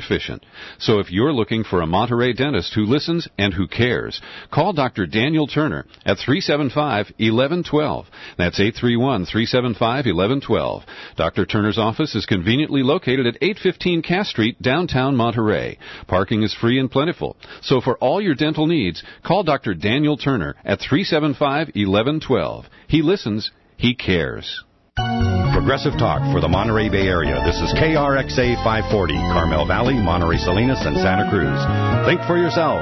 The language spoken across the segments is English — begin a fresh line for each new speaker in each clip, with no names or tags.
efficient. So if you're looking for a Monterey dentist who listens and who cares, call Dr. Daniel Turner at 375-1112. That's 831-375-1112. Dr. Turner's office is conveniently located at 815 Cass Street, downtown Monterey. Parking is free and plentiful. So for all your dental needs, call Dr. Daniel Turner at 375-1112. He listens, he cares.
Progressive Talk for the Monterey Bay Area. This is KRXA 540, Carmel Valley, Monterey Salinas, and Santa Cruz. Think for yourself.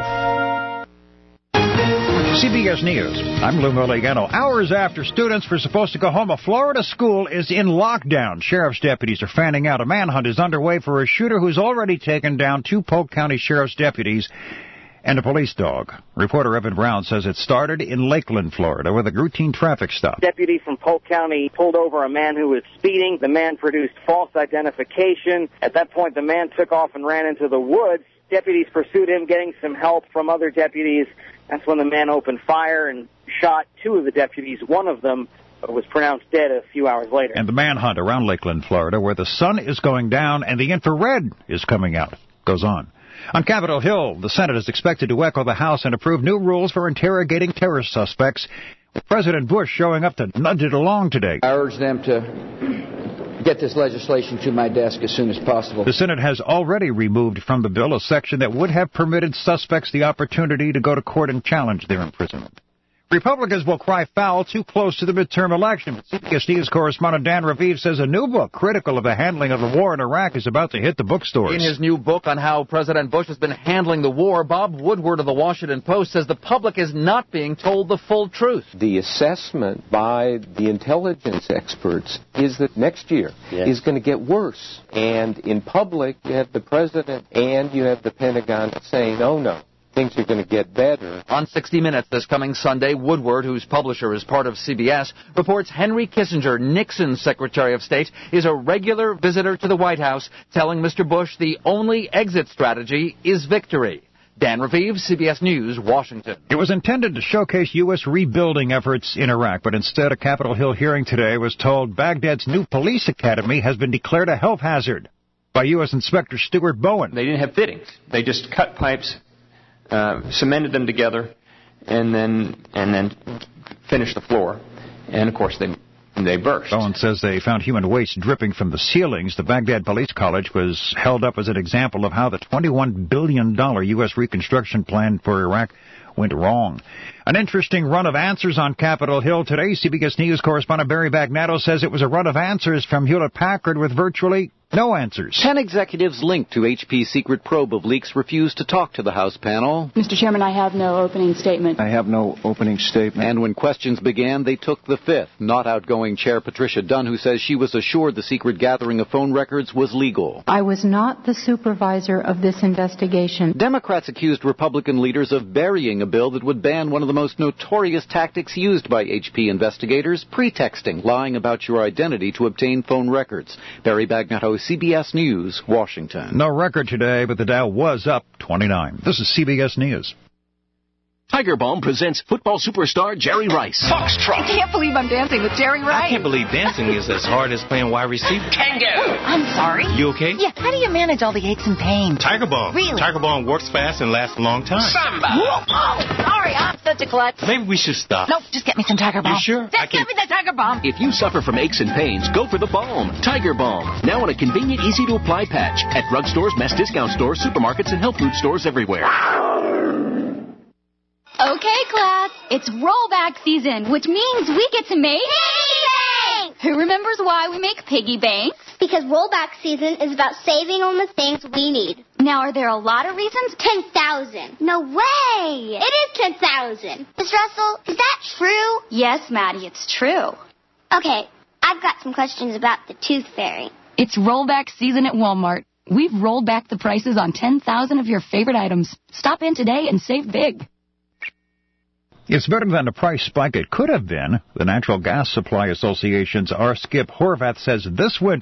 CBS News. I'm Lou Mulligano. Hours after students were supposed to go home, a Florida school is in lockdown. Sheriff's deputies are fanning out. A manhunt is underway for a shooter who's already taken down 2 Polk County Sheriff's deputies and a police dog. Reporter Evan Brown says it started in Lakeland, Florida, with a routine traffic stop.
Deputies from Polk County pulled over a man who was speeding. The man produced false identification. At that point, the man took off and ran into the woods. Deputies pursued him, getting some help from other deputies. That's when the man opened fire and shot 2 of the deputies. One of them was pronounced dead a few hours later.
And the manhunt around Lakeland, Florida, where the sun is going down and the infrared is coming out, goes on. On Capitol Hill, the Senate is expected to echo the House and approve new rules for interrogating terrorist suspects, with President Bush showing up to nudge it along today.
I urge them to get this legislation to my desk as soon as possible.
The Senate has already removed from the bill a section that would have permitted suspects the opportunity to go to court and challenge their imprisonment. Republicans will cry foul too close to the midterm election. CBS News correspondent Dan Raviv says a new book critical of the handling of the war in Iraq is about to hit the bookstores.
In his new book on how President Bush has been handling the war, Bob Woodward of the Washington Post says the public is not being told the full truth.
The assessment by the intelligence experts is that next year is going to get worse. And in public, you have the president and you have the Pentagon saying, oh, no. Things are going to get better.
On 60 Minutes this coming Sunday, Woodward, whose publisher is part of CBS, reports Henry Kissinger, Nixon's Secretary of State, is a regular visitor to the White House, telling Mr. Bush the only exit strategy is victory. Dan Raviv, CBS News, Washington.
It was intended to showcase U.S. rebuilding efforts in Iraq, but instead a Capitol Hill hearing today was told Baghdad's new police academy has been declared a health hazard by U.S. Inspector Stuart Bowen.
They didn't have fittings. They just cut pipes, cemented them together, and then finished the floor. And, of course, they burst.
Bowen says they found human waste dripping from the ceilings. The Baghdad Police College was held up as an example of how the $21 billion U.S. reconstruction plan for Iraq went wrong. An interesting run of answers on Capitol Hill today. CBS News correspondent Barry Bagnatto says it was a run of answers from Hewlett-Packard with virtually no answers.
10 executives linked to HP's secret probe of leaks refused to talk to the House panel.
Mr. Chairman, I have no opening statement.
I have no opening statement.
And when questions began, they took the fifth. Not outgoing Chair Patricia Dunn, who says she was assured the secret gathering of phone records was legal.
I was not the supervisor of this investigation.
Democrats accused Republican leaders of burying a bill that would ban one of the most notorious tactics used by HP investigators, pretexting, lying about your identity to obtain phone records. Barry Bagnatto, CBS News, Washington.
No record today, but the Dow was up 29. This is CBS News.
Tiger Balm presents football superstar Jerry Rice.
Foxtrot. I can't believe I'm dancing with Jerry Rice.
I can't believe dancing is as hard as playing wide receiver.
Tango. I'm sorry.
You okay?
Yeah, how do you manage all the aches and pains?
Tiger Balm.
Really?
Tiger Balm works fast and lasts a long time.
Samba. Whoa. Oh, sorry, I'm such a klutz.
Maybe we should stop.
No, just get me some Tiger Balm.
You sure?
Just give me the Tiger Balm.
If you suffer from aches and pains, go for the balm. Tiger Balm. Now in a convenient, easy-to-apply patch. At drugstores, mass discount stores, supermarkets, and health food stores everywhere.
Okay, class, it's rollback season, which means we get to make piggy banks! Who remembers why we make piggy banks?
Because rollback season is about saving on the things we need.
Now, are there a lot of reasons?
10,000. No way! It is 10,000. Miss Russell, is that true?
Yes, Maddie, it's true.
Okay, I've got some questions about the Tooth Fairy.
It's rollback season at Walmart. We've rolled back the prices on 10,000 of your favorite items. Stop in today and save big.
It's better than the price spike it could have been. The Natural Gas Supply Association's R. Skip Horvath says this winter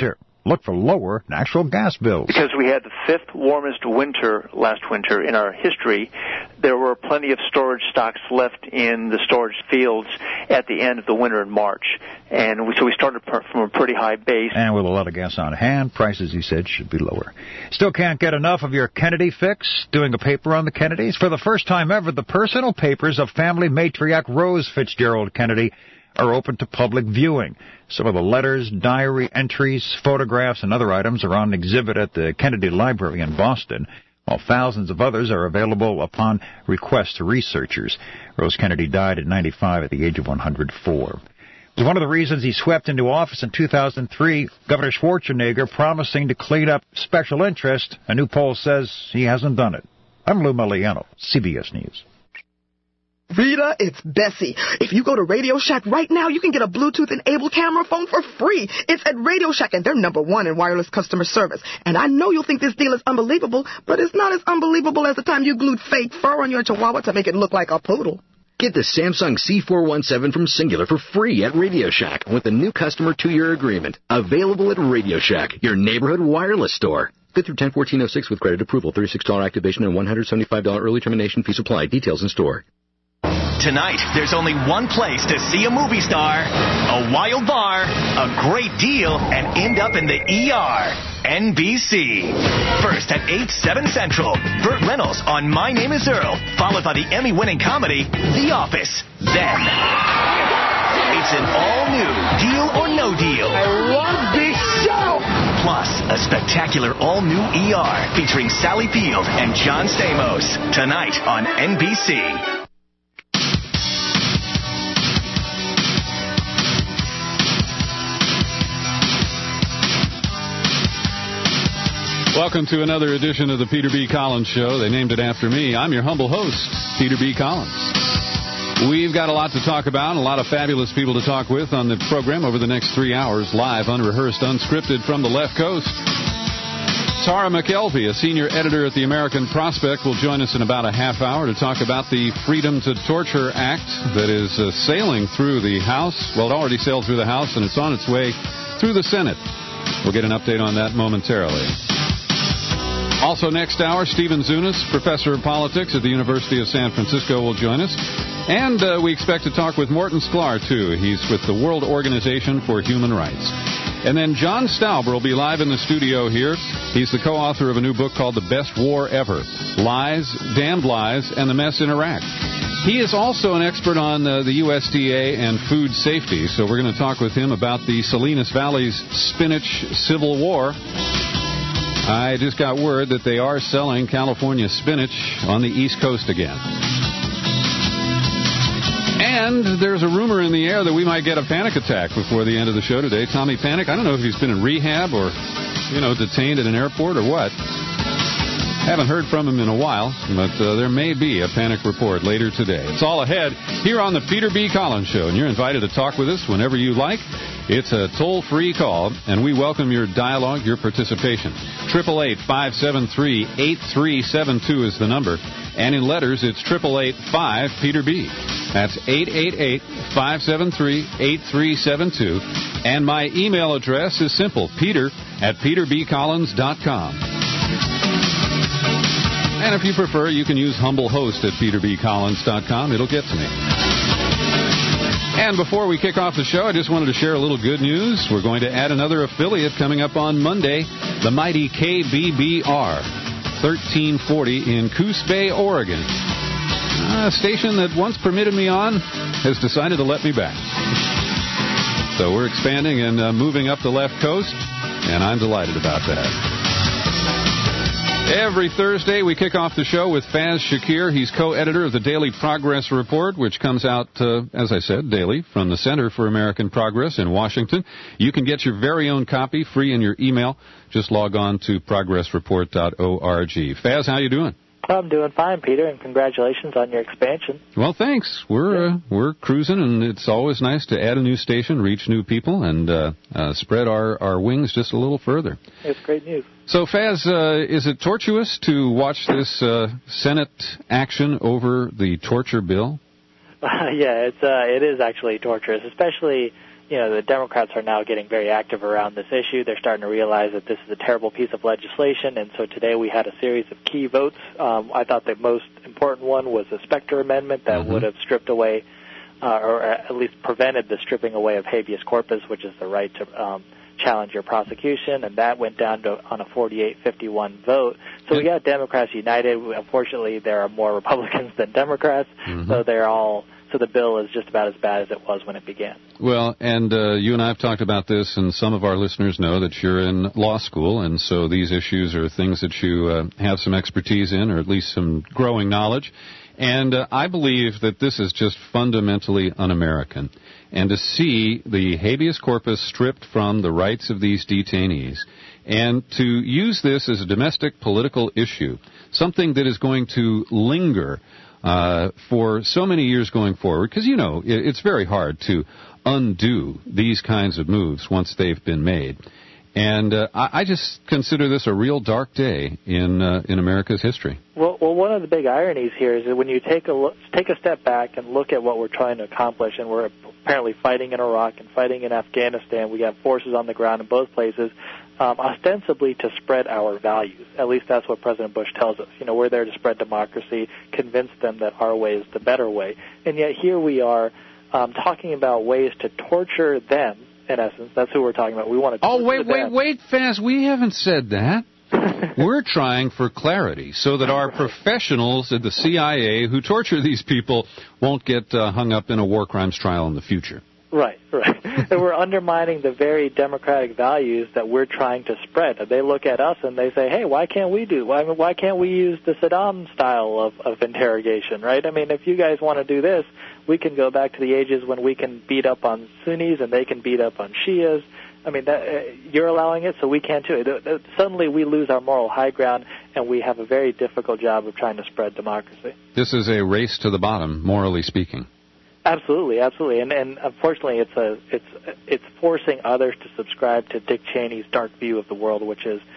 look for lower natural gas bills.
Because we had the fifth warmest winter last winter in our history, there were plenty of storage stocks left in the storage fields at the end of the winter in March. And so we started from a pretty high base.
And with a lot of gas on hand, prices, he said, should be lower. Still can't get enough of your Kennedy fix? Doing a paper on the Kennedys? For the first time ever, the personal papers of family matriarch Rose Fitzgerald Kennedy are open to public viewing. Some of the letters, diary entries, photographs, and other items are on exhibit at the Kennedy Library in Boston, while thousands of others are available upon request to researchers. Rose Kennedy died at 95 at the age of 104. It was one of the reasons he swept into office in 2003, Governor Schwarzenegger promising to clean up special interest. A new poll says he hasn't done it. I'm Lou Maliano, CBS News.
Rita, it's Bessie. If you go to Radio Shack right now, you can get a Bluetooth-enabled camera phone for free. It's at Radio Shack, and they're #1 in wireless customer service. And I know you'll think this deal is unbelievable, but it's not as unbelievable as the time you glued fake fur on your chihuahua to make it look like a poodle.
Get the Samsung C417 from Singular for free at Radio Shack with a new customer 2-year agreement. Available at Radio Shack, your neighborhood wireless store. Good through 10/14/06 with credit approval. $36 activation and $175 early termination fee supply. Details in store.
Tonight, there's only one place to see a movie star, a wild bar, a great deal, and end up in the ER. NBC. First at 8/7 Central, Burt Reynolds on My Name is Earl, followed by the Emmy-winning comedy, The Office. Then, it's an all-new Deal or No Deal.
I love this show!
Plus, a spectacular all-new ER featuring Sally Field and John Stamos. Tonight on NBC.
Welcome to another edition of the Peter B. Collins Show. They named it after me. I'm your humble host, Peter B. Collins. We've got a lot to talk about and a lot of fabulous people to talk with on the program over the next 3 hours, live, unrehearsed, unscripted from the left coast. Tara McKelvey, a senior editor at the American Prospect, will join us in about a half hour to talk about the Freedom to Torture Act that is sailing through the House. Well, it already sailed through the House, and it's on its way through the Senate. We'll get an update on that momentarily. Also next hour, Stephen Zunis, professor of politics at the University of San Francisco, will join us. And we expect to talk with Morton Sklar, too. He's with the World Organization for Human Rights. And then John Stauber will be live in the studio here. He's the co-author of a new book called The Best War Ever, Lies, Damned Lies, and the Mess in Iraq. He is also an expert on the USDA and food safety, so we're going to talk with him about the Salinas Valley's spinach civil war. I just got word that they are selling California spinach on the East Coast again. And there's a rumor in the air that we might get a panic attack before the end of the show today. Tommy Panic, I don't know if he's been in rehab or, detained at an airport or what. Haven't heard from him in a while, but there may be a panic report later today. It's all ahead here on the Peter B. Collins Show, and you're invited to talk with us whenever you like. It's a toll-free call, and we welcome your dialogue, your participation. 888-573-8372 is the number, and in letters, it's 888-5-PETER-B. That's 888-573-8372, and my email address is simple, peter@peterbcollins.com. And if you prefer, you can use humblehost@peterbcollins.com. It'll get to me. And before we kick off the show, I just wanted to share a little good news. We're going to add another affiliate coming up on Monday, the mighty KBBR, 1340 in Coos Bay, Oregon. A station that once permitted me on has decided to let me back. So we're expanding and moving up the left coast, and I'm delighted about that. Every Thursday, we kick off the show with Faz Shakir. He's co-editor of the Daily Progress Report, which comes out, as I said, daily from the Center for American Progress in Washington. You can get your very own copy free in your email. Just log on to progressreport.org. Faz, how you doing?
I'm doing fine, Peter, and congratulations on your expansion.
Well, thanks. We're cruising, and it's always nice to add a new station, reach new people, and spread our wings just a little further.
It's great news.
So, Faz, is it tortuous to watch this Senate action over the torture bill?
Yeah, it is actually torturous, especially the Democrats are now getting very active around this issue. They're starting to realize that this is a terrible piece of legislation, and so today we had a series of key votes. I thought the most important one was the Specter Amendment that would have stripped away, or at least prevented the stripping away of habeas corpus, which is the right to challenge your prosecution, and that went down on a 48-51 vote. So we got Democrats united. Unfortunately, there are more Republicans than Democrats, so the bill is just about as bad as it was when it began.
Well, and you and I have talked about this, and some of our listeners know that you're in law school, and so these issues are things that you have some expertise in, or at least some growing knowledge. And I believe that this is just fundamentally un-American. And to see the habeas corpus stripped from the rights of these detainees, and to use this as a domestic political issue, something that is going to linger for so many years going forward, because, it's very hard to undo these kinds of moves once they've been made. And I just consider this a real dark day in America's history.
Well, one of the big ironies here is that when you take a step back and look at what we're trying to accomplish, and we're apparently fighting in Iraq and fighting in Afghanistan, we have forces on the ground in both places, ostensibly to spread our values. At least that's what President Bush tells us. We're there to spread democracy, convince them that our way is the better way. And yet here we are talking about ways to torture them. In essence, that's who we're talking about. We want to.
Oh, wait, Faz. We haven't said that. We're trying for clarity so that our professionals at the CIA who torture these people won't get hung up in a war crimes trial in the future.
Right. And we're undermining the very democratic values that we're trying to spread. They look at us and they say, hey, why can't we why can't we use the Saddam style of interrogation, right? I mean, if you guys want to do this, we can go back to the ages when we can beat up on Sunnis and they can beat up on Shias. I mean, you're allowing it, so we can't too. Suddenly we lose our moral high ground, and we have a very difficult job of trying to spread democracy.
This is a race to the bottom, morally speaking.
Absolutely, and unfortunately, it's forcing others to subscribe to Dick Cheney's dark view of the world, which is,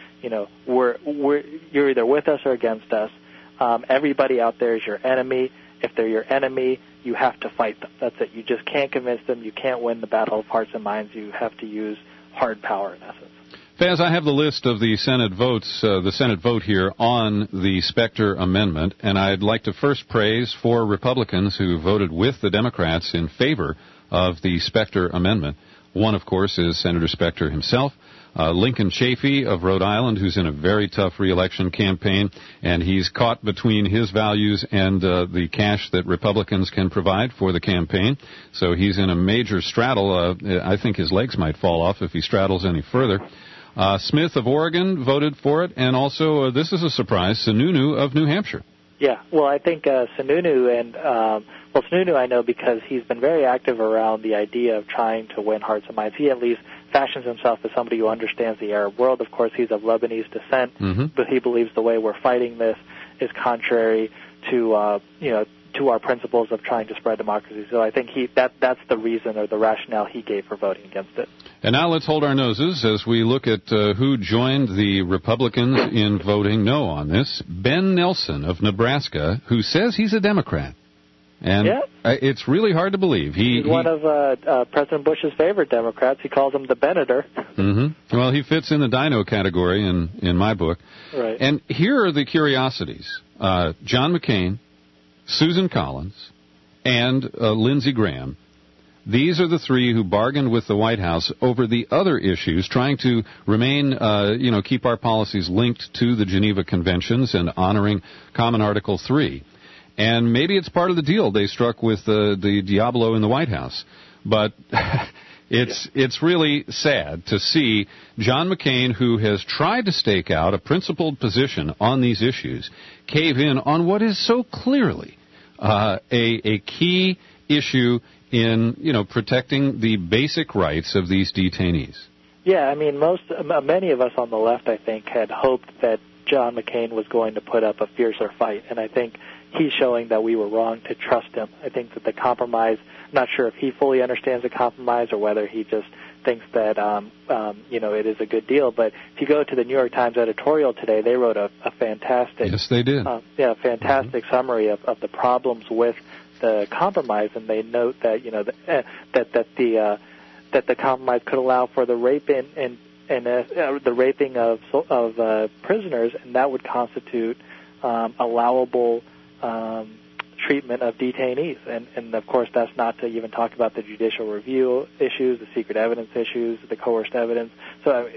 you're either with us or against us. Everybody out there is your enemy. If they're your enemy, you have to fight them. That's it. You just can't convince them. You can't win the battle of hearts and minds. You have to use hard power, in essence.
Faz, I have the list of the Senate votes, the Senate vote here on the Specter Amendment, and I'd like to first praise 4 Republicans who voted with the Democrats in favor of the Specter Amendment. One, of course, is Senator Specter himself, Lincoln Chafee of Rhode Island, who's in a very tough re-election campaign, and he's caught between his values and the cash that Republicans can provide for the campaign. So he's in a major straddle. I think his legs might fall off if he straddles any further. Smith of Oregon voted for it, and also, this is a surprise, Sununu of New Hampshire.
Yeah, well, I think Sununu Sununu I know because he's been very active around the idea of trying to win hearts and minds. He at least fashions himself as somebody who understands the Arab world. Of course, he's of Lebanese descent, but he believes the way we're fighting this is contrary to to our principles of trying to spread democracy. So I think that's the reason or the rationale he gave for voting against it.
And now let's hold our noses as we look at who joined the Republicans in voting no on this. Ben Nelson of Nebraska, who says he's a Democrat. And it's really hard to believe.
He's one of President Bush's favorite Democrats. He calls him the Benator.
Well, he fits in the dino category in my book.
Right.
And here are the curiosities. John McCain, Susan Collins, and Lindsey Graham. These are the 3 who bargained with the White House over the other issues, trying to remain, keep our policies linked to the Geneva Conventions and honoring Common Article 3. And maybe it's part of the deal they struck with the Diablo in the White House. But it's really sad to see John McCain, who has tried to stake out a principled position on these issues, cave in on what is so clearly a key issue in protecting the basic rights of these detainees.
Yeah, I mean, many of us on the left, I think, had hoped that John McCain was going to put up a fiercer fight, and I think he's showing that we were wrong to trust him. I think that the compromise, I'm not sure if he fully understands the compromise or whether he just thinks that, it is a good deal. But if you go to the New York Times editorial today, they wrote a fantastic...
Yes, they did.
Fantastic summary of the problems with the compromise, and they note that, that the compromise could allow for the rape the raping of prisoners, and that would constitute allowable treatment of detainees. And of course, that's not to even talk about the judicial review issues, the secret evidence issues, the coerced evidence. So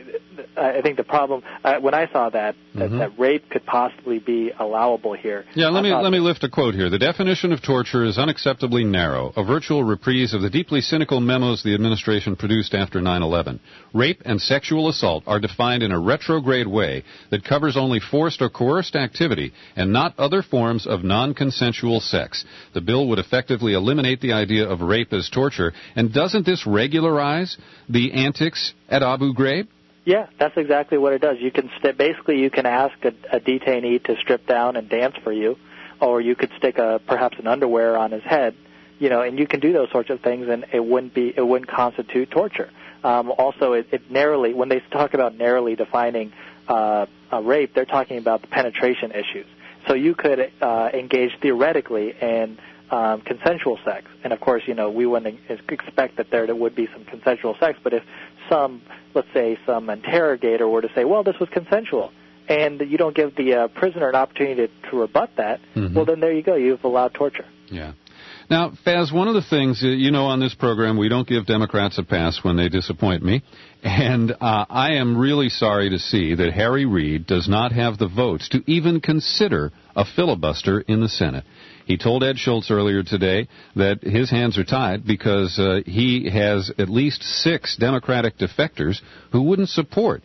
I think the problem, when I saw that rape could possibly be allowable here.
Yeah, let me lift a quote here. The definition of torture is unacceptably narrow, a virtual reprise of the deeply cynical memos the administration produced after 9/11. Rape and sexual assault are defined in a retrograde way that covers only forced or coerced activity and not other forms of non-consensual sex. The bill would effectively eliminate the idea of rape as torture. And doesn't this regularize the antics at Abu Ghraib?
Yeah, that's exactly what it does. You can basically you can ask a detainee to strip down and dance for you, or you could stick perhaps an underwear on his head, and you can do those sorts of things, and it wouldn't constitute torture. Also, it narrowly, when they talk about narrowly defining a rape, they're talking about the penetration issues. So you could engage theoretically in consensual sex, and of course, we wouldn't expect that there would be some consensual sex. But if let's say some interrogator were to say, "Well, this was consensual," and you don't give the prisoner an opportunity to rebut that, well, then there you go. You've allowed torture.
Yeah. Now, Faz, one of the things, on this program, we don't give Democrats a pass when they disappoint me. And I am really sorry to see that Harry Reid does not have the votes to even consider a filibuster in the Senate. He told Ed Schultz earlier today that his hands are tied because he has at least 6 Democratic defectors who wouldn't support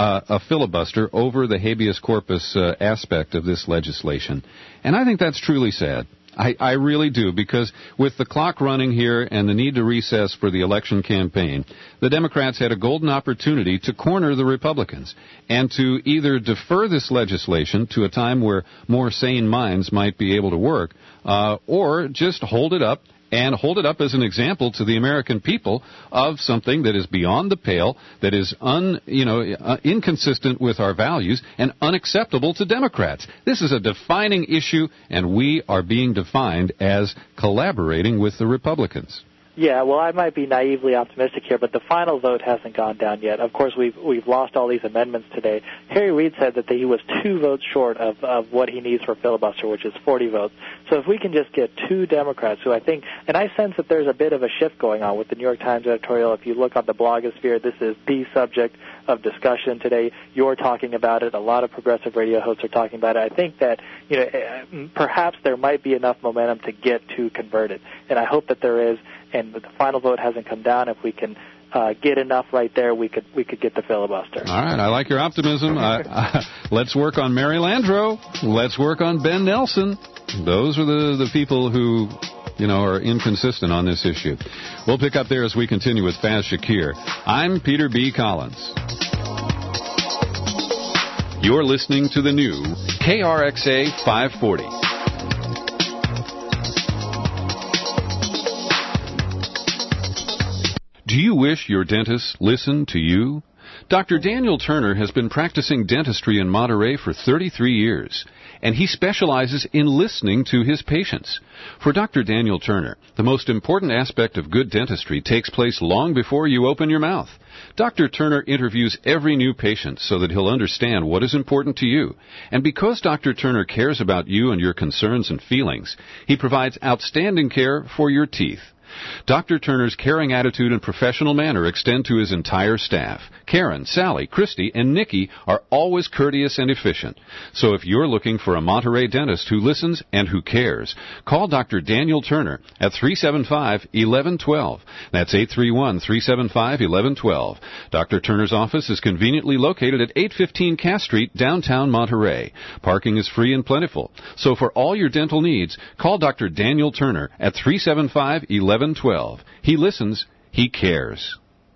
a filibuster over the habeas corpus aspect of this legislation. And I think that's truly sad. I really do, because with the clock running here and the need to recess for the election campaign, the Democrats had a golden opportunity to corner the Republicans and to either defer this legislation to a time where more sane minds might be able to work, or just hold it up and hold it up as an example to the American people of something that is beyond the pale, that is inconsistent with our values and unacceptable to Democrats. This is a defining issue, and we are being defined as collaborating with the Republicans.
Yeah, well, I might be naively optimistic here, but the final vote hasn't gone down yet. Of course, we've lost all these amendments today. Harry Reid said that he was 2 votes short of what he needs for filibuster, which is 40 votes. So if we can just get 2 Democrats who I think, and I sense that there's a bit of a shift going on with the New York Times editorial. If you look on the blogosphere, this is the subject of discussion today. You're talking about it. A lot of progressive radio hosts are talking about it. I think that, perhaps there might be enough momentum to get 2 converted. And I hope that there is. And the final vote hasn't come down. If we can get enough right there, we could get the filibuster.
All right, I like your optimism. Let's work on Mary Landrieu. Let's work on Ben Nelson. Those are the people who are inconsistent on this issue. We'll pick up there as we continue with Faz Shakir. I'm Peter B. Collins. You're listening to the new KRXA 540. Do you wish your dentist listened to you? Dr. Daniel Turner has been practicing dentistry in Monterey for 33 years, and he specializes in listening to his patients. For Dr. Daniel Turner, the most important aspect of good dentistry takes place long before you open your mouth. Dr. Turner interviews every new patient so that he'll understand what is important to you. And because Dr. Turner cares about you and your concerns and feelings, he provides outstanding care for your teeth. Dr. Turner's caring attitude and professional manner extend to his entire staff. Karen, Sally, Christy, and Nikki are always courteous and efficient. So if you're looking for a Monterey dentist who listens and who cares, call Dr. Daniel Turner at 375-1112. That's 831-375-1112. Dr. Turner's office is conveniently located at 815 Cass Street, downtown Monterey. Parking is free and plentiful. So for all your dental needs, call Dr. Daniel Turner at 375-1112. He listens, he cares.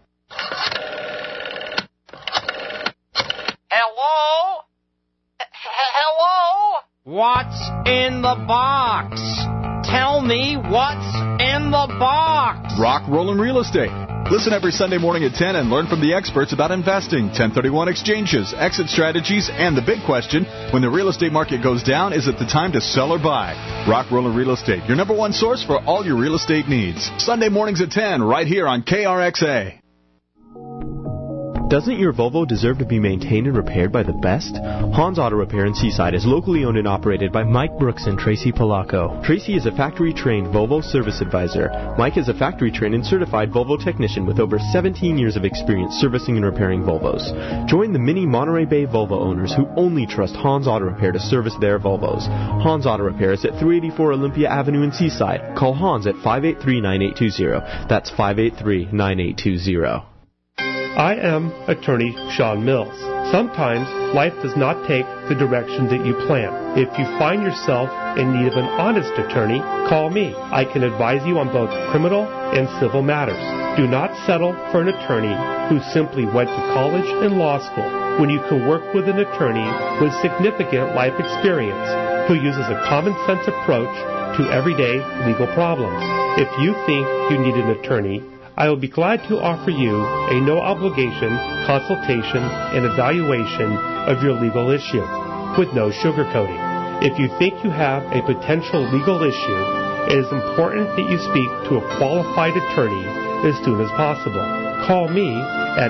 Hello? Hello? What's in the box? Tell me what's in the box.
Rock, Roll, and Real Estate. Listen every Sunday morning at 10 and learn from the experts about investing, 1031 exchanges, exit strategies, and the big question, when the real estate market goes down, is it the time to sell or buy? Rock Roller Real Estate, your number one source for all your real estate needs. Sunday mornings at 10, right here on KRXA.
Doesn't your Volvo deserve to be maintained and repaired by the best? Hans Auto Repair in Seaside is locally owned and operated by Mike Brooks and Tracy Polacco. Tracy is a factory-trained Volvo service advisor. Mike is a factory-trained and certified Volvo technician with over 17 years of experience servicing and repairing Volvos. Join the many Monterey Bay Volvo owners who only trust Hans Auto Repair to service their Volvos. Hans Auto Repair is at 384 Olympia Avenue in Seaside. Call Hans at 583-9820. That's 583-9820.
I am attorney Sean Mills. Sometimes life does not take the direction that you plan. If you find yourself in need of an honest attorney, call me. I can advise you on both criminal and civil matters. Do not settle for an attorney who simply went to college and law school when you can work with an attorney with significant life experience who uses a common sense approach to everyday legal problems. If you think you need an attorney, I will be glad to offer you a no-obligation consultation and evaluation of your legal issue with no sugarcoating. If you think you have a potential legal issue, it is important that you speak to a qualified attorney as soon as possible. Call me at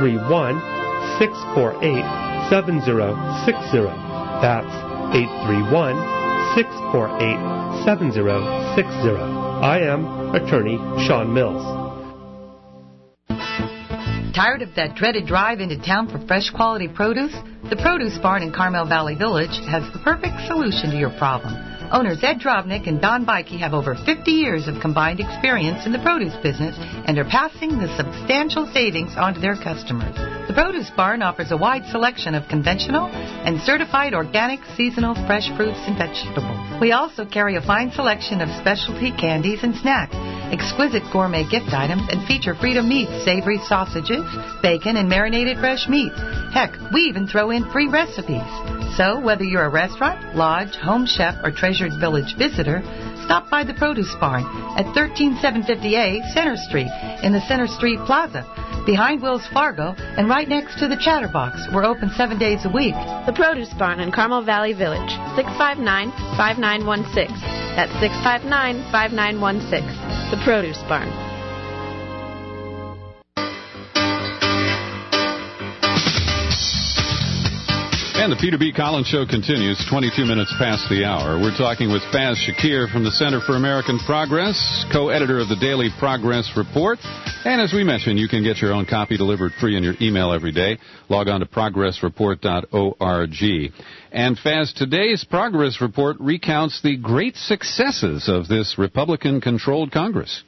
831-648-7060. That's 831-648-7060. I am attorney Sean Mills.
Tired of that dreaded drive into town for fresh quality produce? The Produce Barn in Carmel Valley Village has the perfect solution to your problem. Owners Ed Drobnik and Don Bikey have over 50 years of combined experience in the produce business and are passing the substantial savings on to their customers. The Produce Barn offers a wide selection of conventional and certified organic seasonal fresh fruits and vegetables. We also carry a fine selection of specialty candies and snacks, exquisite gourmet gift items, and feature Freedom Meats, savory sausages, bacon, and marinated fresh meats. Heck, we even throw in free recipes. So, whether you're a restaurant, lodge, home chef, or treasured village visitor, stop by the Produce Barn at 13750A Center Street in the Center Street Plaza, behind Wells Fargo and right next to the Chatterbox. We're open 7 days a week.
The Produce Barn in Carmel Valley Village, 659-5916. That's 659-5916. The Produce Barn.
And the Peter B. Collins Show continues, 22 minutes past the hour. We're talking with Faz Shakir from the Center for American Progress, co-editor of the Daily Progress Report. And as we mentioned, you can get your own copy delivered free in your email every day. Log on to progressreport.org. And Faz, today's Progress Report recounts the great successes of this Republican-controlled Congress.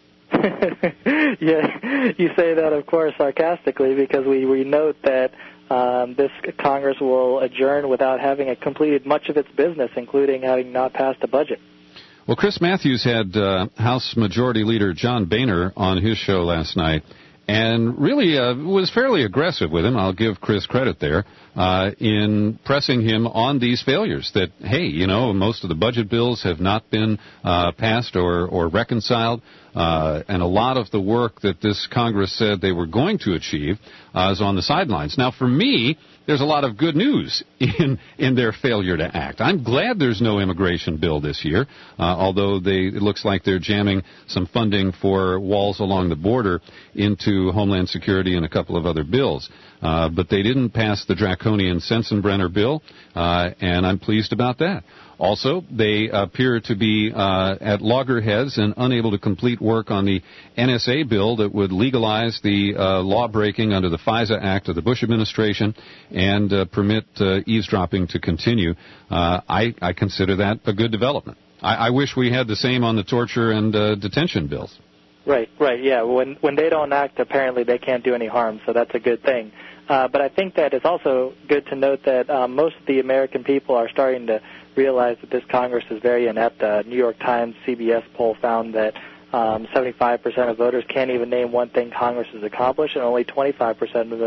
Yeah, you say that, of course, sarcastically, because we note that this Congress will adjourn without having completed much of its business, including having not passed a budget.
Well, Chris Matthews had House Majority Leader John Boehner on his show last night, and really was fairly aggressive with him. I'll give Chris credit there in pressing him on these failures that, hey, you know, most of the budget bills have not been passed or reconciled, and a lot of the work that this Congress said they were going to achieve is on the sidelines. Now, for me, there's a lot of good news in their failure to act. I'm glad there's no immigration bill this year, although it looks like they're jamming some funding for walls along the border into Homeland Security and a couple of other bills. But they didn't pass the draconian Sensenbrenner bill, and I'm pleased about that. Also, they appear to be at loggerheads and unable to complete work on the NSA bill that would legalize the law-breaking under the FISA Act of the Bush administration and permit eavesdropping to continue. I consider that a good development. I wish we had the same on the torture and detention bills.
Right, yeah. When they don't act, apparently they can't do any harm, so that's a good thing. But I think that it's also good to note that most of the American people are starting to realize that this Congress is very inept. The New York Times CBS poll found that 75% of voters can't even name one thing Congress has accomplished, and only 25% of them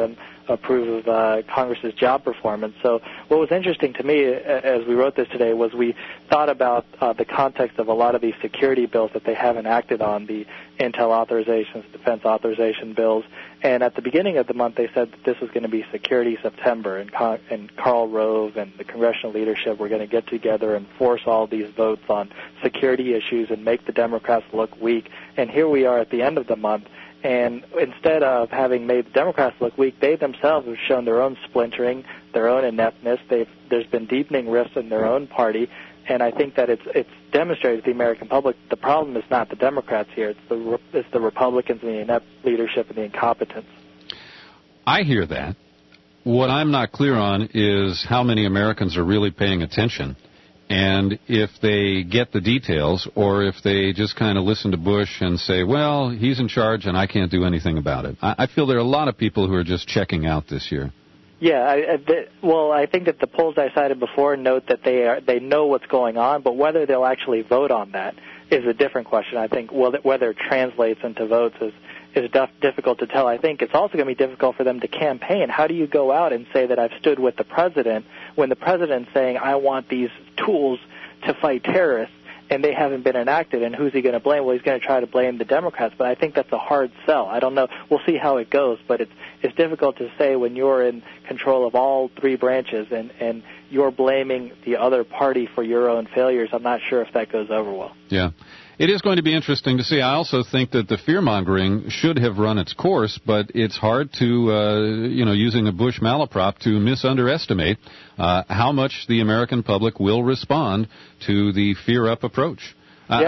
approve of Congress's job performance. So what was interesting to me as we wrote this today was we thought about the context of a lot of these security bills that they haven't acted on, the intel authorizations, defense authorization bills. And at the beginning of the month, they said that this was going to be Security September, and Karl Rove and the congressional leadership were going to get together and force all these votes on security issues and make the Democrats look weak. And here we are at the end of the month, and instead of having made the Democrats look weak, they themselves have shown their own splintering, their own ineptness. There's been deepening rifts in their own party. And I think that it's demonstrated to the American public the problem is not the Democrats here. It's the Republicans and the inept leadership and the incompetence.
I hear that. What I'm not clear on is how many Americans are really paying attention, and if they get the details, or if they just kind of listen to Bush and say, well, he's in charge and I can't do anything about it. I feel there are a lot of people who are just checking out this year.
Yeah, I think that the polls I cited before note that they know what's going on, but whether they'll actually vote on that is a different question. I think whether it translates into votes is difficult to tell. I think it's also going to be difficult for them to campaign. How do you go out and say that I've stood with the president when the president's saying I want these tools to fight terrorists, and they haven't been enacted, and who's he going to blame? Well, he's going to try to blame the Democrats, but I think that's a hard sell. I don't know. We'll see how it goes, but it's difficult to say when you're in control of all three branches and you're blaming the other party for your own failures. I'm not sure if that goes over well.
Yeah. It is going to be interesting to see. I also think that the fear-mongering should have run its course, but it's hard to, using a Bush malaprop, to misunderestimate how much the American public will respond to the fear-up approach.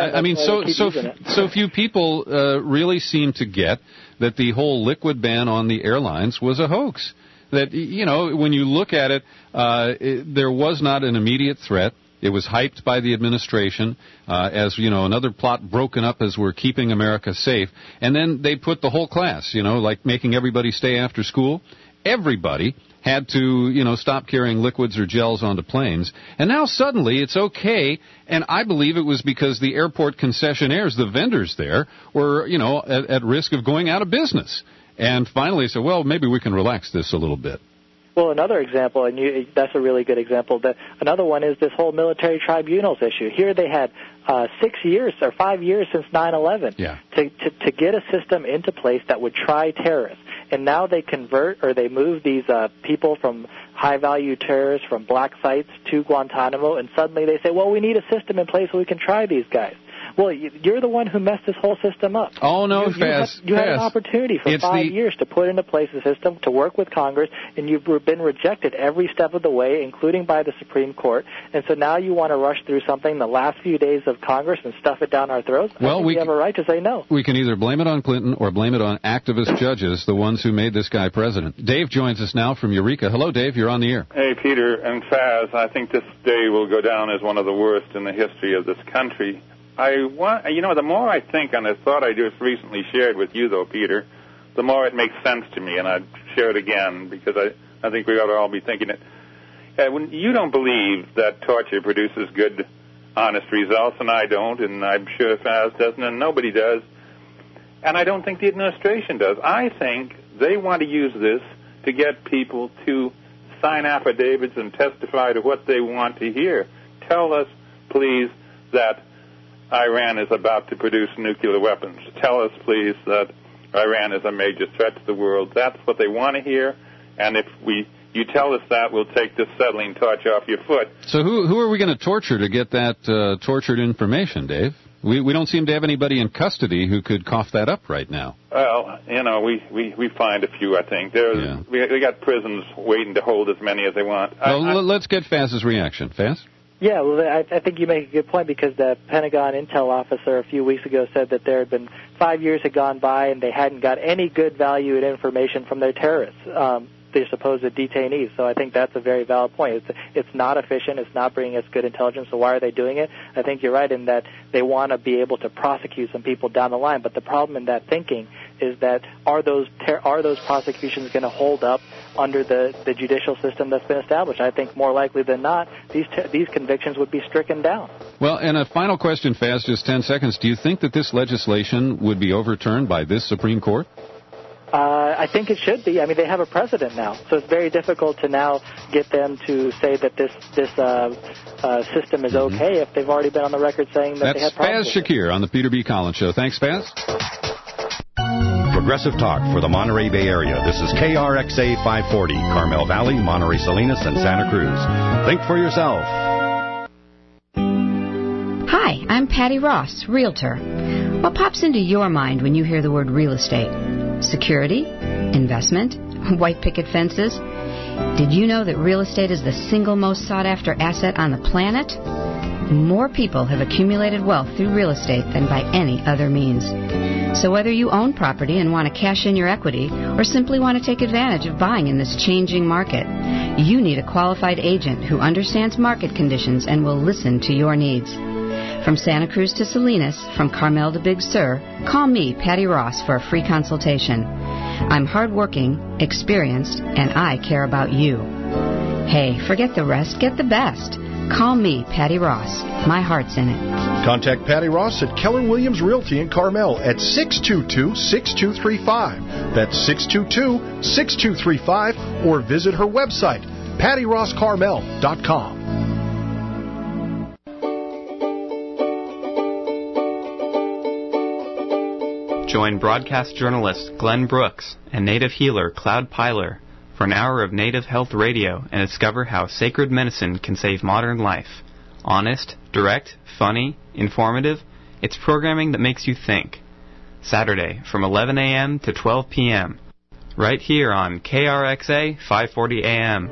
So few people really seem to get that the whole liquid ban on the airlines was a hoax. That, when you look at it, there was not an immediate threat. It was hyped by the administration as, another plot broken up as we're keeping America safe. And then they put the whole class, like making everybody stay after school. Everybody had to, stop carrying liquids or gels onto planes. And now suddenly it's okay. And I believe it was because the airport concessionaires, the vendors there, were, at risk of going out of business. And finally said, well, maybe we can relax this a little bit.
Well, another example, and that's a really good example, another one is this whole military tribunals issue. Here they had 6 years or 5 years since 9/11 to get a system into place that would try terrorists. And now they convert or they move these people from high-value terrorists from black sites to Guantanamo, and suddenly they say, well, we need a system in place so we can try these guys. Well, you're the one who messed this whole system up.
Oh, no,
you had an opportunity for 5 years to put into place a system, to work with Congress, and you've been rejected every step of the way, including by the Supreme Court. And so now you want to rush through something the last few days of Congress and stuff it down our throats?
Well,
we have a right to say no.
We can either blame it on Clinton or blame it on activist judges, the ones who made this guy president. Dave joins us now from Eureka. Hello, Dave. You're on the air.
Hey, Peter and Faz. I think this day will go down as one of the worst in the history of this country. The more I think on this thought I just recently shared with you, though, Peter, the more it makes sense to me, and I'd share it again because I think we ought to all be thinking it. When you don't believe that torture produces good, honest results, and I don't, and I'm sure Faz doesn't, and nobody does, and I don't think the administration does. I think they want to use this to get people to sign affidavits and testify to what they want to hear. Tell us, please, that Iran is about to produce nuclear weapons. Tell us, please, that Iran is a major threat to the world. That's what they want to hear, and if you tell us that, we'll take this settling torch off your foot.
So who are we going to torture to get that tortured information, Dave? We don't seem to have anybody in custody who could cough that up right now.
Well, we find a few, I think. We got prisons waiting to hold as many as they want.
Well, let's get Faz's reaction. Faz?
Yeah, well, I think you make a good point because the Pentagon intel officer a few weeks ago said that there had been 5 years had gone by and they hadn't got any good valued information from their terrorists, their supposed detainees. So I think that's a very valid point. It's not efficient. It's not bringing us good intelligence. So why are they doing it? I think you're right in that they want to be able to prosecute some people down the line. But the problem in that thinking is that are those prosecutions going to hold up under the judicial system that's been established? I think more likely than not, these convictions would be stricken down.
Well, and a final question, Faz, just 10 seconds. Do you think that this legislation would be overturned by this Supreme Court?
I think it should be. I mean, they have a precedent now, so it's very difficult to now get them to say that this system is okay if they've already been on the record saying that they had problems.
That's Spaz Shakir on the Peter B. Collins Show. Thanks, Spaz.
Progressive Talk for the Monterey Bay Area. This is KRXA 540, Carmel Valley, Monterey Salinas, and Santa Cruz. Think for yourself.
Hi, I'm Patty Ross, Realtor. What pops into your mind when you hear the word real estate? Security? Investment? White picket fences? Did you know that real estate is the single most sought-after asset on the planet? More people have accumulated wealth through real estate than by any other means. So whether you own property and want to cash in your equity or simply want to take advantage of buying in this changing market, you need a qualified agent who understands market conditions and will listen to your needs. From Santa Cruz to Salinas, from Carmel to Big Sur, call me, Patty Ross, for a free consultation. I'm hardworking, experienced, and I care about you. Hey, forget the rest, get the best. Call me, Patty Ross. My heart's in it.
Contact Patty Ross at Keller Williams Realty in Carmel at 622-6235. That's 622-6235, or visit her website, pattyrosscarmel.com.
Join broadcast journalist Glenn Brooks and native healer Cloud Piler for an hour of native health radio and discover how sacred medicine can save modern life. Honest, direct, funny, informative, it's programming that makes you think. Saturday from 11 a.m. to 12 p.m. right here on KRXA 540 AM.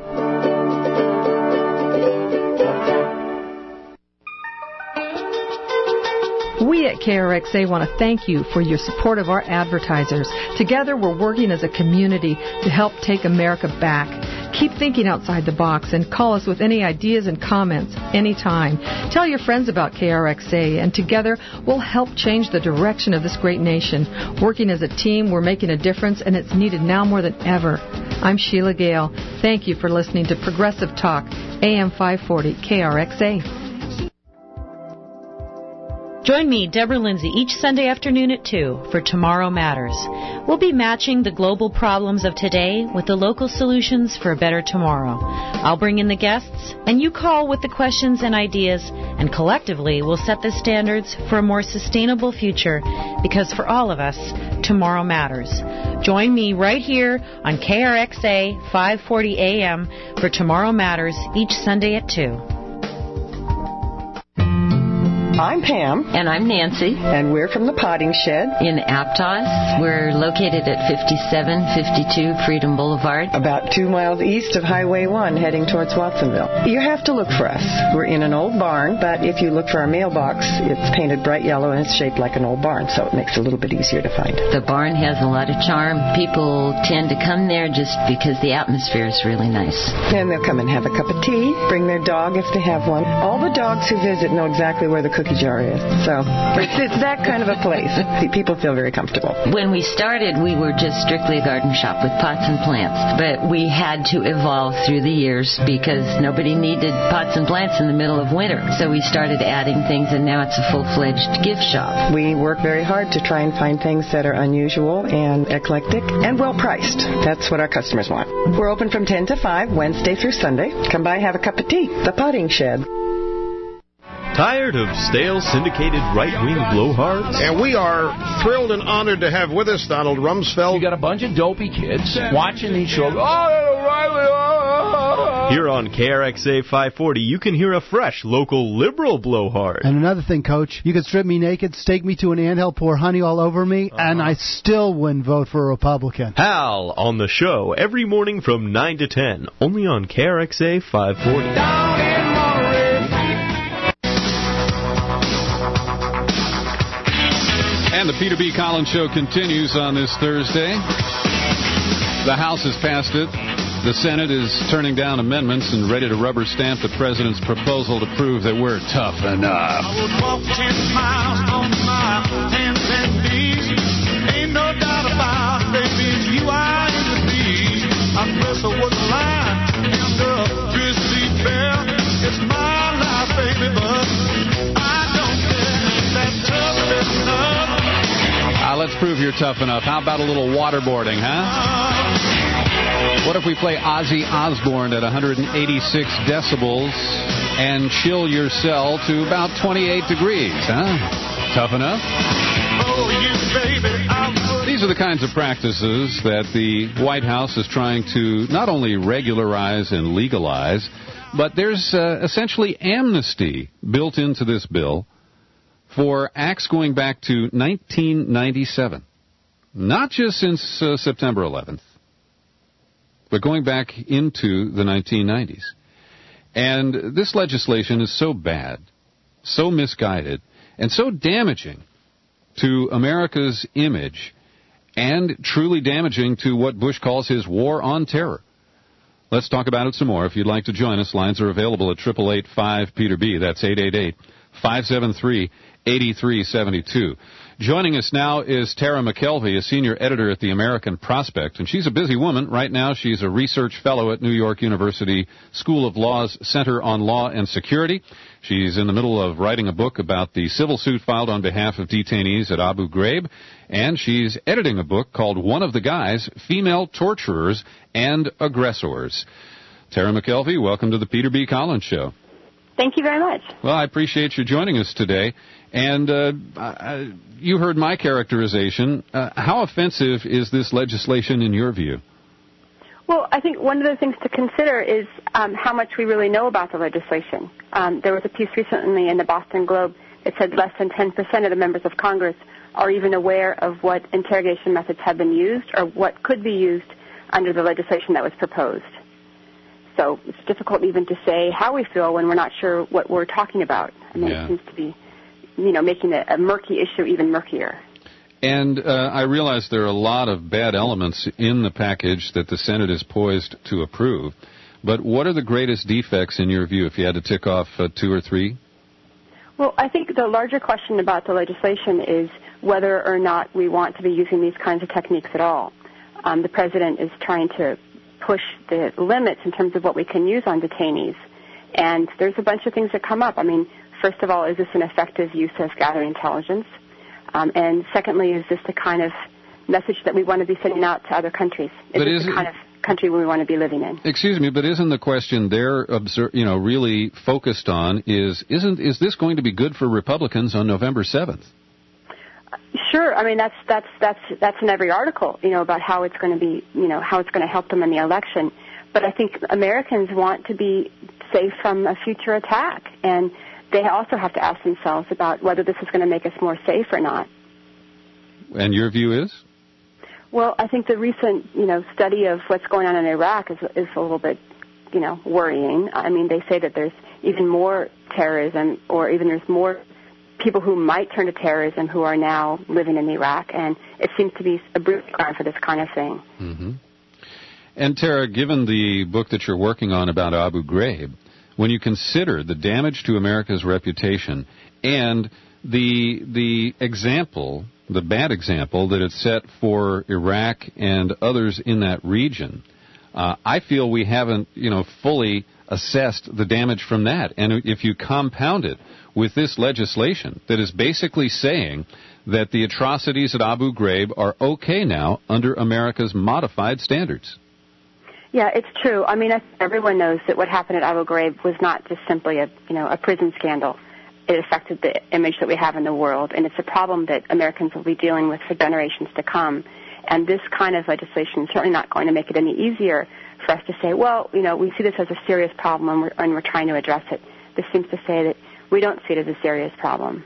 We at KRXA want to thank you for your support of our advertisers. Together, we're working as a community to help take America back. Keep thinking outside the box and call us with any ideas and comments anytime. Tell your friends about KRXA, and together we'll help change the direction of this great nation. Working as a team, we're making a difference, and it's needed now more than ever. I'm Sheila Gale. Thank you for listening to Progressive Talk, AM 540 KRXA.
Join me, Deborah Lindsay, each Sunday afternoon at 2 for Tomorrow Matters. We'll be matching the global problems of today with the local solutions for a better tomorrow. I'll bring in the guests, and you call with the questions and ideas, and collectively we'll set the standards for a more sustainable future, because for all of us, tomorrow matters. Join me right here on KRXA 540 AM for Tomorrow Matters each Sunday at 2.
I'm Pam.
And I'm Nancy.
And we're from the Potting Shed
in Aptos. We're located at 5752 Freedom Boulevard,
about 2 miles east of Highway 1 heading towards Watsonville. You have to look for us. We're in an old barn, but if you look for our mailbox, it's painted bright yellow and it's shaped like an old barn, so it makes it a little bit easier to find.
The barn has a lot of charm. People tend to come there just because the atmosphere is really nice.
And they'll come and have a cup of tea, bring their dog if they have one. All the dogs who visit know exactly where the cookie jar is. So it's that kind of a place. People feel very comfortable.
When we started, we were just strictly a garden shop with pots and plants. But we had to evolve through the years because nobody needed pots and plants in the middle of winter. So we started adding things, and now it's a full-fledged gift shop.
We work very hard to try and find things that are unusual and eclectic and well-priced. That's what our customers want. We're open from 10 to 5, Wednesday through Sunday. Come by, have a cup of tea. The Potting Shed.
Tired of stale, syndicated, right-wing blowhards?
And we are thrilled and honored to have with us Donald Rumsfeld.
You got a bunch of dopey kids watching these shows.
Here on KRXA 540, you can hear a fresh, local, liberal blowhard.
And another thing, Coach, you could strip me naked, stake me to an anthill, pour honey all over me, and I still wouldn't vote for a Republican.
Hal on the show every morning from 9 to 10, only on KRXA 540.
Down in Monterey.
And the Peter B. Collins Show continues on this Thursday. The House has passed it. The Senate is turning down amendments and ready to rubber stamp the president's proposal to prove that we're tough enough.
I would walk 10 miles on my hands and knees. Ain't no doubt about it, baby, it's you I in the bees. I wrestle with the line and the grizzly bear. It's my life, baby, but I don't care. That's tough enough.
Let's prove you're tough enough. How about a little waterboarding, huh? What if we play Ozzy Osbourne at 186 decibels and chill your cell to about 28 degrees, huh? Tough enough? These are the kinds of practices that the White House is trying to not only regularize and legalize, but there's essentially amnesty built into this bill for acts going back to 1997. Not just since September 11th, but going back into the 1990s. And this legislation is so bad, so misguided, and so damaging to America's image and truly damaging to what Bush calls his war on terror. Let's talk about it some more. If you'd like to join us, lines are available at 888-5-PETER-B. That's 888-573-8372. Joining us now is Tara McKelvey, a senior editor at the American Prospect, and she's a busy woman. Right now, she's a research fellow at New York University School of Law's Center on Law and Security. She's in the middle of writing a book about the civil suit filed on behalf of detainees at Abu Ghraib, and she's editing a book called One of the Guys, Female Torturers and Aggressors. Tara McKelvey, welcome to the Peter B. Collins Show.
Thank you very much.
Well, I appreciate you joining us today. And you heard my characterization. How offensive is this legislation in your view?
Well, I think one of the things to consider is how much we really know about the legislation. There was a piece recently in the Boston Globe that said less than 10% of the members of Congress are even aware of what interrogation methods have been used or what could be used under the legislation that was proposed. So it's difficult even to say how we feel when we're not sure what we're talking about. I mean, It seems to be, making a murky issue even murkier.
And I realize there are a lot of bad elements in the package that the Senate is poised to approve. But what are the greatest defects in your view, if you had to tick off 2 or 3?
Well, I think the larger question about the legislation is whether or not we want to be using these kinds of techniques at all. The president is trying to push the limits in terms of what we can use on detainees. And there's a bunch of things that come up. I mean, first of all, is this an effective use of gathering intelligence? And secondly, is this the kind of message that we want to be sending out to other countries? Is this the kind of country we want to be living in?
Excuse me, but isn't the question they're really focused on is this going to be good for Republicans on November 7th?
Sure. I mean, that's in every article, about how it's going to be, how it's going to help them in the election. But I think Americans want to be safe from a future attack, and they also have to ask themselves about whether this is going to make us more safe or not.
And your view is?
Well, I think the recent, study of what's going on in Iraq is a little bit, worrying. I mean, they say that there's even more terrorism, or even there's more people who might turn to terrorism who are now living in Iraq, and it seems to be a brutal ground for this kind of thing.
Mm-hmm. And Tara, given the book that you're working on about Abu Ghraib, when you consider the damage to America's reputation and the example, the bad example that it set for Iraq and others in that region, I feel we haven't, fully assessed the damage from that. And if you compound it with this legislation that is basically saying that the atrocities at Abu Ghraib are okay now under America's modified standards.
Yeah, it's true. I mean, everyone knows that what happened at Abu Ghraib was not just simply a prison scandal. It affected the image that we have in the world, and it's a problem that Americans will be dealing with for generations to come. And this kind of legislation is certainly not going to make it any easier for us to say, well, we see this as a serious problem and we're trying to address it. This seems to say that we don't see it as a serious problem.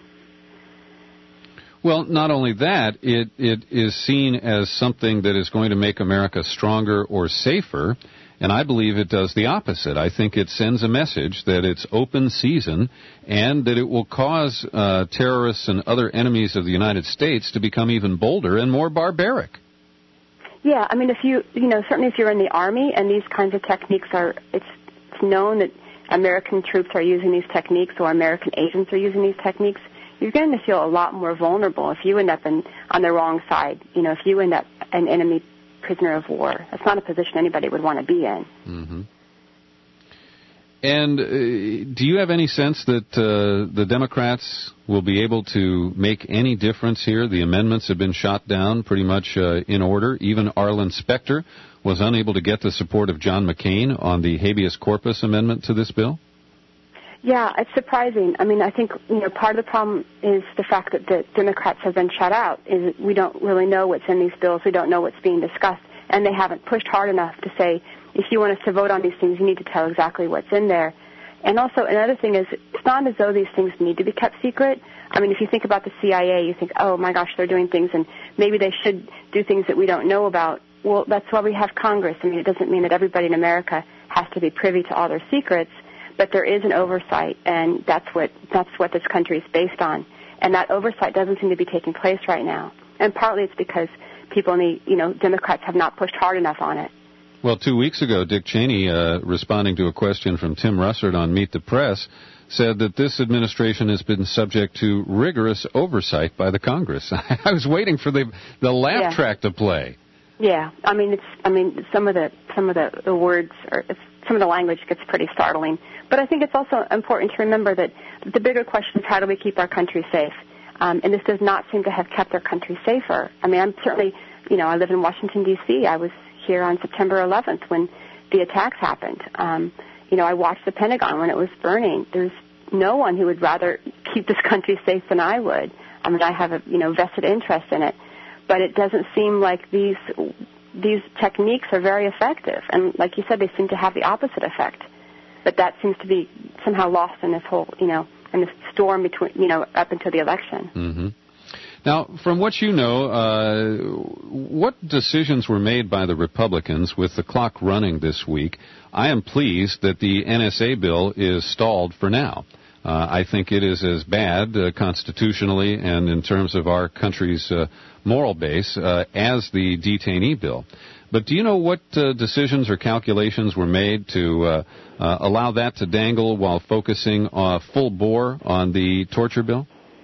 Well, not only that, it is seen as something that is going to make America stronger or safer, and I believe it does the opposite. I think it sends a message that it's open season and that it will cause terrorists and other enemies of the United States to become even bolder and more barbaric.
Yeah, I mean, if certainly if you're in the Army and these kinds of techniques it's known that American troops are using these techniques or American agents are using these techniques, you're going to feel a lot more vulnerable if you end up on the wrong side. If you end up an enemy prisoner of war. That's not a position anybody would want to be in.
Mm-hmm. And do you have any sense that the Democrats will be able to make any difference here? The amendments have been shot down pretty much in order. Even Arlen Specter was unable to get the support of John McCain on the habeas corpus amendment to this bill.
Yeah, it's surprising. I mean, I think, part of the problem is the fact that the Democrats have been shut out. Is we don't really know what's in these bills. We don't know what's being discussed. And they haven't pushed hard enough to say, if you want us to vote on these things, you need to tell exactly what's in there. And also, another thing is, it's not as though these things need to be kept secret. I mean, if you think about the CIA, you think, oh, my gosh, they're doing things, and maybe they should do things that we don't know about. Well, that's why we have Congress. I mean, it doesn't mean that everybody in America has to be privy to all their secrets, but there is an oversight, and that's what this country is based on. And that oversight doesn't seem to be taking place right now. And partly it's because people Democrats have not pushed hard enough on it.
Well, 2 weeks ago, Dick Cheney, responding to a question from Tim Russert on Meet the Press, said that this administration has been subject to rigorous oversight by the Congress. I was waiting for the laugh track to play.
Yeah, some of the words or some of the language gets pretty startling. But I think it's also important to remember that the bigger question is, how do we keep our country safe? And this does not seem to have kept our country safer. I mean, I'm certainly, I live in Washington, D.C. I was here on September 11th when the attacks happened. I watched the Pentagon when it was burning. There's no one who would rather keep this country safe than I would. I mean, I have a vested interest in it, but it doesn't seem like these techniques are very effective. And like you said, they seem to have the opposite effect. But that seems to be somehow lost in this whole, in this storm between, up until the election.
Mm-hmm. Now, from what you know, what decisions were made by the Republicans with the clock running this week? I am pleased that the NSA bill is stalled for now. I think it is as bad constitutionally and in terms of our country's moral base as the detainee bill. But do you know what decisions or calculations were made to allow that to dangle while focusing full bore on the torture bill?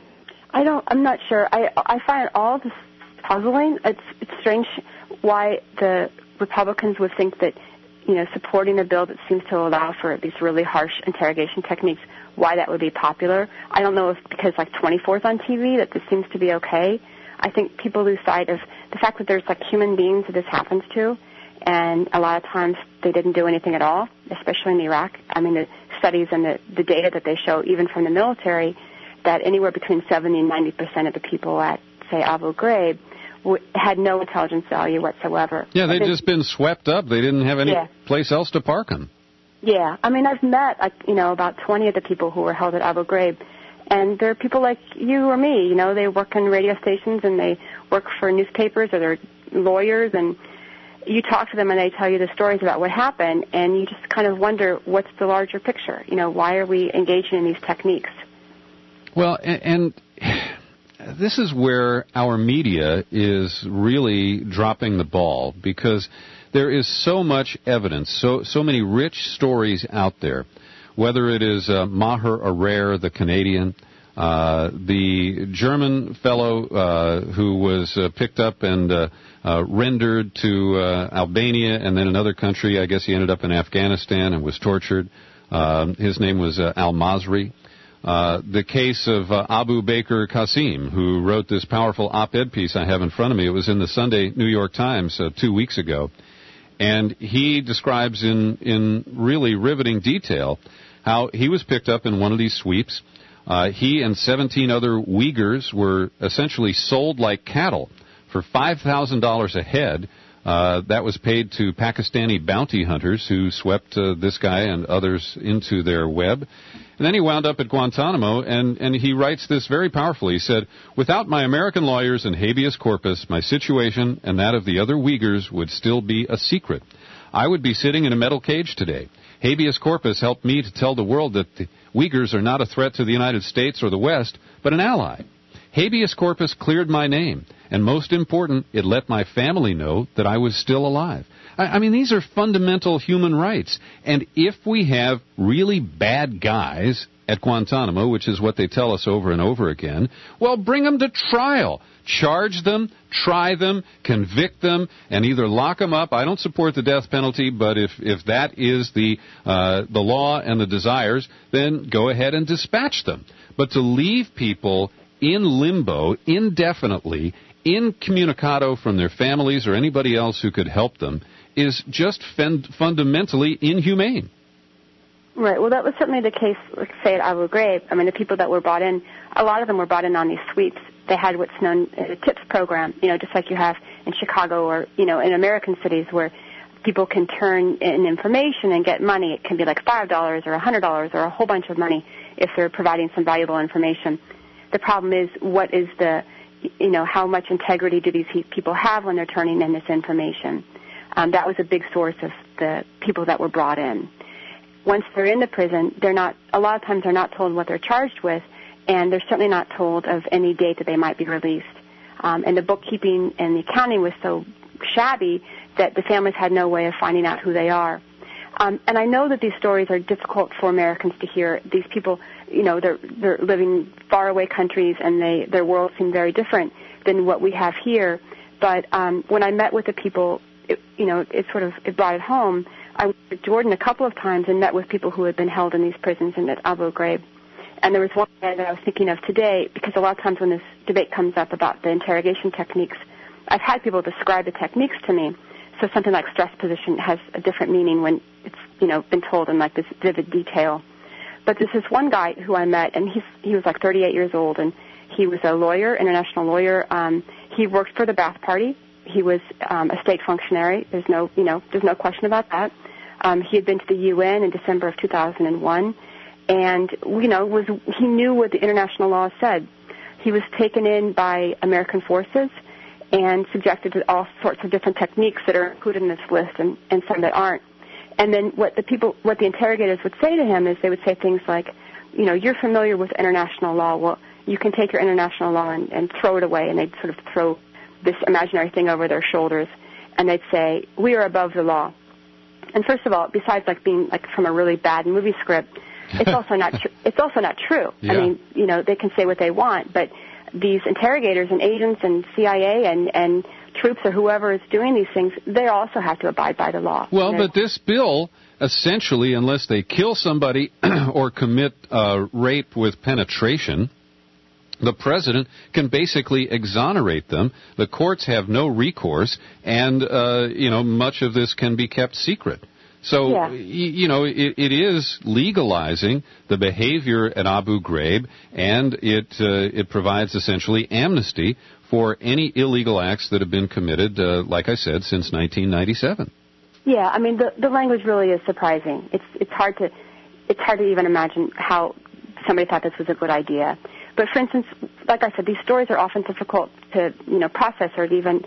I'm not sure. I find all this puzzling. It's strange why the Republicans would think that, supporting a bill that seems to allow for these really harsh interrogation techniques, why that would be popular. I don't know if because 24's on TV that this seems to be okay. I think people lose sight of the fact that there's human beings that this happens to, and a lot of times they didn't do anything at all, especially in Iraq. I mean, the studies and the data that they show, even from the military, that anywhere between 70 and 90% of the people at, say, Abu Ghraib had no intelligence value whatsoever.
Yeah, they'd just been swept up. They didn't have any place else to park them.
Yeah, I mean, I've met, about 20 of the people who were held at Abu Ghraib, and they're people like you or me. They work in radio stations and they work for newspapers or they're lawyers, and you talk to them and they tell you the stories about what happened, and you just kind of wonder, what's the larger picture? Why are we engaging in these techniques?
Well, and this is where our media is really dropping the ball, because there is so much evidence, so many rich stories out there, whether it is Maher Arer, the Canadian, the German fellow who was picked up and rendered to Albania and then another country. I guess he ended up in Afghanistan and was tortured. His name was Al-Masri. The case of Abu Bakr Qasim, who wrote this powerful op-ed piece I have in front of me. It was in the Sunday New York Times 2 weeks ago. And he describes in really riveting detail how he was picked up in one of these sweeps. He and 17 other Uyghurs were essentially sold like cattle for $5,000 a head. That was paid to Pakistani bounty hunters who swept this guy and others into their web. And then he wound up at Guantanamo, and he writes this very powerfully. He said, "Without my American lawyers and habeas corpus, my situation and that of the other Uyghurs would still be a secret. I would be sitting in a metal cage today. Habeas corpus helped me to tell the world that the Uyghurs are not a threat to the United States or the West, but an ally. Habeas corpus cleared my name, and most important, it let my family know that I was still alive." I mean, these are fundamental human rights. And if we have really bad guys at Guantanamo, which is what they tell us over and over again, well, bring them to trial. Charge them, try them, convict them, and either lock them up. I don't support the death penalty, but if that is the law and the desires, then go ahead and dispatch them. But to leave people in limbo indefinitely, incommunicado from their families or anybody else who could help them, is just fundamentally inhumane.
Right. Well, that was certainly the case, like, say, at Abu Ghraib. I mean, the people that were brought in, a lot of them were brought in on these sweeps. They had what's known as a TIPS program, just like you have in Chicago or, in American cities where people can turn in information and get money. It can be like $5 or $100 or a whole bunch of money if they're providing some valuable information. The problem is, what is the, how much integrity do these people have when they're turning in this information? That was a big source of the people that were brought in. Once they're in the prison, a lot of times they're not told what they're charged with, and they're certainly not told of any date that they might be released. And the bookkeeping and the accounting was so shabby that the families had no way of finding out who they are. And I know that these stories are difficult for Americans to hear. These people, they're living in faraway countries, and their worlds seem very different than what we have here. But when I met with the people, it brought it home. I went to Jordan a couple of times and met with people who had been held in these prisons and at Abu Ghraib. And there was one guy that I was thinking of today, because a lot of times when this debate comes up about the interrogation techniques, I've had people describe the techniques to me. So something like stress position has a different meaning when it's, been told in like this vivid detail. But there's this one guy who I met, and he was like 38 years old, and he was a lawyer, international lawyer. He worked for the Ba'ath Party. He was a state functionary. There's no question about that. He had been to the UN in December of 2001, and he knew what the international law said. He was taken in by American forces and subjected to all sorts of different techniques that are included in this list, and some that aren't. And then what the interrogators would say to him is they would say things like, you're familiar with international law. Well, you can take your international law and throw it away, and they'd sort of throw this imaginary thing over their shoulders, and they'd say, we are above the law. And first of all, besides like being like from a really bad movie script, it's also not it's also not true. Yeah. I mean, they can say what they want, but these interrogators and agents and CIA and troops or whoever is doing these things, they also have to abide by the law.
Well, but this bill, essentially, unless they kill somebody or commit rape with penetration, the president can basically exonerate them. The courts have no recourse, and, much of this can be kept secret. So, yeah. It is legalizing the behavior at Abu Ghraib, and it provides essentially amnesty for any illegal acts that have been committed, like I said, since 1997.
Yeah, I mean, the language really is surprising. It's hard to even imagine how somebody thought this was a good idea. But for instance, like I said, these stories are often difficult to, process or even,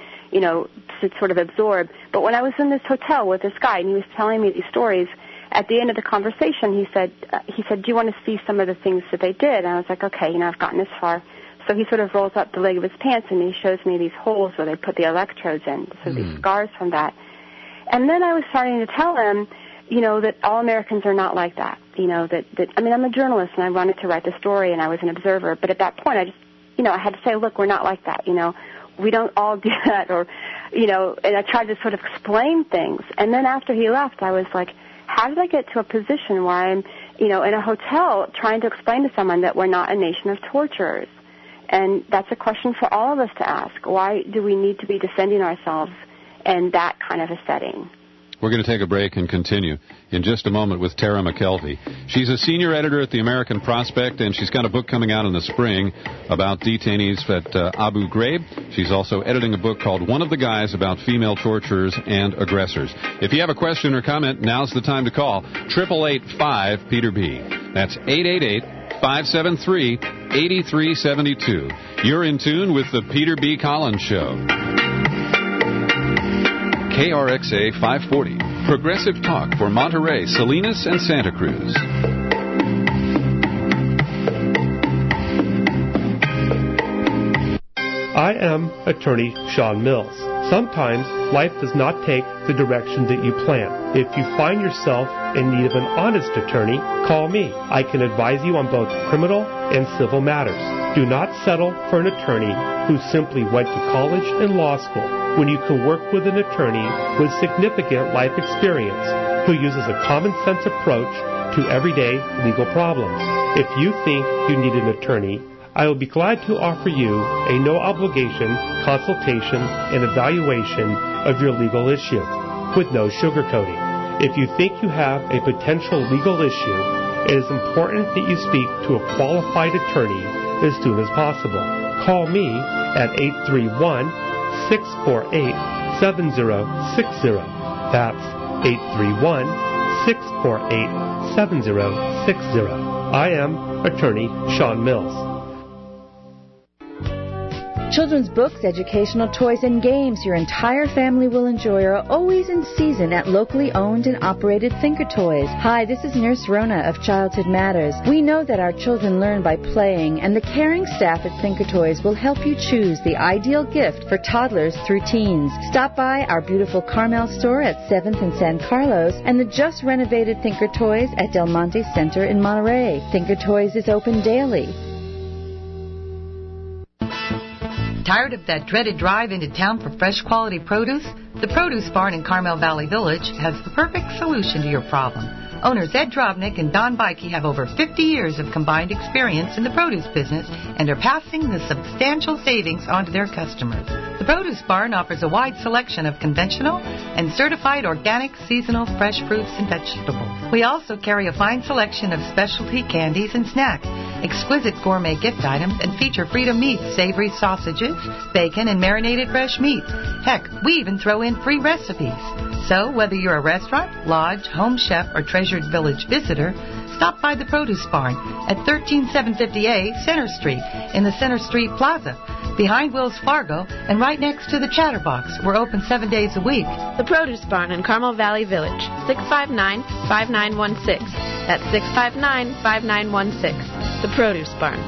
to sort of absorb. But when I was in this hotel with this guy and he was telling me these stories, at the end of the conversation, he said, do you want to see some of the things that they did? And I was like, okay, I've gotten this far. So he sort of rolls up the leg of his pants and he shows me these holes where they put the electrodes in, so these scars from that. And then I was starting to tell him, that all Americans are not like that. I'm a journalist and I wanted to write the story and I was an observer. But at that point, I just, I had to say, look, we're not like that. We don't all do that, or, and I tried to sort of explain things. And then after he left, I was like, how did I get to a position where I'm, in a hotel trying to explain to someone that we're not a nation of torturers? And that's a question for all of us to ask. Why do we need to be defending ourselves in that kind of a setting?
We're going to take a break and continue in just a moment with Tara McKelvey. She's a senior editor at the American Prospect, and she's got a book coming out in the spring about detainees at Abu Ghraib. She's also editing a book called One of the Guys about female torturers and aggressors. If you have a question or comment, now's the time to call 888-5-PETER-B. That's 888-573-8372. You're in tune with the Peter B. Collins Show. KRXA 540, progressive talk for Monterey, Salinas, and Santa Cruz.
I am attorney Sean Mills. Sometimes life does not take the direction that you plan. If you find yourself in need of an honest attorney, call me. I can advise you on both criminal and civil matters. Do not settle for an attorney who simply went to college and law school when you can work with an attorney with significant life experience who uses a common sense approach to everyday legal problems. If you think you need an attorney, I will be glad to offer you a no-obligation consultation and evaluation of your legal issue with no sugarcoating. If you think you have a potential legal issue, it is important that you speak to a qualified attorney as soon as possible. Call me at 831-648-7060. That's 831-648-7060. I am Attorney Sean Mills.
Children's books, educational toys, and games your entire family will enjoy are always in season at locally owned and operated Thinker Toys. Hi, this is Nurse Rona of Childhood Matters. We know that our children learn by playing, and the caring staff at Thinker Toys will help you choose the ideal gift for toddlers through teens. Stop by our beautiful Carmel store at 7th and San Carlos and the just renovated Thinker Toys at Del Monte Center in Monterey. Thinker Toys is open daily.
Tired of that dreaded drive into town for fresh quality produce? The Produce Barn in Carmel Valley Village has the perfect solution to your problem. Owners Ed Drobnik and Don Bikey have over 50 years of combined experience in the produce business and are passing the substantial savings on to their customers. The Produce Barn offers a wide selection of conventional and certified organic seasonal fresh fruits and vegetables. We also carry a fine selection of specialty candies and snacks, exquisite gourmet gift items, and feature Freedom Meats, savory sausages, bacon, and marinated fresh meats. Heck, we even throw in free recipes. So, whether you're a restaurant, lodge, home chef, or treasured village visitor, stop by the Produce Barn at 13750A Center Street in the Center Street Plaza, behind Wells Fargo and right next to the Chatterbox. We're open 7 days a week.
The Produce Barn in Carmel Valley Village, 659-5916. That's 659-5916. The Produce Barn.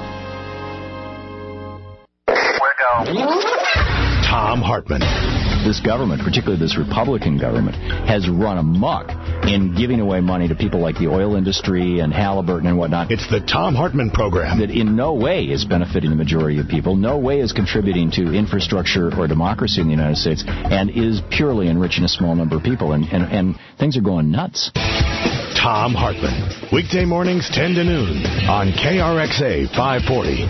Tom Hartman. This government, particularly this Republican government, has run amok in giving away money to people like the oil industry and Halliburton and whatnot.
It's the Tom Hartman program.
That in no way is benefiting the majority of people, no way is contributing to infrastructure or democracy in the United States, and is purely enriching a small number of people. And things are going nuts.
Tom Hartman. Weekday mornings 10 to noon on KRXA 540.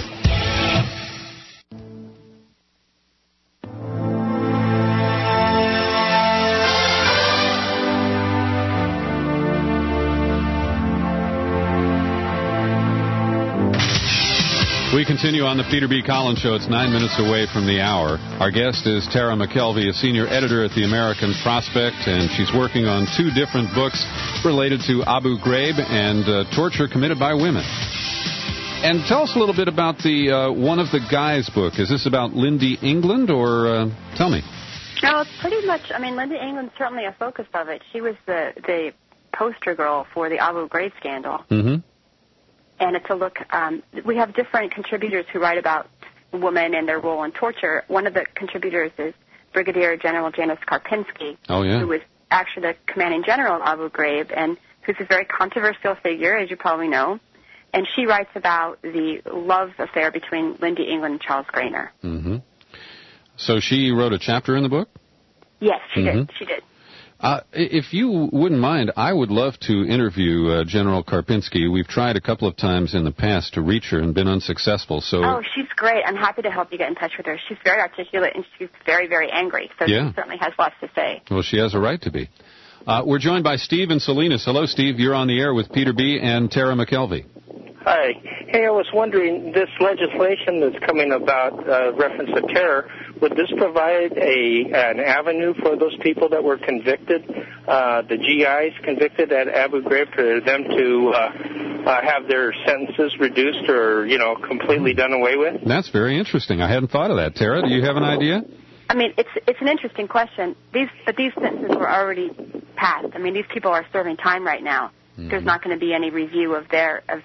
We continue on the Peter B. Collins Show. It's 9 minutes away from the hour. Our guest is Tara McKelvey, a senior editor at the American Prospect, and she's working on 2 different books related to Abu Ghraib and torture committed by women. And tell us a little bit about the One of the Guys book. Is this about Lindy England, or tell me?
No, it's pretty much, Lindy England's certainly a focus of it. She was the poster girl for the Abu Ghraib scandal.
Mm-hmm.
And it's a look, we have different contributors who write about women and their role in torture. One of the contributors is Brigadier General Janice Karpinski, who was actually the commanding general of Abu Ghraib, and who's a very controversial figure, as you probably know. And she writes about the love affair between Lindy England and Charles Grainer.
Mm-hmm. So she wrote a chapter in the book?
Yes, she did. She did.
If you wouldn't mind, I would love to interview General Karpinski. We've tried a couple of times in the past to reach her and been unsuccessful. So.
Oh, she's great. I'm happy to help you get in touch with her. She's very articulate and she's very, very angry. So she certainly has lots to say.
Well, she has a right to be. We're joined by Steve in Salinas. Hello, Steve. You're on the air with Peter B. and Tara McKelvey.
Hi. Hey, I was wondering, this legislation that's coming about reference to terror, would this provide an avenue for those people that were convicted, the GIs convicted at Abu Ghraib, for them to have their sentences reduced or, completely done away with?
That's very interesting. I hadn't thought of that. Tara, do you have an idea?
It's an interesting question. These sentences were already passed. These people are serving time right now. Mm-hmm. There's not going to be any review of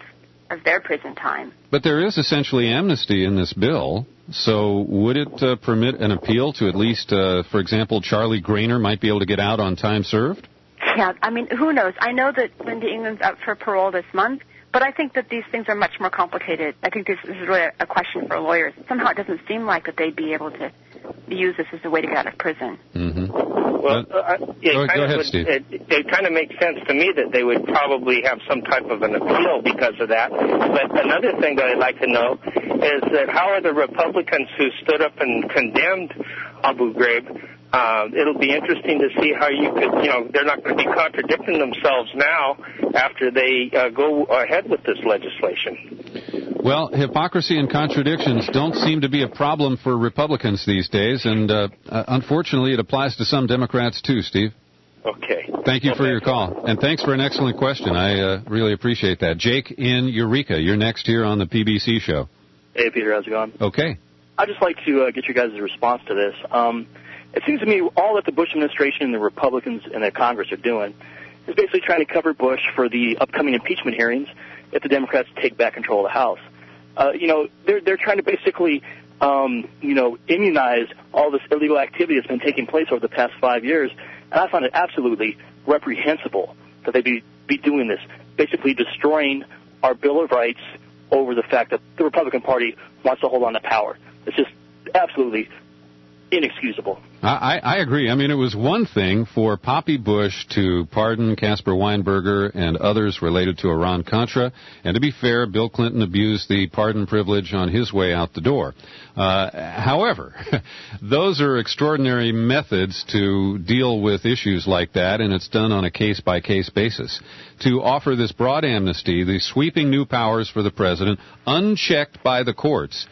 of their prison time.
But there is essentially amnesty in this bill. So would it permit an appeal to at least, for example, Charlie Grainer might be able to get out on time served?
Yeah, I mean, who knows? I know that Linda England's up for parole this month, but I think that these things are much more complicated. I think this is really a question for lawyers. Somehow it doesn't seem like that they'd be able to use this as a way to get out of prison.
Mm-hmm.
Well,
go ahead, Steve.
It kind of makes sense to me that they would probably have some type of an appeal because of that. But another thing that I'd like to know is that how are the Republicans who stood up and condemned Abu Ghraib? It'll be interesting to see how you could, they're not going to be contradicting themselves now after they go ahead with this legislation.
Well, hypocrisy and contradictions don't seem to be a problem for Republicans these days, and unfortunately it applies to some Democrats too, Steve.
Okay.
Thank you for your call, and thanks for an excellent question. I really appreciate that. Jake in Eureka, you're next here on the PBC show.
Hey, Peter, how's it going?
Okay.
I'd just like to get your guys' response to this. It seems to me all that the Bush administration and the Republicans in the Congress are doing is basically trying to cover Bush for the upcoming impeachment hearings if the Democrats take back control of the House. They're trying to basically, immunize all this illegal activity that's been taking place over the past 5 years. And I find it absolutely reprehensible that they be doing this, basically destroying our Bill of Rights over the fact that the Republican Party wants to hold on to power. It's just absolutely inexcusable.
I agree. I mean, it was one thing for Poppy Bush to pardon Caspar Weinberger and others related to Iran-Contra, and to be fair, Bill Clinton abused the pardon privilege on his way out the door. However, those are extraordinary methods to deal with issues like that, and it's done on a case-by-case basis. To offer this broad amnesty, the sweeping new powers for the president, unchecked by the courts,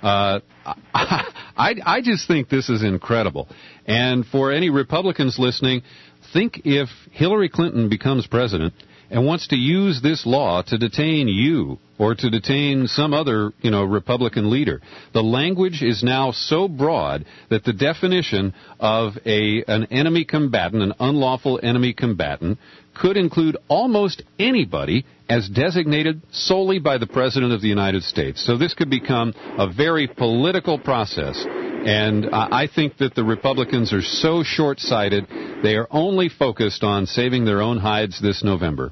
I just think this is incredible. And for any Republicans listening, think if Hillary Clinton becomes president and wants to use this law to detain you or to detain some other, Republican leader. The language is now so broad that the definition of an enemy combatant, an unlawful enemy combatant, could include almost anybody as designated solely by the President of the United States. So this could become a very political process. And I think that the Republicans are so short-sighted, they are only focused on saving their own hides this November.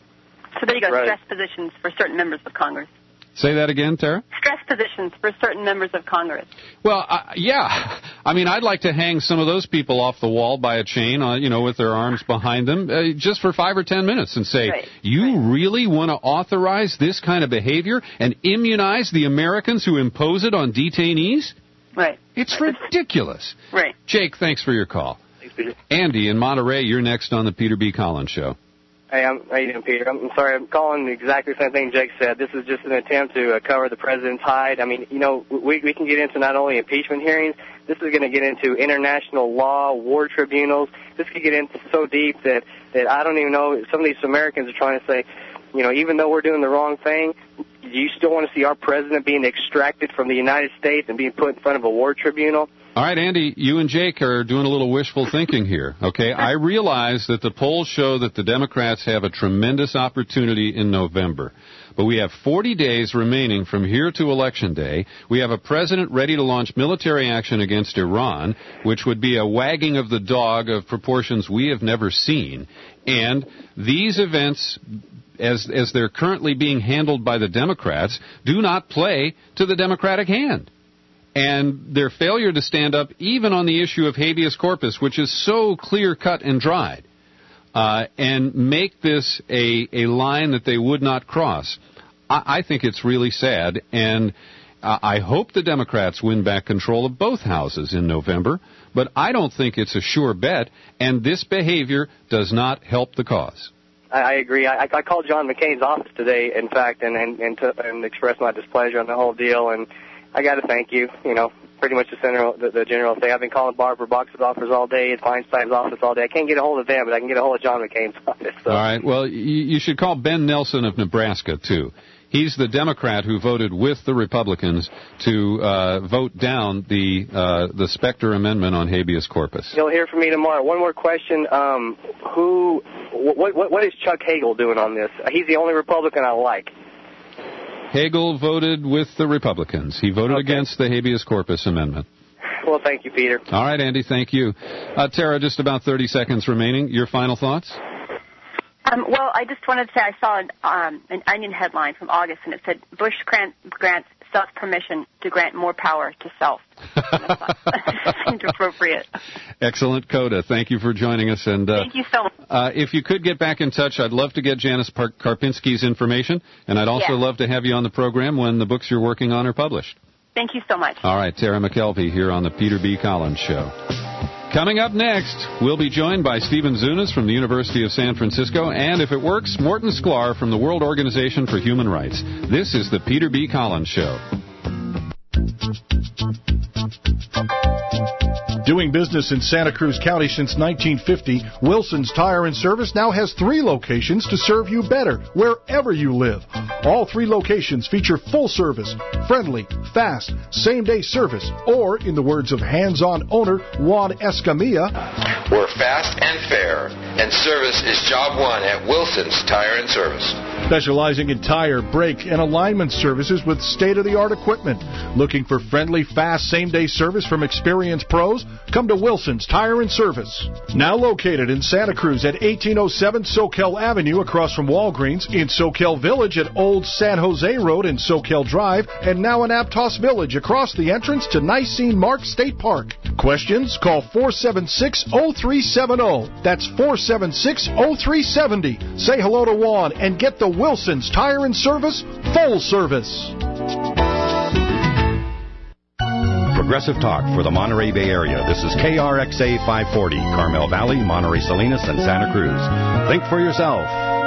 So there you go, stress positions for certain members of Congress.
Say that again, Tara?
Stress positions for certain members of Congress.
Well, yeah. I mean, I'd like to hang some of those people off the wall by a chain, with their arms behind them, just for 5 or 10 minutes and say, really want to authorize this kind of behavior and immunize the Americans who impose it on detainees?
Right.
It's ridiculous.
Right.
Jake, thanks for your call.
Thanks, Peter.
Andy in Monterey, you're next on the Peter B. Collins Show.
Hey, how you doing, Peter? I'm sorry, I'm calling exactly the same thing Jake said. This is just an attempt to cover the president's hide. I mean, we can get into not only impeachment hearings, this is going to get into international law, war tribunals. This could get into so deep that I don't even know, some of these Americans are trying to say, even though we're doing the wrong thing, do you still want to see our president being extracted from the United States and being put in front of a war tribunal?
All right, Andy, you and Jake are doing a little wishful thinking here, okay? I realize that the polls show that the Democrats have a tremendous opportunity in November. But we have 40 days remaining from here to Election Day. We have a president ready to launch military action against Iran, which would be a wagging of the dog of proportions we have never seen. And these events, as they're currently being handled by the Democrats, do not play to the Democratic hand. And their failure to stand up even on the issue of habeas corpus, which is so clear-cut and dried, and make this a line that they would not cross, I think it's really sad. And I hope the Democrats win back control of both houses in November, but I don't think it's a sure bet, and this behavior does not help the cause.
I agree. I called John McCain's office today, in fact, and expressed my displeasure on the whole deal, and I got to thank you. Pretty much the general thing. I've been calling Barbara Box's office all day, Feinstein's office all day. I can't get a hold of them, but I can get a hold of John McCain's office. So.
All right. Well, you should call Ben Nelson of Nebraska, too. He's the Democrat who voted with the Republicans to vote down the Specter Amendment on habeas corpus.
You'll hear from me tomorrow. One more question. What is Chuck Hagel doing on this? He's the only Republican I like.
Hagel voted with the Republicans. He voted against the habeas corpus amendment.
Well, thank you, Peter.
All right, Andy, thank you. Tara, just about 30 seconds remaining. Your final thoughts?
Well, I just wanted to say I saw an Onion headline from August, and it said, Bush grants self permission to grant more power to self. It seemed appropriate.
Excellent, Coda. Thank you for joining us. And
thank you so much.
If you could get back in touch, I'd love to get Janice Karpinski's information, and I'd also love to have you on the program when the books you're working on are published.
Thank you so much.
All right, Tara McKelvey here on the Peter B. Collins Show. Coming up next, we'll be joined by Stephen Zunas from the University of San Francisco, and if it works, Morton Sklar from the World Organization for Human Rights. This is the Peter B. Collins Show.
Doing business in Santa Cruz County since 1950, Wilson's Tire and Service now has 3 locations to serve you better wherever you live. All 3 locations feature full service, friendly, fast, same-day service, or, in the words of hands-on owner Juan Escamilla,
we're fast and fair, and service is job one at Wilson's Tire and Service.
Specializing in tire, brake, and alignment services with state-of-the-art equipment. Looking for friendly, fast, same-day service from experienced pros? Come to Wilson's Tire and Service. Now located in Santa Cruz at 1807 Soquel Avenue across from Walgreens, in Soquel Village at Old San Jose Road and Soquel Drive, and now in Aptos Village across the entrance to Nicene Mark State Park. Questions? Call 476-0370. That's 476-0370. Say hello to Juan and get the Wilson's Tire and Service full service.
Progressive Talk for the Monterey Bay Area. This is KRXA 540, Carmel Valley, Monterey Salinas, and Santa Cruz. Think for yourself.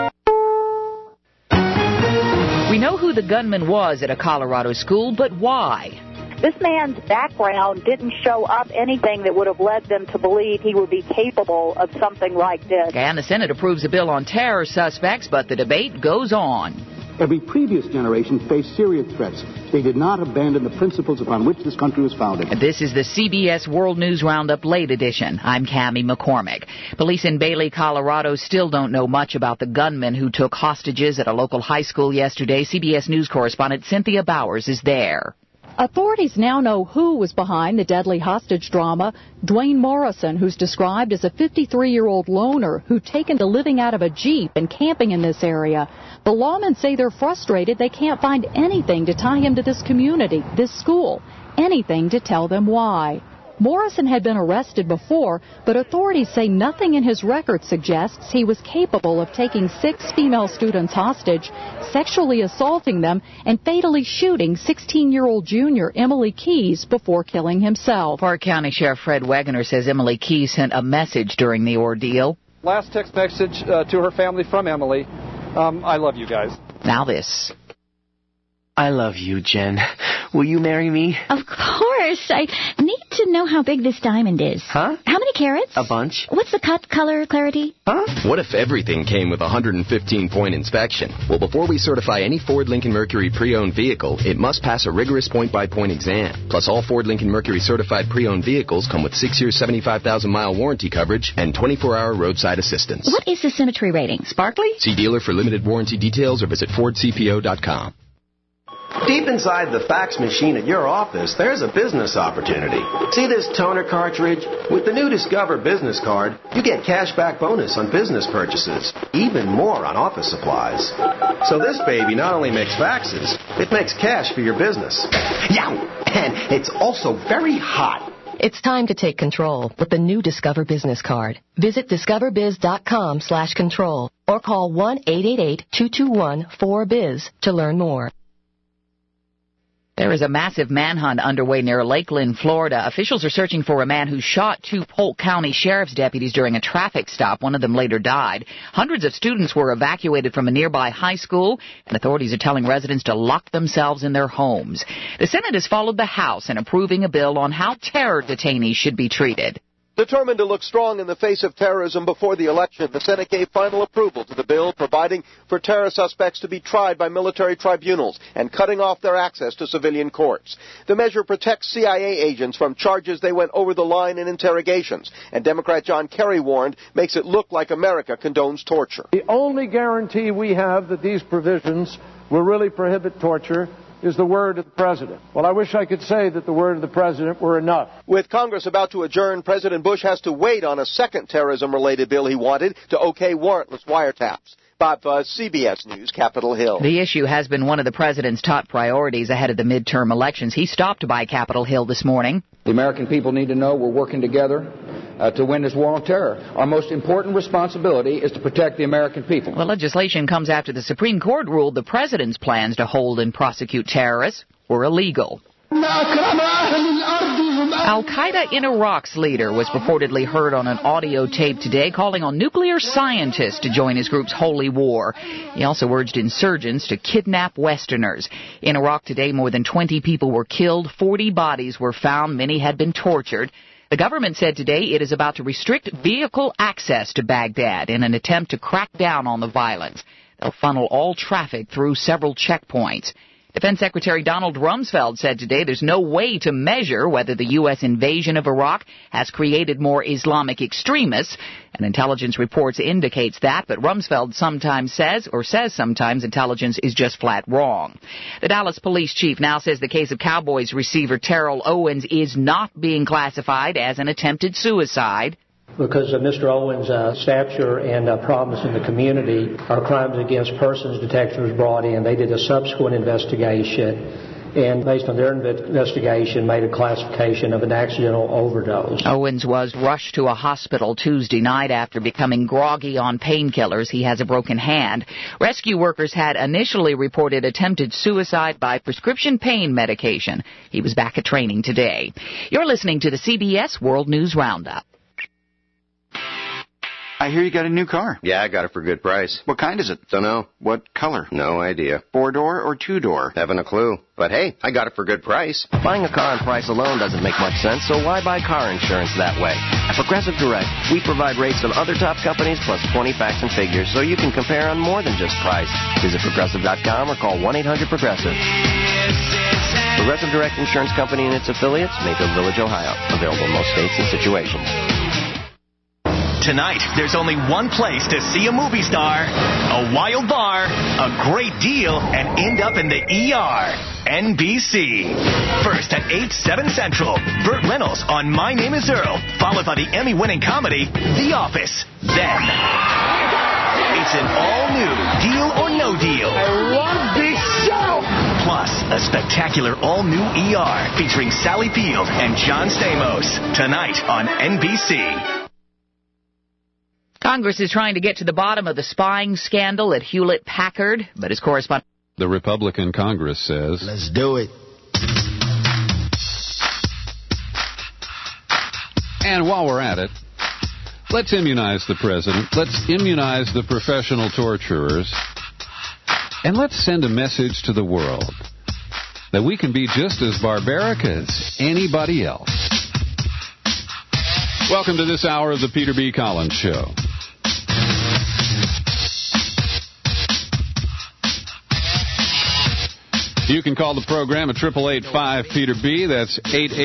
We know who the gunman was at a Colorado school, but why?
This man's background didn't show up anything that would have led them to believe he would be capable of something like this.
And the Senate approves a bill on terror suspects, but the debate goes on.
Every previous generation faced serious threats. They did not abandon the principles upon which this country was founded.
This is the CBS World News Roundup Late Edition. I'm Cammie McCormick. Police in Bailey, Colorado still don't know much about the gunman who took hostages at a local high school yesterday. CBS News correspondent Cynthia Bowers is there.
Authorities now know who was behind the deadly hostage drama. Dwayne Morrison, who's described as a 53-year-old loner who'd taken to living out of a Jeep and camping in this area. The lawmen say they're frustrated they can't find anything to tie him to this community, this school, anything to tell them why. Morrison had been arrested before, but authorities say nothing in his record suggests he was capable of taking 6 female students hostage, sexually assaulting them, and fatally shooting 16-year-old junior Emily Keys before killing himself.
Park County Sheriff Fred Wegener says Emily Keys sent a message during the ordeal.
Last text message to her family from Emily. I love you guys.
Now this.
I love you, Jen. Will you marry me?
Of course. I need to know how big this diamond is.
Huh?
How many carats?
A bunch.
What's the cut, color, clarity?
Huh?
What if everything came with a 115-point inspection? Well, before we certify any Ford Lincoln Mercury pre-owned vehicle, it must pass a rigorous point-by-point exam. Plus, all Ford Lincoln Mercury certified pre-owned vehicles come with 6-year, 75,000-mile warranty coverage and 24-hour roadside assistance.
What is the symmetry rating? Sparkly?
See dealer for limited warranty details or visit FordCPO.com.
Deep inside the fax machine at your office, there's a business opportunity. See this toner cartridge? With the new Discover Business Card, you get cashback bonus on business purchases, even more on office supplies. So this baby not only makes faxes, it makes cash for your business. Yeah, and it's also very hot.
It's time to take control with the new Discover Business Card. Visit discoverbiz.com/control or call 1-888-221-4BIZ to learn more.
There is a massive manhunt underway near Lakeland, Florida. Officials are searching for a man who shot 2 Polk County sheriff's deputies during a traffic stop. One of them later died. Hundreds of students were evacuated from a nearby high school, and authorities are telling residents to lock themselves in their homes. The Senate has followed the House in approving a bill on how terror detainees should be treated.
Determined to look strong in the face of terrorism before the election, the Senate gave final approval to the bill providing for terror suspects to be tried by military tribunals and cutting off their access to civilian courts. The measure protects CIA agents from charges they went over the line in interrogations, and Democrat John Kerry warned makes it look like America condones torture.
The only guarantee we have that these provisions
will really prohibit torture is the word of the President. Well, I wish I could say that the word of the President were enough.
With Congress about to adjourn, President Bush has to wait on a second terrorism-related bill he wanted to okay warrantless wiretaps. Bob Fuzz, CBS News, Capitol Hill.
The issue has been one of the president's top priorities ahead of the midterm elections. He stopped by Capitol Hill this morning.
The American people need to know we're working together to win this war on terror. Our most important responsibility is to protect the American people.
The legislation comes after the Supreme Court ruled the president's plans to hold and prosecute terrorists were illegal. Al-Qaeda in Iraq's leader was purportedly heard on an audio tape today calling on nuclear scientists to join his group's holy war. He also urged insurgents to kidnap Westerners. In Iraq today, more than 20 people were killed, 40 bodies were found, many had been tortured. The government said today it is about to restrict vehicle access to Baghdad in an attempt to crack down on the violence. They'll funnel all traffic through several checkpoints. Defense Secretary Donald Rumsfeld said today there's no way to measure whether the U.S. invasion of Iraq has created more Islamic extremists, and intelligence reports indicates that, but Rumsfeld sometimes says sometimes intelligence is just flat wrong. The Dallas police chief now says the case of Cowboys receiver Terrell Owens is not being classified as an attempted suicide.
Because of Mr. Owens' stature and problems in the community, our crimes against persons detective was brought in. They did a subsequent investigation, and based on their investigation, made a classification of an accidental overdose.
Owens was rushed to a hospital Tuesday night after becoming groggy on painkillers. He has a broken hand. Rescue workers had initially reported attempted suicide by prescription pain medication. He was back at training today. You're listening to the CBS World News Roundup.
I hear you got a new car.
Yeah, I got it for a good price.
What kind is it?
Dunno.
What color?
No idea.
4-door or 2-door?
Haven't a clue. But hey, I got it for a good price.
Buying a car on price alone doesn't make much sense, so why buy car insurance that way? At Progressive Direct, we provide rates from other top companies plus 20 facts and figures so you can compare on more than just price. Visit Progressive.com or call 1-800-PROGRESSIVE. Progressive Direct Insurance Company and its affiliates, Mayfield Village, Ohio. Available in most states and situations.
Tonight, there's only one place to see a movie star, a wild bar, a great deal, and end up in the ER. NBC. First at 8/7 Central, Burt Reynolds on My Name is Earl, followed by the Emmy-winning comedy, The Office. Then, it's an all-new Deal or No Deal.
I love this show!
Plus, a spectacular all-new ER featuring Sally Field and John Stamos. Tonight on NBC.
Congress is trying to get to the bottom of the spying scandal at Hewlett-Packard, but his correspondent...
The Republican Congress says...
Let's do it.
And while we're at it, let's immunize the president. Let's immunize the professional torturers. And let's send a message to the world that we can be just as barbaric as anybody else. Welcome to this hour of the Peter B. Collins Show. You can call the program at 888-5-PETER-B. That's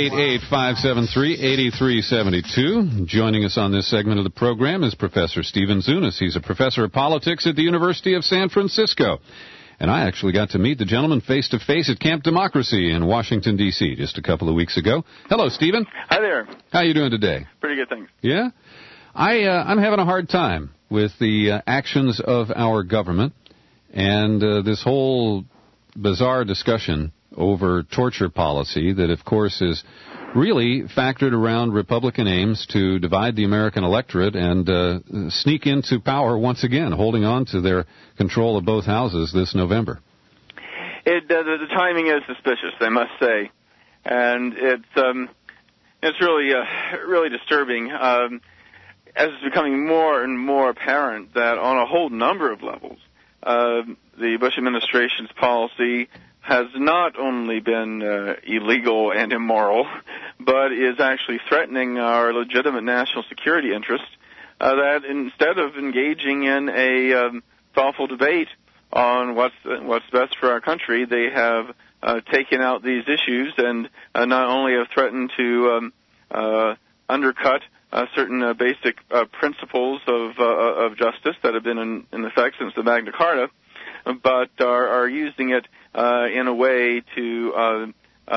888-573-8372. Joining us on this segment of the program is Professor Stephen Zunis. He's a professor of politics at the University of San Francisco. And I actually got to meet the gentleman face-to-face at Camp Democracy in Washington, D.C. just a couple of weeks ago. Hello, Stephen.
Hi there.
How are you doing today?
Pretty good, thanks.
Yeah? I'm having a hard time with the actions of our government and this whole bizarre discussion over torture policy that, of course, is really factored around Republican aims to divide the American electorate and sneak into power once again, holding on to their control of both houses this November.
The timing is suspicious, I must say, and it's really disturbing as it's becoming more and more apparent that on a whole number of levels, the Bush administration's policy has not only been illegal and immoral, but is actually threatening our legitimate national security interests, that instead of engaging in a thoughtful debate on what's best for our country, they have taken out these issues and not only have threatened to undercut certain basic principles of justice that have been in effect since the Magna Carta, but are using it in a way to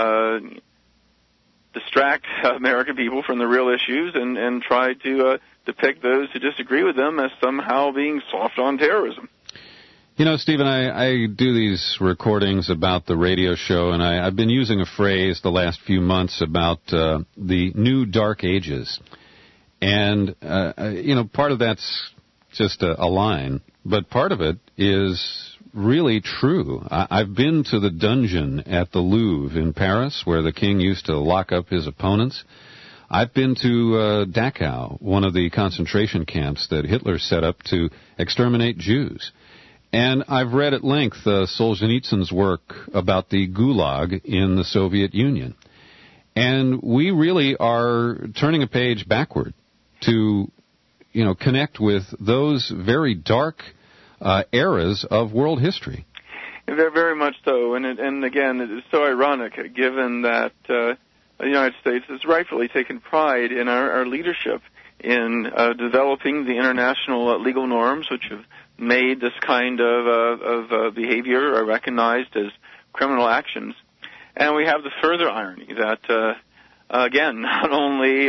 distract American people from the real issues and try to depict those who disagree with them as somehow being soft on terrorism.
You know, Stephen, I do these recordings about the radio show, and I've been using a phrase the last few months about the new dark ages. And, part of that's just a line, but part of it is really true. I've been to the dungeon at the Louvre in Paris, where the king used to lock up his opponents. I've been to Dachau, one of the concentration camps that Hitler set up to exterminate Jews. And I've read at length Solzhenitsyn's work about the Gulag in the Soviet Union. And we really are turning a page backward to, connect with those very dark eras of world history.
Very, very much so. And again, it is so ironic, given that the United States has rightfully taken pride in our leadership in developing the international legal norms which have made this kind of behavior recognized as criminal actions. And we have the further irony that, again, not only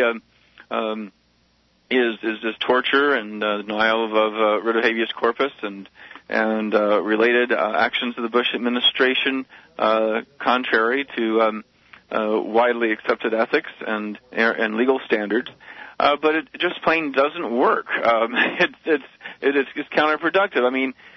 is this torture and denial of writ of habeas corpus and related actions of the Bush administration contrary to widely accepted ethics and legal standards, but it just plain doesnn't work. It's counterproductive.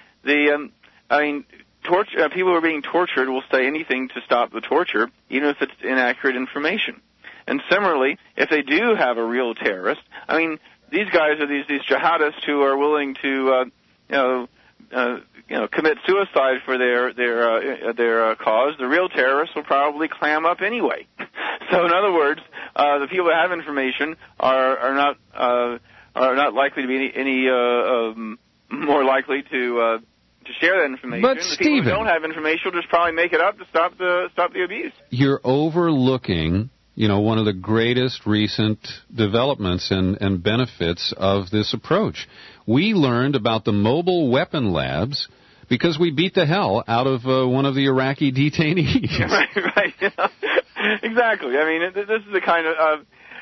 Torture. People who are being tortured will say anything to stop the torture, even if it's inaccurate information. And similarly, if they do have a real terrorist, these guys are these jihadists who are willing to, commit suicide for their cause. The real terrorists will probably clam up anyway. So, in other words, the people that have information are not likely to be any more likely to share that information.
But
the
Stephen,
people who don't have information will just probably make it up to stop the abuse.
You're overlooking, one of the greatest recent developments and benefits of this approach. We learned about the mobile weapon labs because we beat the hell out of one of the Iraqi detainees.
Right. Exactly. This is the kind of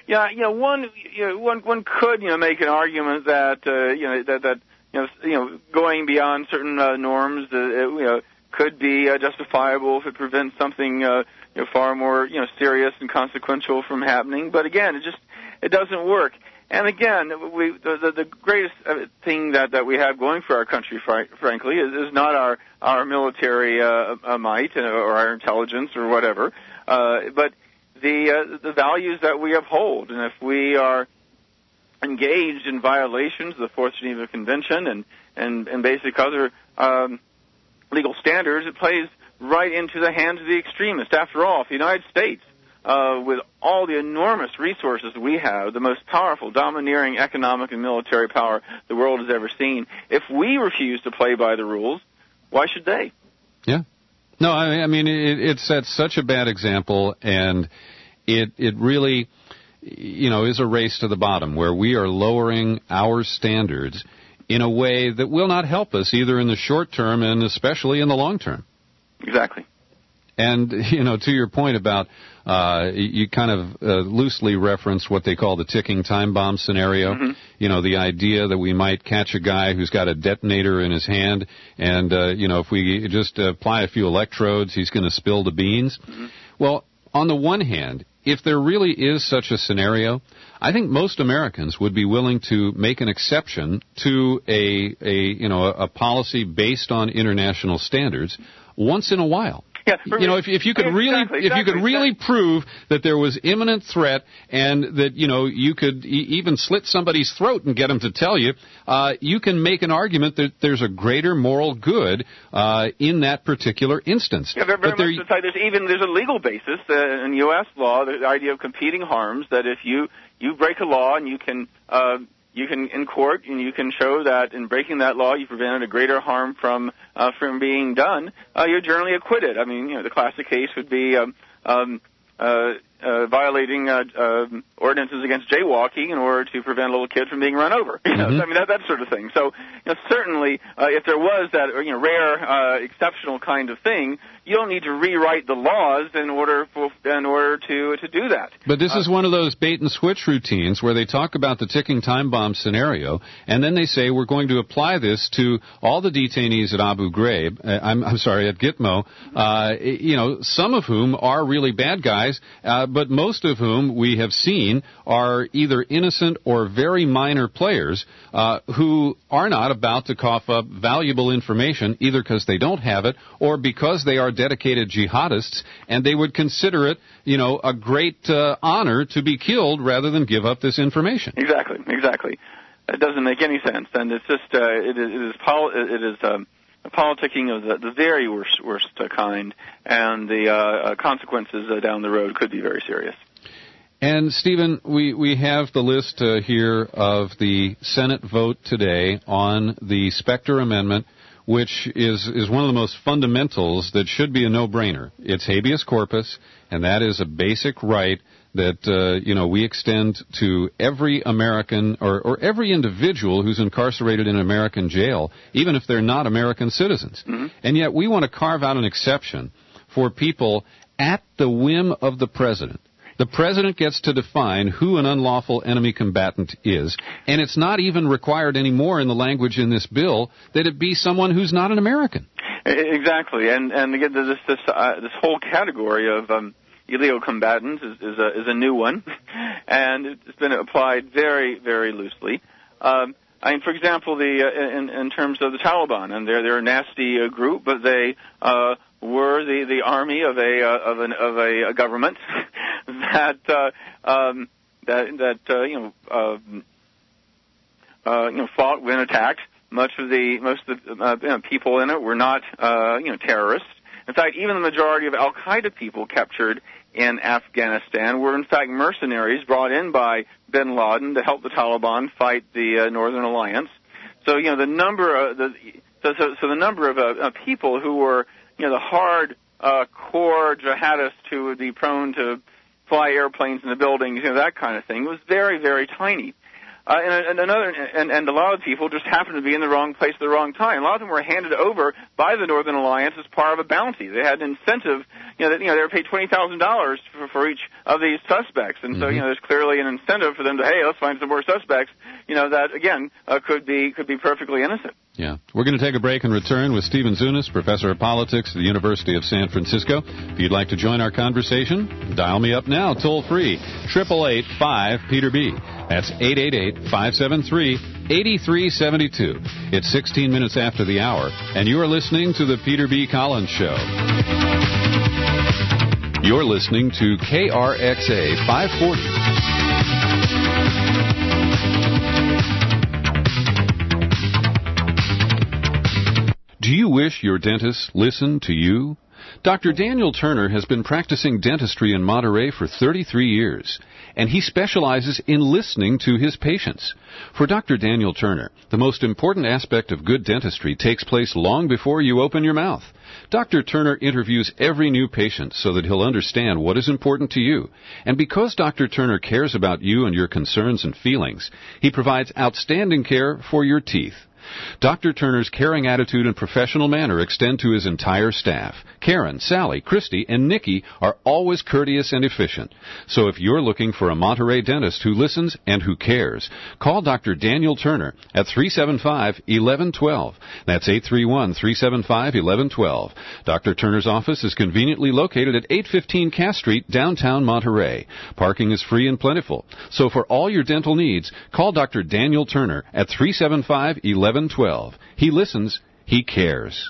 one could make an argument that going beyond certain norms could be justifiable if it prevents something far more serious and consequential from happening. But again, it doesn't work. And again, the greatest thing that we have going for our country, frankly, is not our military might or our intelligence or whatever, but the values that we uphold. And if we are engaged in violations of the Fourth Geneva Convention and basic other legal standards, it plays right into the hands of the extremists. After all, if the United States, with all the enormous resources we have, the most powerful, domineering economic and military power the world has ever seen, if we refuse to play by the rules, why should they?
Yeah. No, it sets such a bad example, and it really, is a race to the bottom where we are lowering our standards in a way that will not help us either in the short term and especially in the long term.
Exactly.
And, to your point about, you kind of loosely reference what they call the ticking time bomb scenario. Mm-hmm. The idea that we might catch a guy who's got a detonator in his hand and, if we just apply a few electrodes, he's going to spill the beans. Mm-hmm. Well, on the one hand, if there really is such a scenario, I think most Americans would be willing to make an exception to a policy based on international standards once in a while.
Yeah,
if you could really prove that there was imminent threat and that you could even slit somebody's throat and get them to tell you, you can make an argument that there's a greater moral good in that particular instance.
Yeah, very much. There's a legal basis in U.S. law, the idea of competing harms, that if you break a law and you can in court and you can show that in breaking that law you prevented a greater harm from being done, you're generally acquitted. The classic case would be violating ordinances against jaywalking in order to prevent a little kid from being run over. I mean, that sort of thing. So, certainly, if there was that rare, exceptional kind of thing, you don't need to rewrite the laws in order to do that.
But this is one of those bait and switch routines where they talk about the ticking time bomb scenario, and then they say we're going to apply this to all the detainees at Abu Ghraib. At Gitmo. Some of whom are really bad guys, but most of whom we have seen are either innocent or very minor players who are not about to cough up valuable information, either because they don't have it or because they are dedicated jihadists, and they would consider it, a great honor to be killed rather than give up this information.
Exactly. It doesn't make any sense, and it's just it is politicking of the very worst kind, and the consequences down the road could be very serious.
And, Stephen, we have the list here of the Senate vote today on the Specter Amendment, which is one of the most fundamentals that should be a no-brainer. It's habeas corpus, and that is a basic right that, we extend to every American or every individual who's incarcerated in an American jail, even if they're not American citizens. Mm-hmm. And yet we want to carve out an exception for people at the whim of the president. The president gets to define who an unlawful enemy combatant is, and it's not even required anymore in the language in this bill that it be someone who's not an American.
Exactly, and again, this whole category of illegal combatants is a new one, and it's been applied very, very loosely. For example, in terms of the Taliban, and they're a nasty group, but they were the army of a government that fought when attacked. Most of the people in it were not terrorists. In fact, even the majority of Al-Qaeda people captured in Afghanistan were in fact mercenaries brought in by bin Laden to help the Taliban fight the Northern Alliance. So the number of people who were the hard core jihadists who would be prone to fly airplanes into buildings, that kind of thing, was very, very tiny. And a lot of people just happened to be in the wrong place at the wrong time. A lot of them were handed over by the Northern Alliance as part of a bounty. They had an incentive, they were paid $20,000 for each of these suspects, and so there's clearly an incentive for them to, hey, let's find some more suspects, that again could be perfectly innocent.
Yeah. We're going to take a break and return with Stephen Zunis, professor of politics at the University of San Francisco. If you'd like to join our conversation, dial me up now, toll free, 888-5-PETER-B. That's 888-573-8372. It's 16 minutes after the hour, and you are listening to the Peter B. Collins Show. You're listening to KRXA 540. Do you wish your dentist listened to you? Dr. Daniel Turner has been practicing dentistry in Monterey for 33 years, and he specializes in listening to his patients. For Dr. Daniel Turner, the most important aspect of good dentistry takes place long before you open your mouth. Dr. Turner interviews every new patient so that he'll understand what is important to you. And because Dr. Turner cares about you and your concerns and feelings, he provides outstanding care for your teeth. Dr. Turner's caring attitude and professional manner extend to his entire staff. Karen, Sally, Christy, and Nikki are always courteous and efficient. So if you're looking for a Monterey dentist who listens and who cares, call Dr. Daniel Turner at 375-1112. That's 831-375-1112. Dr. Turner's office is conveniently located at 815 Cass Street, downtown Monterey. Parking is free and plentiful. So for all your dental needs, call Dr. Daniel Turner at 375-1112. He listens, he cares.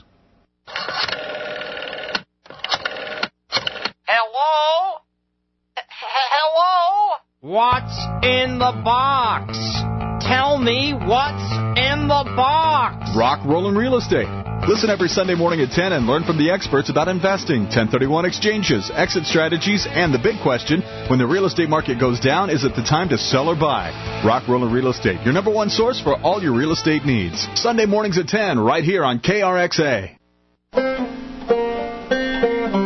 Hello? Hello? What's in the box? Tell me what's in the box.
Rock, Roll, Real Estate. Listen every Sunday morning at 10 and learn from the experts about investing, 1031 exchanges, exit strategies, and the big question, when the real estate market goes down, is it the time to sell or buy? Rock, Roll, Real Estate, your number one source for all your real estate needs. Sunday mornings at 10, right here on KRXA.
Hello,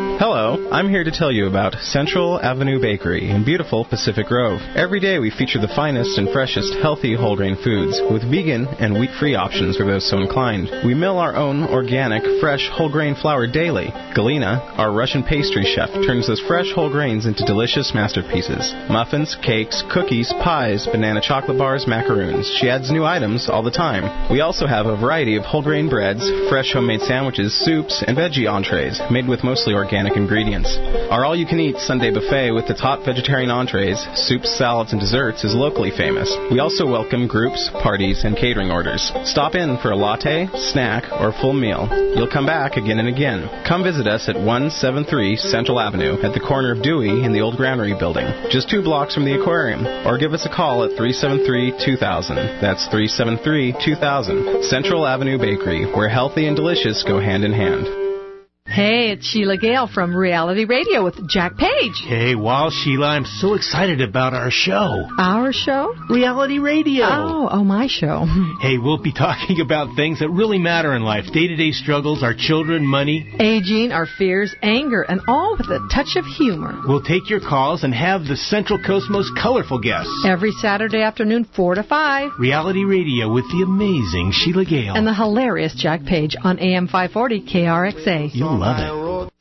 Hello, I'm here to tell you about Central Avenue Bakery in beautiful Pacific Grove. Every day we feature the finest and freshest healthy whole grain foods with vegan and wheat-free options for those so inclined. We mill our own organic, fresh whole grain flour daily. Galina, our Russian pastry chef, turns those fresh whole grains into delicious masterpieces. Muffins, cakes, cookies, pies, banana chocolate bars, macaroons. She adds new items all the time. We also have a variety of whole grain breads, fresh homemade sandwiches, soups, and veggie entrees made with mostly organic ingredients. Our all-you-can-eat Sunday buffet with its hot vegetarian entrees, soups, salads, and desserts is locally famous. We also welcome groups, parties, and catering orders. Stop in for a latte, snack, or full meal. You'll come back again and again. Come visit us at 173 Central Avenue at the corner of Dewey and the Old Granary Building, just 2 blocks from the aquarium. Or give us a call at 373-2000. That's 373-2000. Central Avenue Bakery, where healthy and delicious go hand in hand.
Hey, it's Sheila Gale from Reality Radio with Jack Page.
Hey, wow, Sheila, I'm so excited about our show.
Our show?
Reality Radio.
Oh, my show.
Hey, we'll be talking about things that really matter in life. Day-to-day struggles, our children, money.
Aging, our fears, anger, and all with a touch of humor.
We'll take your calls and have the Central Coast's most colorful guests.
Every Saturday afternoon, 4 to 5.
Reality Radio with the amazing Sheila Gale.
And the hilarious Jack Page on AM 540 KRXA.
You'll love it.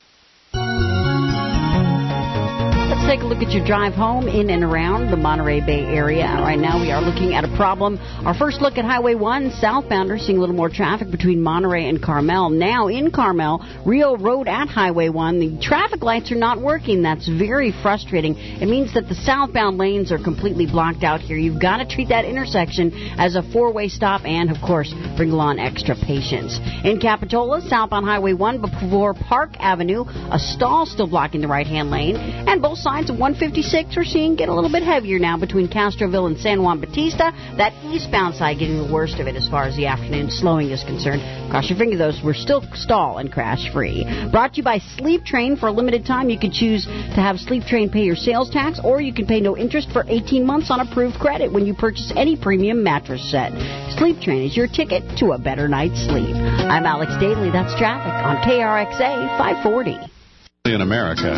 Let's take a look at your drive home in and around the Monterey Bay area. Right now we are looking at a problem. Our first look at Highway 1, southbound, seeing a little more traffic between Monterey and Carmel. Now in Carmel, Rio Road at Highway 1, the traffic lights are not working. That's very frustrating. It means that the southbound lanes are completely blocked out here. You've got to treat that intersection as a 4-way stop and, of course, bring along extra patience. In Capitola, southbound Highway 1 before Park Avenue, a stall still blocking the right-hand lane, and both sides of 156 we're seeing get a little bit heavier now between Castroville and San Juan Bautista. That eastbound side getting the worst of it as far as the afternoon slowing is concerned. Cross your finger, those we're still stall and crash free. Brought to you by Sleep Train. For a limited time, you can choose to have Sleep Train pay your sales tax, or you can pay no interest for 18 months on approved credit when you purchase any premium mattress set. Sleep Train is your ticket to a better night's sleep. I'm Alex Daly. That's traffic on KRXA 540.
In America.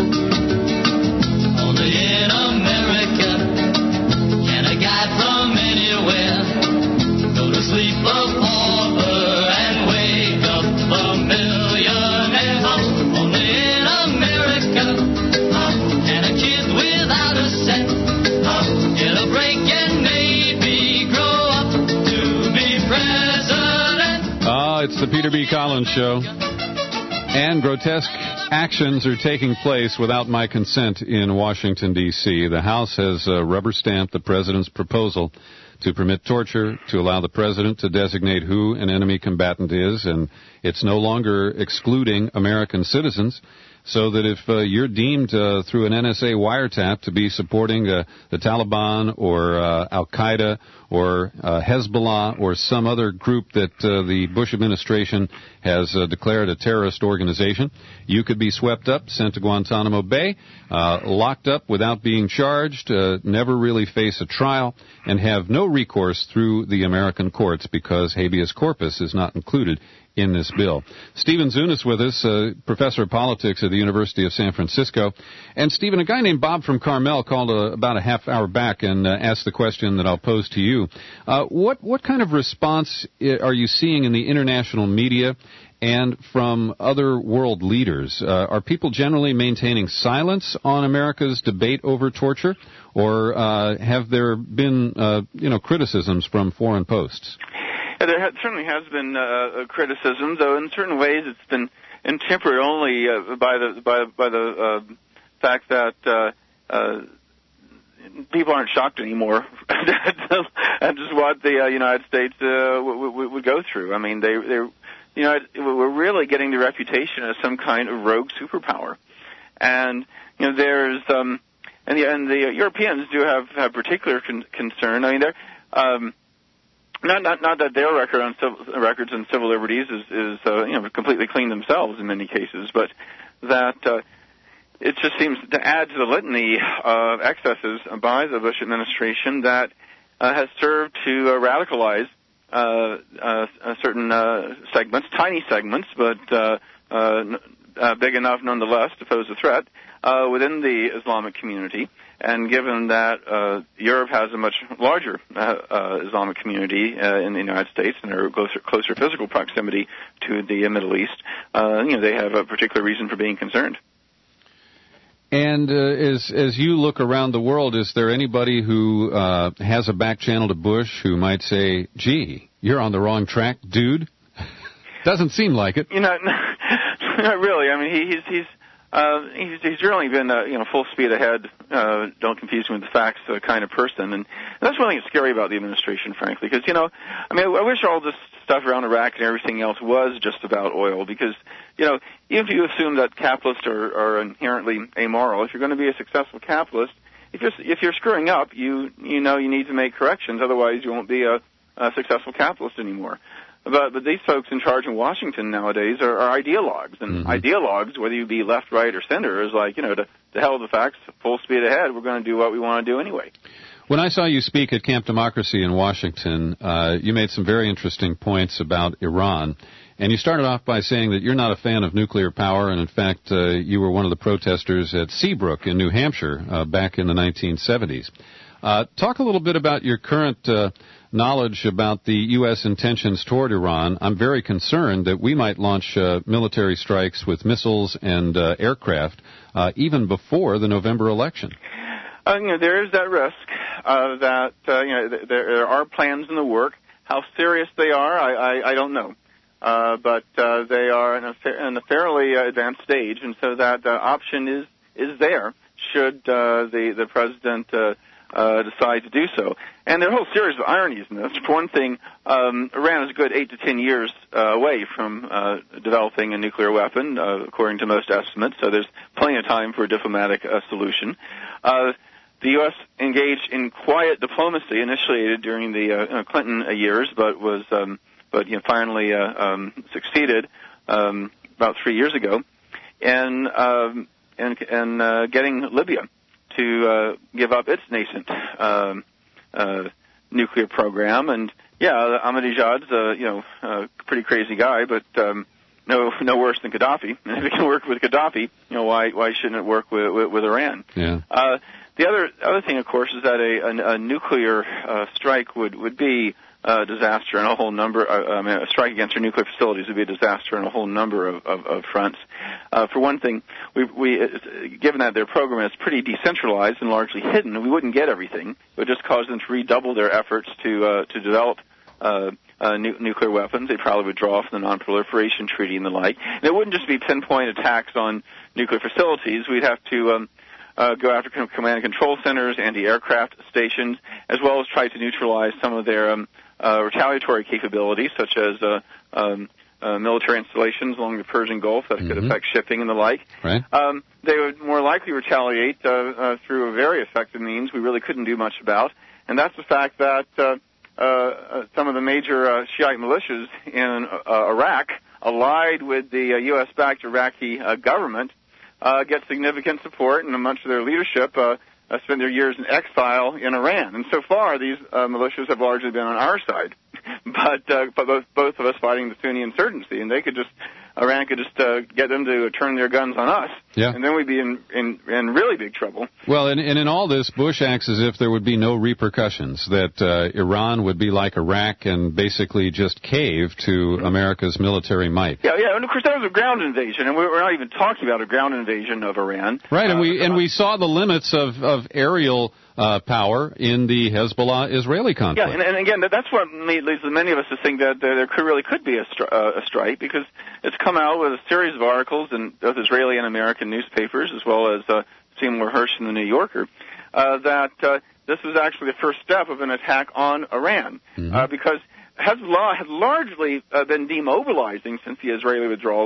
Only in America can a guy from anywhere go to sleep a pauper and wake up a millionaire. Only in America can a kid without a cent get a break and maybe grow up to be president.
It's the Peter B. Collins Show. And grotesque actions are taking place without my consent in Washington, D.C. The House has rubber-stamped the president's proposal to permit torture, to allow the president to designate who an enemy combatant is, and it's no longer excluding American citizens, so that if you're deemed through an NSA wiretap to be supporting the Taliban or Al-Qaeda or Hezbollah or some other group that the Bush administration has declared a terrorist organization, you could be swept up, sent to Guantanamo Bay, locked up without being charged, never really face a trial, and have no recourse through the American courts because habeas corpus is not included in this bill. Stephen Zunis with us, professor of politics at the University of San Francisco. And Stephen, a guy named Bob from Carmel called about a half hour back and asked the question that I'll pose to you. What kind of response are you seeing in the international media and from other world leaders? Are people generally maintaining silence on America's debate over torture, or have there been criticisms from foreign posts?
There certainly has been criticism, though in certain ways it's been tempered only by the fact that people aren't shocked anymore at just what the United States would go through. I mean, we're really getting the reputation as some kind of rogue superpower, and there's and the Europeans do have particular concern. I mean, they're Not that their records on civil liberties is completely clean themselves in many cases, but that it just seems to add to the litany of excesses by the Bush administration that has served to radicalize certain segments, tiny segments, but big enough nonetheless to pose a threat within the Islamic community. And given that Europe has a much larger Islamic community in the United States and their closer physical proximity to the Middle East, they have a particular reason for being concerned.
And as you look around the world, is there anybody who has a back channel to Bush who might say, gee, you're on the wrong track, dude? Doesn't seem like it.
Not really. I mean, he's really been full speed ahead. Don't confuse him with the facts kind of person, and that's one thing that's scary about the administration, frankly. Because I wish all this stuff around Iraq and everything else was just about oil. Because even if you assume that capitalists are inherently amoral, if you're going to be a successful capitalist, if you're screwing up, you need to make corrections. Otherwise, you won't be a successful capitalist anymore. But these folks in charge in Washington nowadays are ideologues, and ideologues, whether you be left, right, or center, is like, to hell with the facts, full speed ahead, we're going to do what we want to do anyway.
When I saw you speak at Camp Democracy in Washington, you made some very interesting points about Iran, and you started off by saying that you're not a fan of nuclear power, and in fact, you were one of the protesters at Seabrook in New Hampshire back in the 1970s. Talk a little bit about your current knowledge about the U.S. intentions toward Iran. I'm very concerned that we might launch military strikes with missiles and aircraft even before the November election.
There is that risk that there are plans in the work. How serious they are, I don't know. But they are in a fairly advanced stage, and so that option is there should the president decide to do so. And there are a whole series of ironies in this. For one thing, Iran is a good 8 to 10 years away from developing a nuclear weapon, according to most estimates, so there's plenty of time for a diplomatic solution. The U.S. engaged in quiet diplomacy, initiated during the Clinton years, but finally succeeded about 3 years ago, and getting Libya to give up its nascent nuclear program. And Ahmadinejad's a pretty crazy guy, but no worse than Gaddafi. And if it can work with Gaddafi, why shouldn't it work with Iran?
Yeah.
The other thing, of course, is that a nuclear strike would be a disaster in a whole number. A strike against our nuclear facilities would be a disaster on a whole number of fronts. For one thing, we given that their program is pretty decentralized and largely hidden, we wouldn't get everything. It would just cause them to redouble their efforts to develop nuclear weapons. They probably would draw from the Non-Proliferation Treaty and the like. And it wouldn't just be pinpoint attacks on nuclear facilities. We'd have to go after command and control centers, anti-aircraft stations, as well as try to neutralize some of their retaliatory capabilities, such as military installations along the Persian Gulf that could affect shipping and the like.
Right.
They would more likely retaliate through a very effective means we really couldn't do much about, and that's the fact that some of the major Shiite militias in Iraq, allied with the U.S.-backed Iraqi government, get significant support, and much of their leadership spend their years in exile in Iran. And so far, these militias have largely been on our side, but both of us fighting the Sunni insurgency, and Iran could just get them to turn their guns on us, and then we'd be in really big trouble.
Well, and in all this, Bush acts as if there would be no repercussions, that Iran would be like Iraq and basically just cave to America's military might.
Yeah, and of course that was a ground invasion, and we're not even talking about a ground invasion of Iran.
Right, and we saw the limits of aerial power in the Hezbollah-Israeli conflict.
Yeah, and again, that's what leads many of us to think that there really could be a strike, because it's come out with a series of articles in both Israeli and American newspapers, as well as Seymour Hersh in the New Yorker, that this was actually the first step of an attack on Iran, because Hezbollah had largely been demobilizing since the Israeli withdrawal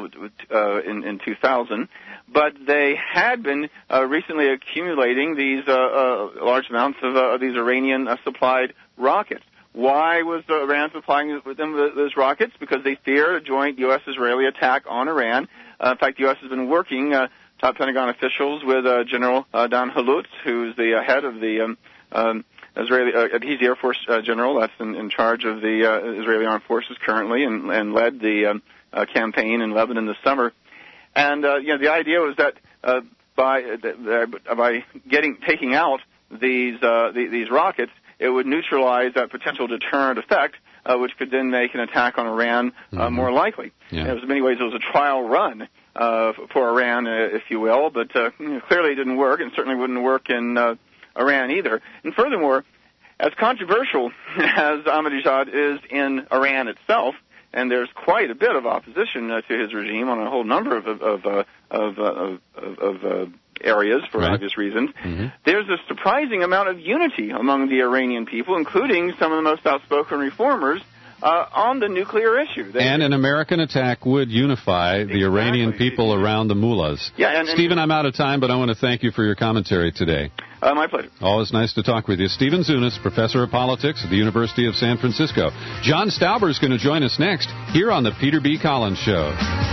in 2000, but they had been recently accumulating these large amounts of these Iranian-supplied rockets. Why was Iran supplying them those rockets? Because they fear a joint U.S.-Israeli attack on Iran. In fact, the U.S. has been working, top Pentagon officials, with General Dan Halutz, who's the head of the Israeli, he's the Air Force general that's in charge of the Israeli Armed Forces currently, and led the campaign in Lebanon this summer. And the idea was that by taking out these rockets, it would neutralize that potential deterrent effect, which could then make an attack on Iran more likely.
Yeah.
In many ways, it was a trial run for Iran, if you will, but clearly it didn't work, and certainly wouldn't work in Iran either. And furthermore, as controversial as Ahmadinejad is in Iran itself, and there's quite a bit of opposition to his regime on a whole number of areas for obvious reasons. There's a surprising amount of unity among the Iranian people, including some of the most outspoken reformers, on the nuclear issue.
And an American attack would unify the Iranian people around the mullahs.
Yeah,
Stephen, I'm out of time, but I want to thank you for your commentary today.
My pleasure.
Always nice to talk with you. Stephen Zunis, professor of politics at the University of San Francisco. John Stauber is going to join us next here on the Peter B. Collins Show.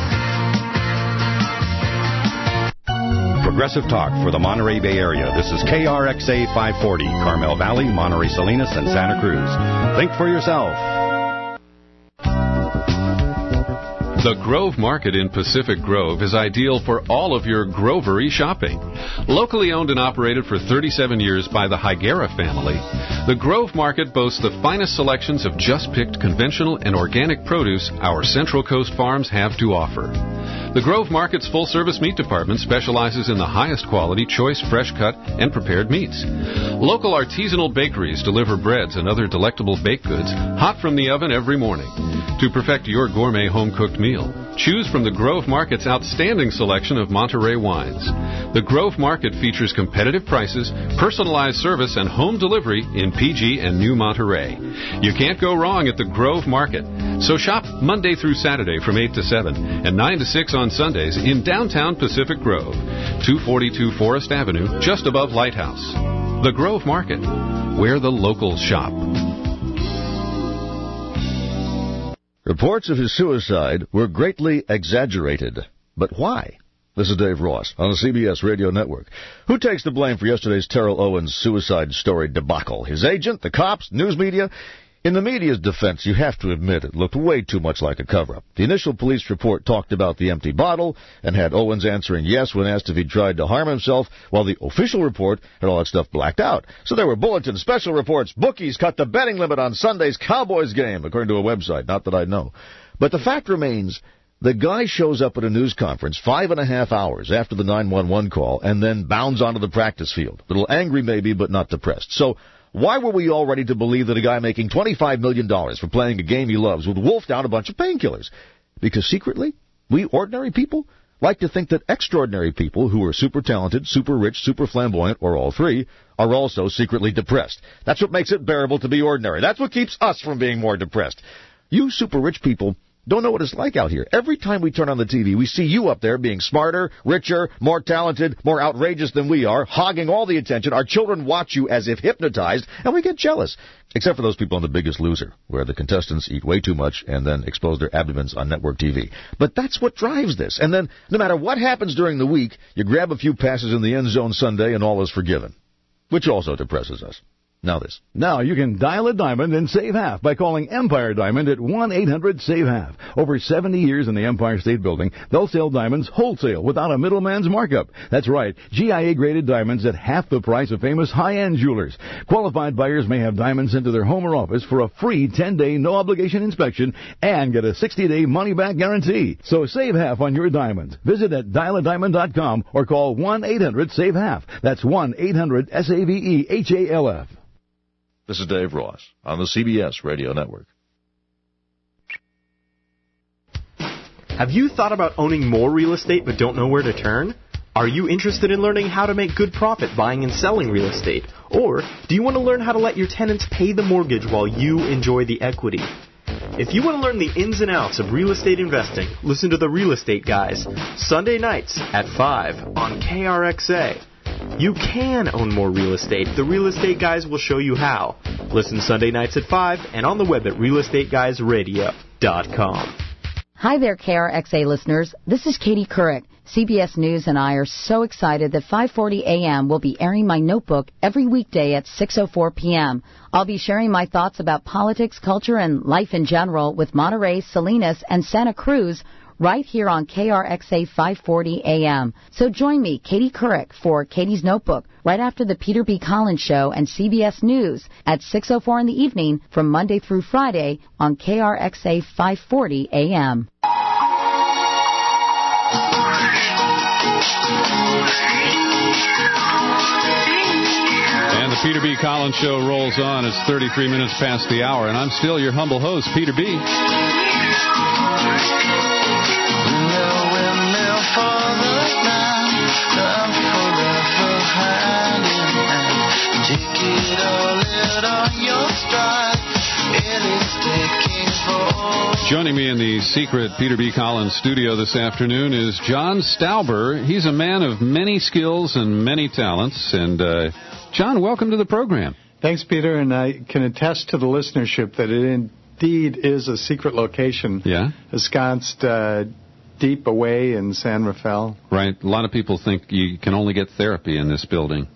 Progressive talk for the Monterey Bay Area. This is KRXA 540, Carmel Valley, Monterey Salinas, and Santa Cruz. Think for yourself.
The Grove Market in Pacific Grove is ideal for all of your grovery shopping. Locally owned and operated for 37 years by the Higuera family, the Grove Market boasts the finest selections of just-picked conventional and organic produce our Central Coast farms have to offer. The Grove Market's full-service meat department specializes in the highest quality, choice, fresh-cut, and prepared meats. Local artisanal bakeries deliver breads and other delectable baked goods hot from the oven every morning. To perfect your gourmet home-cooked meal, choose from the Grove Market's outstanding selection of Monterey wines. The Grove Market features competitive prices, personalized service, and home delivery in PG and New Monterey. You can't go wrong at the Grove Market. So shop Monday through Saturday from 8 to 7 and 9 to 6 on Sundays in downtown Pacific Grove, 242 Forest Avenue, just above Lighthouse. The Grove Market, where the locals shop.
Reports of his suicide were greatly exaggerated. But why? This is Dave Ross on the CBS Radio Network. Who takes the blame for yesterday's Terrell Owens suicide story debacle? His agent, the cops, news media? In the media's defense, you have to admit it looked way too much like a cover-up. The initial police report talked about the empty bottle and had Owens answering yes when asked if he'd tried to harm himself, while the official report had all that stuff blacked out. So there were bulletins, special reports, bookies cut the betting limit on Sunday's Cowboys game, according to a website, not that I know. But the fact remains, the guy shows up at a news conference 5.5 hours after the 911 call and then bounds onto the practice field. A little angry maybe, but not depressed. So why were we all ready to believe that a guy making $25 million for playing a game he loves would wolf down a bunch of painkillers? Because secretly, we ordinary people like to think that extraordinary people who are super talented, super rich, super flamboyant, or all three, are also secretly depressed. That's what makes it bearable to be ordinary. That's what keeps us from being more depressed. You super rich people don't know what it's like out here. Every time we turn on the TV, we see you up there being smarter, richer, more talented, more outrageous than we are, hogging all the attention. Our children watch you as if hypnotized, and we get jealous. Except for those people on The Biggest Loser, where the contestants eat way too much and then expose their abdomens on network TV. But that's what drives this. And then, no matter what happens during the week, you grab a few passes in the end zone Sunday and all is forgiven. Which also depresses us. Now this.
Now you can dial a diamond and save half by calling Empire Diamond at 1-800-SAVE-HALF. Over 70 years in the Empire State Building, they'll sell diamonds wholesale without a middleman's markup. That's right, GIA-graded diamonds at half the price of famous high-end jewelers. Qualified buyers may have diamonds sent to their home or office for a free 10-day no-obligation inspection and get a 60-day money-back guarantee. So save half on your diamonds. Visit at dialadiamond.com or call 1-800-SAVE-HALF. That's 1-800-SAVE-HALF.
This is Dave Ross on the CBS Radio Network.
Have you thought about owning more real estate but don't know where to turn? Are you interested in learning how to make good profit buying and selling real estate? Or do you want to learn how to let your tenants pay the mortgage while you enjoy the equity? If you want to learn the ins and outs of real estate investing, listen to The Real Estate Guys, Sunday nights at 5 on KRXA. You can own more real estate. The Real Estate Guys will show you how. Listen Sunday nights at 5 and on the web at realestateguysradio.com.
Hi there, KRXA listeners. This is Katie Couric. CBS News and I are so excited that 5:40 a.m. will be airing my notebook every weekday at 6:04 p.m. I'll be sharing my thoughts about politics, culture, and life in general with Monterey, Salinas, and Santa Cruz right here on KRXA 540 AM. So join me, Katie Couric, for Katie's Notebook, right after the Peter B. Collins Show and CBS News at 6:04 in the evening from Monday through Friday on KRXA 540 AM.
And the Peter B. Collins Show rolls on. It's 33 minutes past the hour, and I'm still your humble host, Peter B. Joining me in the secret Peter B. Collins studio this afternoon is John Stauber. He's a man of many skills and many talents. And, John, welcome to the program.
Thanks, Peter, and I can attest to the listenership that it indeed is a secret location.
Yeah?
Ensconced deep away in San Rafael.
Right. A lot of people think you can only get therapy in this building.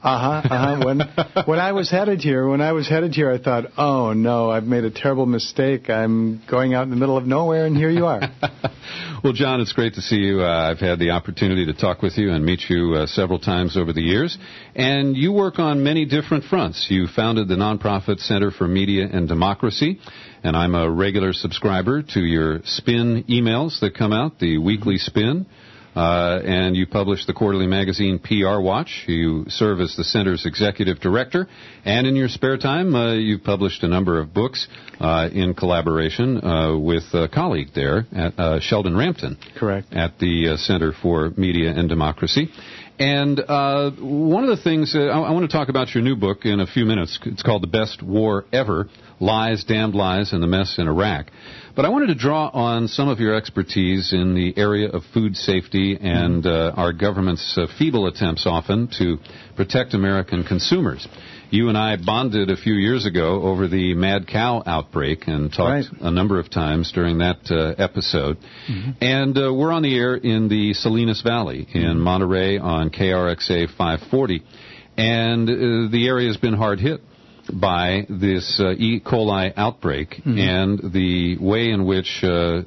When I was headed here, I thought, oh, no, I've made a terrible mistake. I'm going out in the middle of nowhere, and here you are.
Well, John, it's great to see you. I've had the opportunity to talk with you and meet you several times over the years. And you work on many different fronts. You founded the nonprofit Center for Media and Democracy, and I'm a regular subscriber to your Spin emails that come out, the weekly Spin. And you publish the quarterly magazine PR Watch. You serve as the center's executive director. And in your spare time, you've published a number of books in collaboration with a colleague there at Sheldon Rampton.
Correct.
At the Center for Media and Democracy. And one of the things, I want to talk about your new book in a few minutes. It's called The Best War Ever, Lies, Damned Lies, and the Mess in Iraq. But I wanted to draw on some of your expertise in the area of food safety and our government's feeble attempts often to protect American consumers. You and I bonded a few years ago over the mad cow outbreak and talked a number of times during that episode. Mm-hmm. And we're on the air in the Salinas Valley in Monterey on KRXA 540. And the area has been hard hit by this E. coli outbreak and the way in which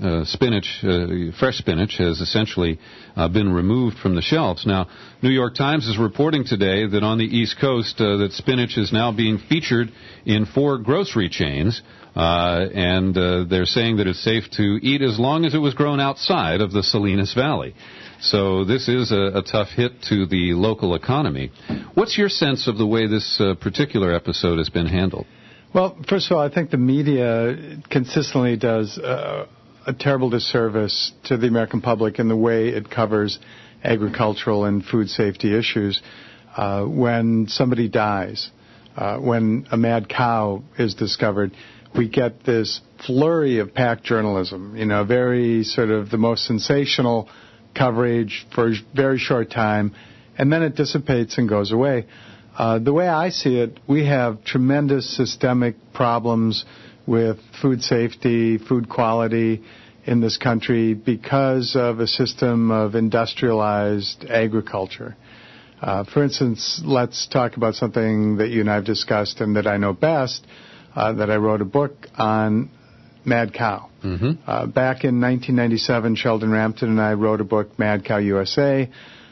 fresh spinach has essentially been removed from the shelves. Now, New York Times is reporting today that on the East Coast that spinach is now being featured in 4 grocery chains, and they're saying that it's safe to eat as long as it was grown outside of the Salinas Valley. So this is a tough hit to the local economy. What's your sense of the way this particular episode has been handled?
Well, first of all, I think the media consistently does a terrible disservice to the American public in the way it covers agricultural and food safety issues. When somebody dies, when a mad cow is discovered, we get this flurry of packed journalism, very sort of the most sensational coverage for a very short time, and then it dissipates and goes away. The way I see it, we have tremendous systemic problems with food safety, food quality in this country because of a system of industrialized agriculture. For instance, let's talk about something that you and I have discussed and that I know best, that I wrote a book on mad cow. Mm-hmm. Back in 1997, Sheldon Rampton and I wrote a book, Mad Cow USA.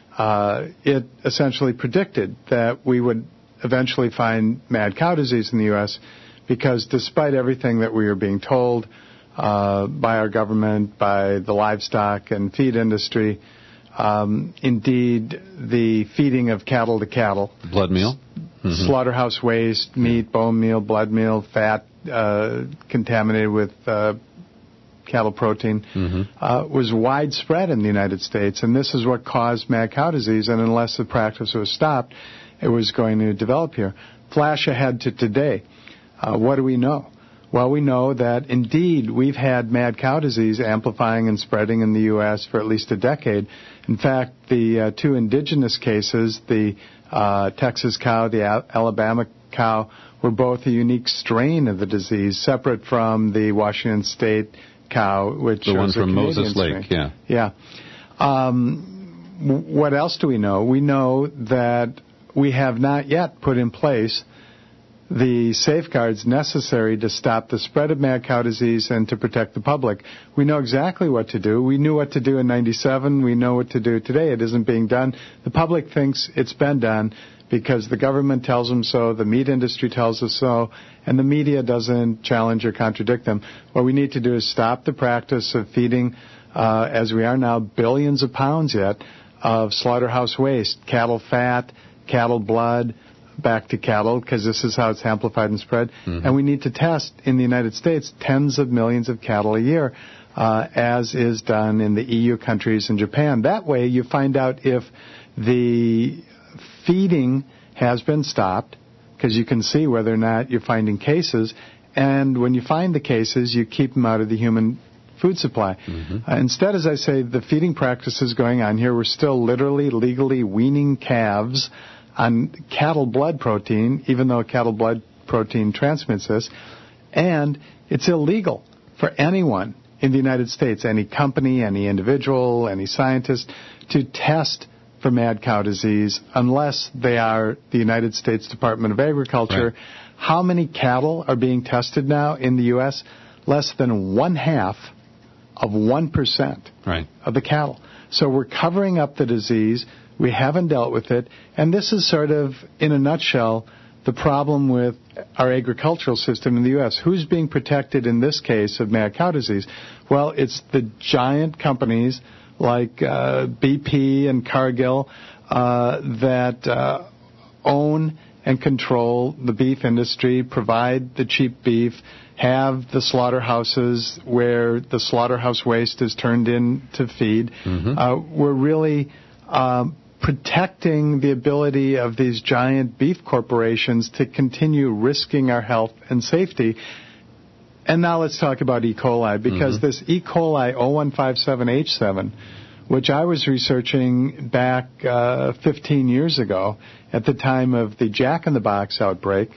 It essentially predicted that we would eventually find mad cow disease in the U.S. because despite everything that we were being told by our government, by the livestock and feed industry, indeed the feeding of cattle to cattle.
Blood meal?
Mm-hmm. Slaughterhouse waste, meat, bone meal, blood meal, fat contaminated with cattle protein was widespread in the United States, and this is what caused mad cow disease, and unless the practice was stopped, it was going to develop here. Flash ahead to today. What do we know? Well, we know that indeed we've had mad cow disease amplifying and spreading in the U.S. for at least a decade. In fact, the 2 indigenous cases, the Texas cow, the Alabama cow, were both a unique strain of the disease, separate from the Washington State cow, which
the one
was
from
a
Moses
Canadian
Lake,
strain. What else do we know? We know that we have not yet put in place the safeguards necessary to stop the spread of mad cow disease and to protect the public. We know exactly what to do. We knew what to do in 97. We know what to do today. It isn't being done. The public thinks it's been done because the government tells them so, the meat industry tells us so, and the media doesn't challenge or contradict them. What we need to do is stop the practice of feeding, as we are now, billions of pounds yet of slaughterhouse waste, cattle fat, cattle blood, back to cattle, because this is how it's amplified and spread. And we need to test in the United States tens of millions of cattle a year, as is done in the EU countries and Japan. That way you find out if the feeding has been stopped, because you can see whether or not you're finding cases, and when you find the cases, you keep them out of the human food supply. Instead, as I say, the feeding practices going on here, we're still literally, legally weaning calves on cattle blood protein, even though cattle blood protein transmits this, and it's illegal for anyone in the United States, any company, any individual, any scientist, to test for mad cow disease unless they are the United States Department of Agriculture. Right. How many cattle are being tested now in the U.S.? Less than 1/2 of 1% of the cattle. So we're covering up the disease. We haven't dealt with it. And this is sort of, in a nutshell, the problem with our agricultural system in the U.S. Who's being protected in this case of mad cow disease? Well, it's the giant companies like BP and Cargill that own and control the beef industry, provide the cheap beef, have the slaughterhouses where the slaughterhouse waste is turned into feed. We're really protecting the ability of these giant beef corporations to continue risking our health and safety. And now let's talk about E. coli, because this E. coli 0157H7, which I was researching back 15 years ago at the time of the Jack in the Box outbreak,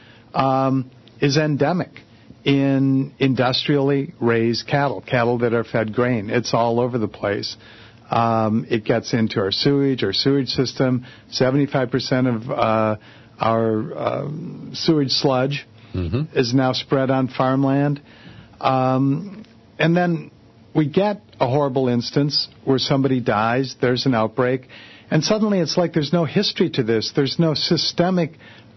is endemic in industrially raised cattle that are fed grain. It's all over the place. It gets into our sewage system. 75% of our sewage sludge is now spread on farmland. And then we get a horrible instance where somebody dies, there's an outbreak, and suddenly it's like there's no history to this. There's no systemic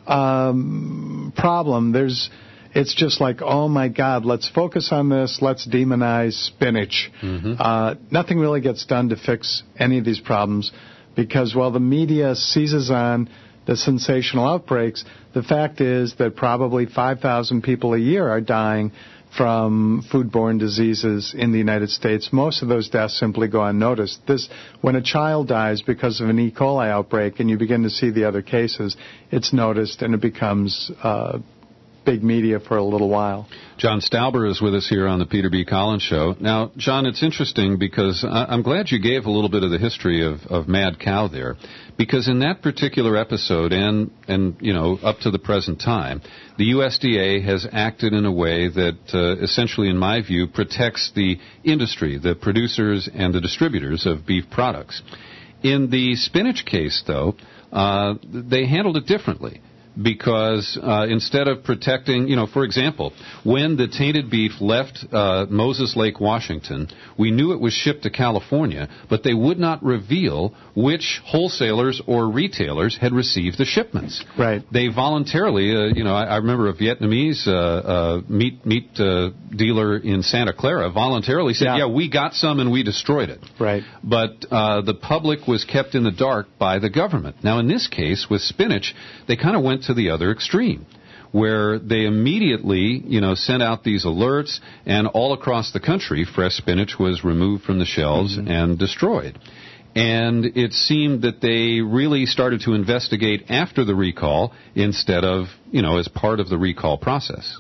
problem. It's just like, oh my God, let's focus on this, let's demonize spinach. Nothing really gets done to fix any of these problems because while the media seizes on the sensational outbreaks, the fact is that probably 5,000 people a year are dying from foodborne diseases in the United States. Most of those deaths simply go unnoticed. When a child dies because of an E. coli outbreak and you begin to see the other cases, it's noticed and it becomes big media for a little while.
John Stauber is with us here on the Peter B. Collins Show. Now, John, it's interesting because I'm glad you gave a little bit of the history of mad cow there, because in that particular episode and you know up to the present time, the USDA has acted in a way that essentially, in my view, protects the industry, the producers and the distributors of beef products. In the spinach case, though, they handled it differently. Because instead of protecting, you know, for example, when the tainted beef left Moses Lake, Washington, we knew it was shipped to California, but they would not reveal which wholesalers or retailers had received the shipments.
Right.
They voluntarily, you know, I remember a Vietnamese meat dealer in Santa Clara voluntarily said, yeah, we got some and we destroyed it.
Right.
But the public was kept in the dark by the government. Now, in this case, with spinach, they kind of went to the other extreme, where they immediately, you know, sent out these alerts, and all across the country, fresh spinach was removed from the shelves and destroyed. And it seemed that they really started to investigate after the recall instead of, you know, as part of the recall process.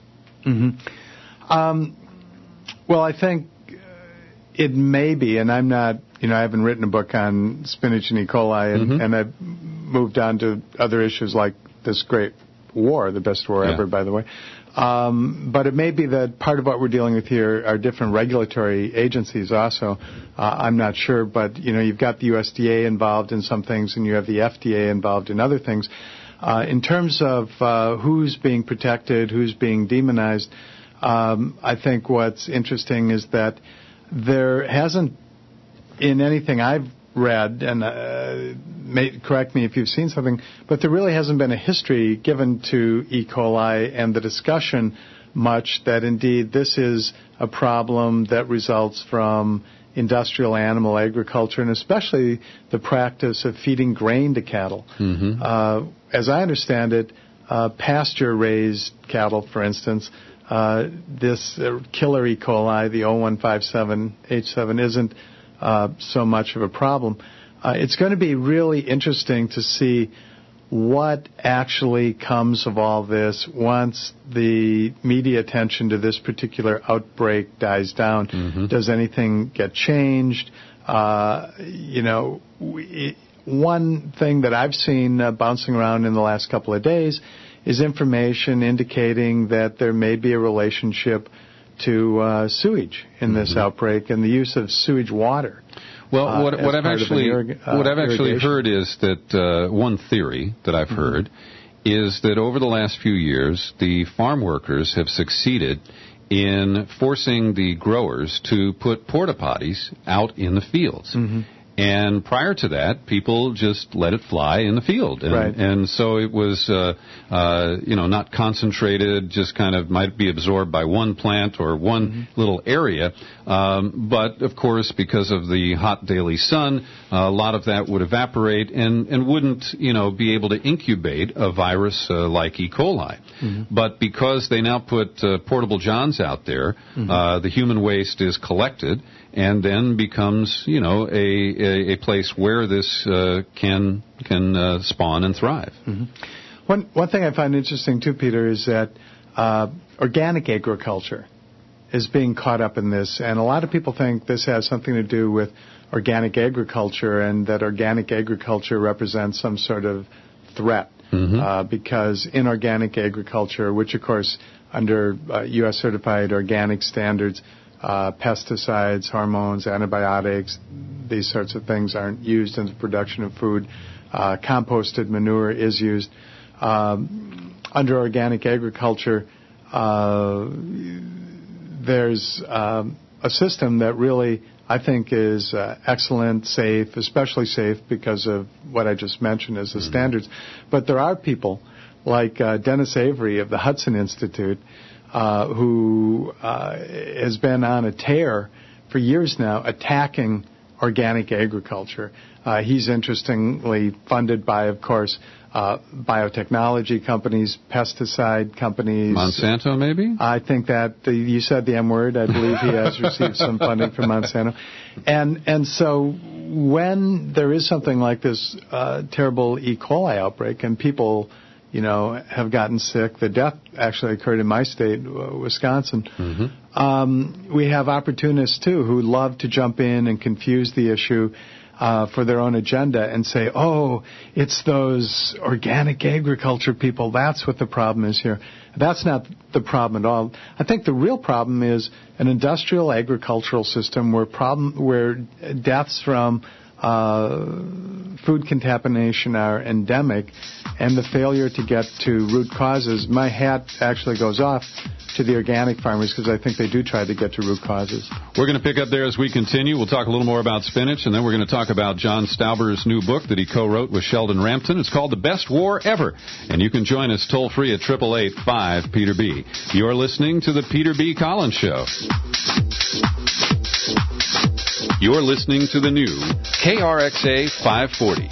Well, I think it may be, and I'm not, you know, I haven't written a book on spinach and E. coli, and I've moved on to other issues like this great war, the best war ever, by the way. But it may be that part of what we're dealing with here are different regulatory agencies also. I'm not sure, but, you know, you've got the USDA involved in some things and you have the FDA involved in other things. In terms of who's being protected, who's being demonized, I think what's interesting is that there hasn't, in anything I've read, and correct me if you've seen something, but there really hasn't been a history given to E. coli and the discussion much that indeed this is a problem that results from industrial animal agriculture, and especially the practice of feeding grain to cattle. As I understand it, pasture-raised cattle, for instance, this killer E. coli, the 0157H7, isn't so much of a problem. It's going to be really interesting to see what actually comes of all this once the media attention to this particular outbreak dies down. Does anything get changed? One thing that I've seen bouncing around in the last couple of days is information indicating that there may be a relationship to sewage in this outbreak and the use of sewage water.
Well, what I've actually heard is that one theory that I've heard is that over the last few years, the farm workers have succeeded in forcing the growers to put porta potties out in the fields. And prior to that, people just let it fly in the field. And so it was, not concentrated, just kind of might be absorbed by one plant or one little area. But, of course, because of the hot daily sun, a lot of that would evaporate and wouldn't, be able to incubate a virus like E. coli. But because they now put portable johns out there, the human waste is collected and then becomes, a place where this can spawn and thrive.
One thing I find interesting too, Peter, is that organic agriculture is being caught up in this, and a lot of people think this has something to do with organic agriculture, and that organic agriculture represents some sort of threat. Because in organic agriculture, which of course under U.S. certified organic standards, pesticides, hormones, antibiotics, these sorts of things aren't used in the production of food. Composted manure is used. Under organic agriculture, there's a system that really, I think, is excellent, safe, especially safe because of what I just mentioned as the standards. But there are people like Dennis Avery of the Hudson Institute who has been on a tear for years now attacking organic agriculture. He's interestingly funded by, of course, biotechnology companies, pesticide companies.
Monsanto, maybe?
I think that you said the M word. I believe he has received some funding from Monsanto. And so when there is something like this terrible E. coli outbreak and people have gotten sick. The death actually occurred in my state, Wisconsin. We have opportunists, too, who love to jump in and confuse the issue for their own agenda and say, oh, it's those organic agriculture people. That's what the problem is here. That's not the problem at all. I think the real problem is an industrial agricultural system where deaths from food contamination are endemic, and the failure to get to root causes. My hat actually goes off to the organic farmers because I think they do try to get to root causes.
We're going to pick up there as we continue. We'll talk a little more about spinach, and then we're going to talk about John Stauber's new book that he co-wrote with Sheldon Rampton. It's called The Best War Ever, and you can join us toll-free at 888-5-PETER-B. You're listening to The Peter B. Collins Show. You're listening to the new KRXA 540.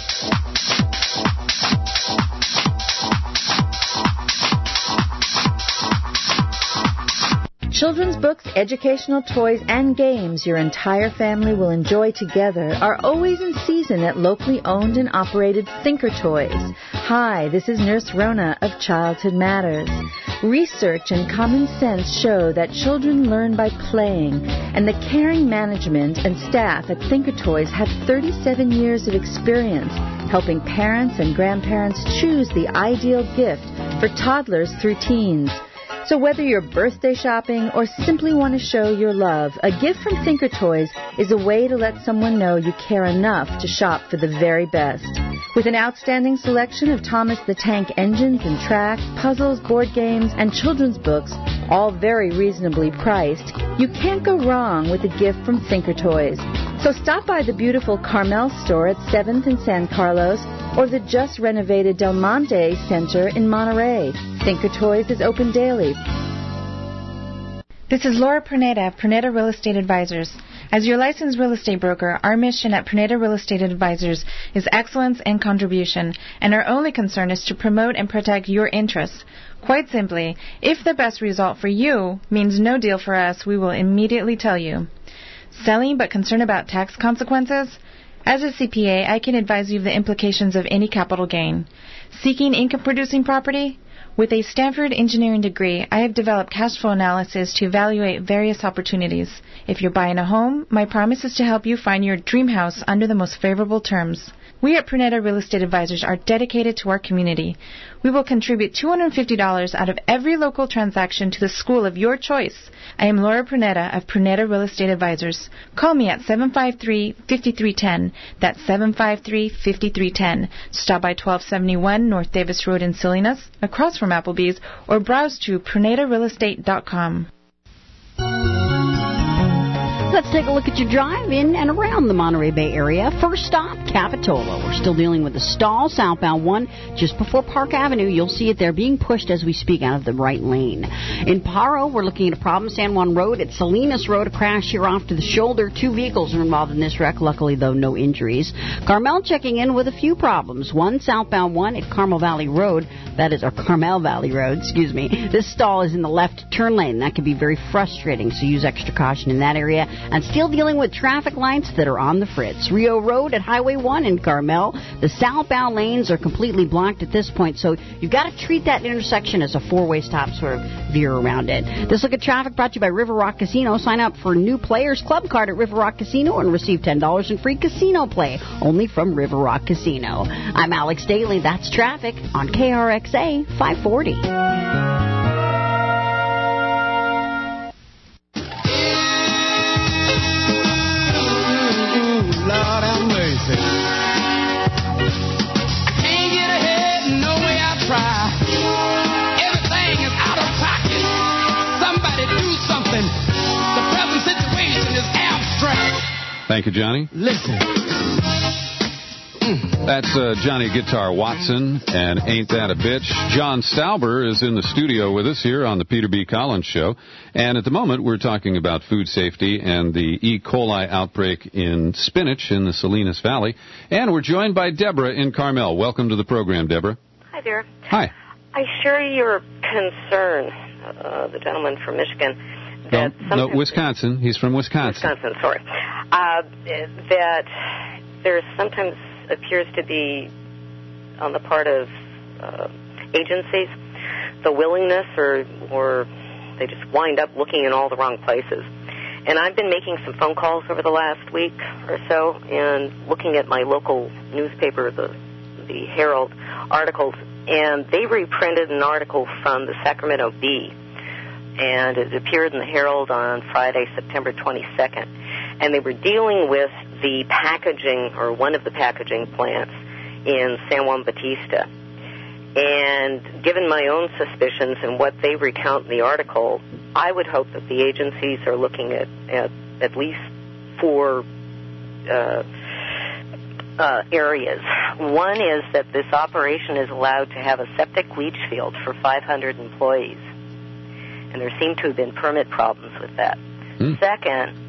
Children's books, educational toys, and games your entire family will enjoy together are always in season at locally owned and operated Thinker Toys. Hi, this is Nurse Rona of Childhood Matters. Research and common sense show that children learn by playing, and the caring management and staff at Thinker Toys have 37 years of experience helping parents and grandparents choose the ideal gift for toddlers through teens. So whether you're birthday shopping or simply want to show your love, a gift from Thinker Toys is a way to let someone know you care enough to shop for the very best. With an outstanding selection of Thomas the Tank engines and tracks, puzzles, board games, and children's books, all very reasonably priced, you can't go wrong with a gift from Thinker Toys. So stop by the beautiful Carmel store at 7th and San Carlos or the just renovated Del Monte Center in Monterey. Thinker Toys is open daily.
This is Laura Perneda of Perneda Real Estate Advisors. As your licensed real estate broker, our mission at Perneda Real Estate Advisors is excellence and contribution, and our only concern is to promote and protect your interests. Quite simply, if the best result for you means no deal for us, we will immediately tell you. Selling but concerned about tax consequences? As a CPA, I can advise you of the implications of any capital gain. Seeking income-producing property? With a Stanford engineering degree, I have developed cash flow analysis to evaluate various opportunities. If you're buying a home, my promise is to help you find your dream house under the most favorable terms. We at Perneda Real Estate Advisors are dedicated to our community. We will contribute $250 out of every local transaction to the school of your choice. I am Laura Perneda of Perneda Real Estate Advisors. Call me at 753-5310. That's 753-5310. Stop by 1271 North Davis Road in Salinas, across from Applebee's, or browse to PernedaRealEstate.com.
Let's take a look at your drive in and around the Monterey Bay area. First stop, Capitola. We're still dealing with the stall, southbound one, just before Park Avenue. You'll see it there being pushed as we speak out of the right lane. In Paro, we're looking at a problem, San Juan Road. At Salinas Road, a crash here off to the shoulder. 2 vehicles are involved in this wreck. Luckily, though, no injuries. Carmel checking in with a few problems. One southbound one at Carmel Valley Road. That is, or Carmel Valley Road, excuse me. This stall is in the left turn lane. That can be very frustrating, so use extra caution in that area. And still dealing with traffic lights that are on the fritz. Rio Road at Highway 1 in Carmel. The southbound lanes are completely blocked at this point, so you've got to treat that intersection as a four-way stop, sort of veer around it. This look at traffic brought to you by River Rock Casino. Sign up for new players club card at River Rock Casino and receive $10 in free casino play, only from River Rock Casino. I'm Alex Daly. That's traffic on KRXA 540.
Lord have mercy. I can't get ahead, no way I try. Everything is out of pocket. Somebody do something. The present situation is abstract.
Thank you, Johnny.
Listen.
That's Johnny Guitar Watson, and Ain't That a Bitch? John Stauber is in the studio with us here on the Peter B. Collins Show. And at the moment, we're talking about food safety and the E. coli outbreak in spinach in the Salinas Valley. And we're joined by Deborah in Carmel. Welcome to the program, Deborah.
Hi there.
Hi.
I share your concern, the gentleman from Michigan.
No, Wisconsin. He's from Wisconsin.
Wisconsin, sorry. That there sometimes appears to be, on the part of agencies, the willingness or they just wind up looking in all the wrong places. And I've been making some phone calls over the last week or so and looking at my local newspaper, the Herald, articles, and they reprinted an article from the Sacramento Bee, and it appeared in the Herald on Friday, September 22nd. And they were dealing with the packaging, or one of the packaging plants in San Juan Bautista. And given my own suspicions and what they recount in the article, I would hope that the agencies are looking at least 4 areas. One is that this operation is allowed to have a septic leach field for 500 employees. And there seem to have been permit problems with that. Second,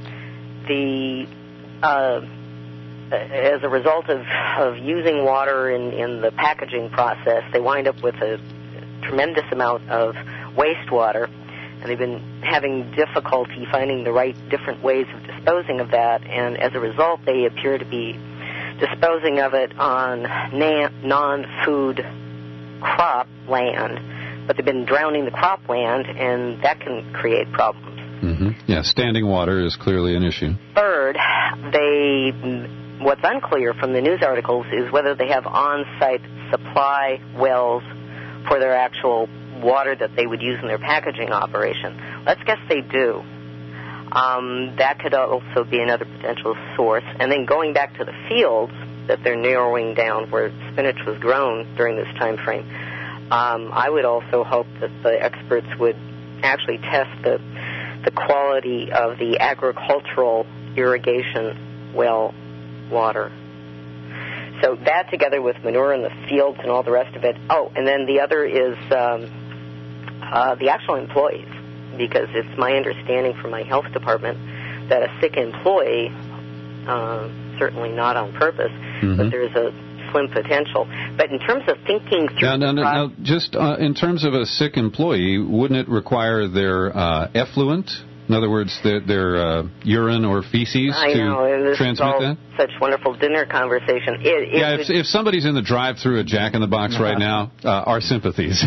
as a result of using water in the packaging process, they wind up with a tremendous amount of wastewater, and they've been having difficulty finding the right different ways of disposing of that, and as a result, they appear to be disposing of it on non-food crop land, but they've been drowning the crop land, and that can create problems.
Mm-hmm. Yeah, standing water is clearly an issue.
Third, what's unclear from the news articles is whether they have on-site supply wells for their actual water that they would use in their packaging operation. Let's guess they do. That could also be another potential source. And then going back to the fields, that they're narrowing down where spinach was grown during this time frame. I would also hope that the experts would actually test the quality of the agricultural irrigation well water. So that together with manure in the fields and all the rest of it. Oh, and then the other is the actual employees, because it's my understanding from my health department that a sick employee, certainly not on purpose, but there's a slim potential. But in terms of thinking through...
Now, just in terms of a sick employee, wouldn't it require their effluent? In other words, their urine or feces to transmit that?
Such wonderful dinner conversation.
If somebody's in the drive-through at Jack in the Box right now, our sympathies.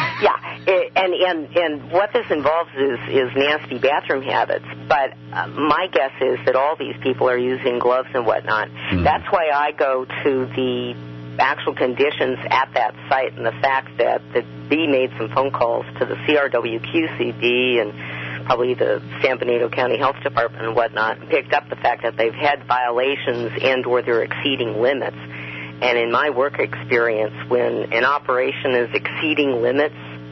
And what this involves is nasty bathroom habits. But my guess is that all these people are using gloves and whatnot. That's why I go to the actual conditions at that site, and the fact that the B made some phone calls to the CRWQCD and probably the San Benito County Health Department and whatnot, picked up the fact that they've had violations and or they're exceeding limits. And in my work experience, when an operation is exceeding limits,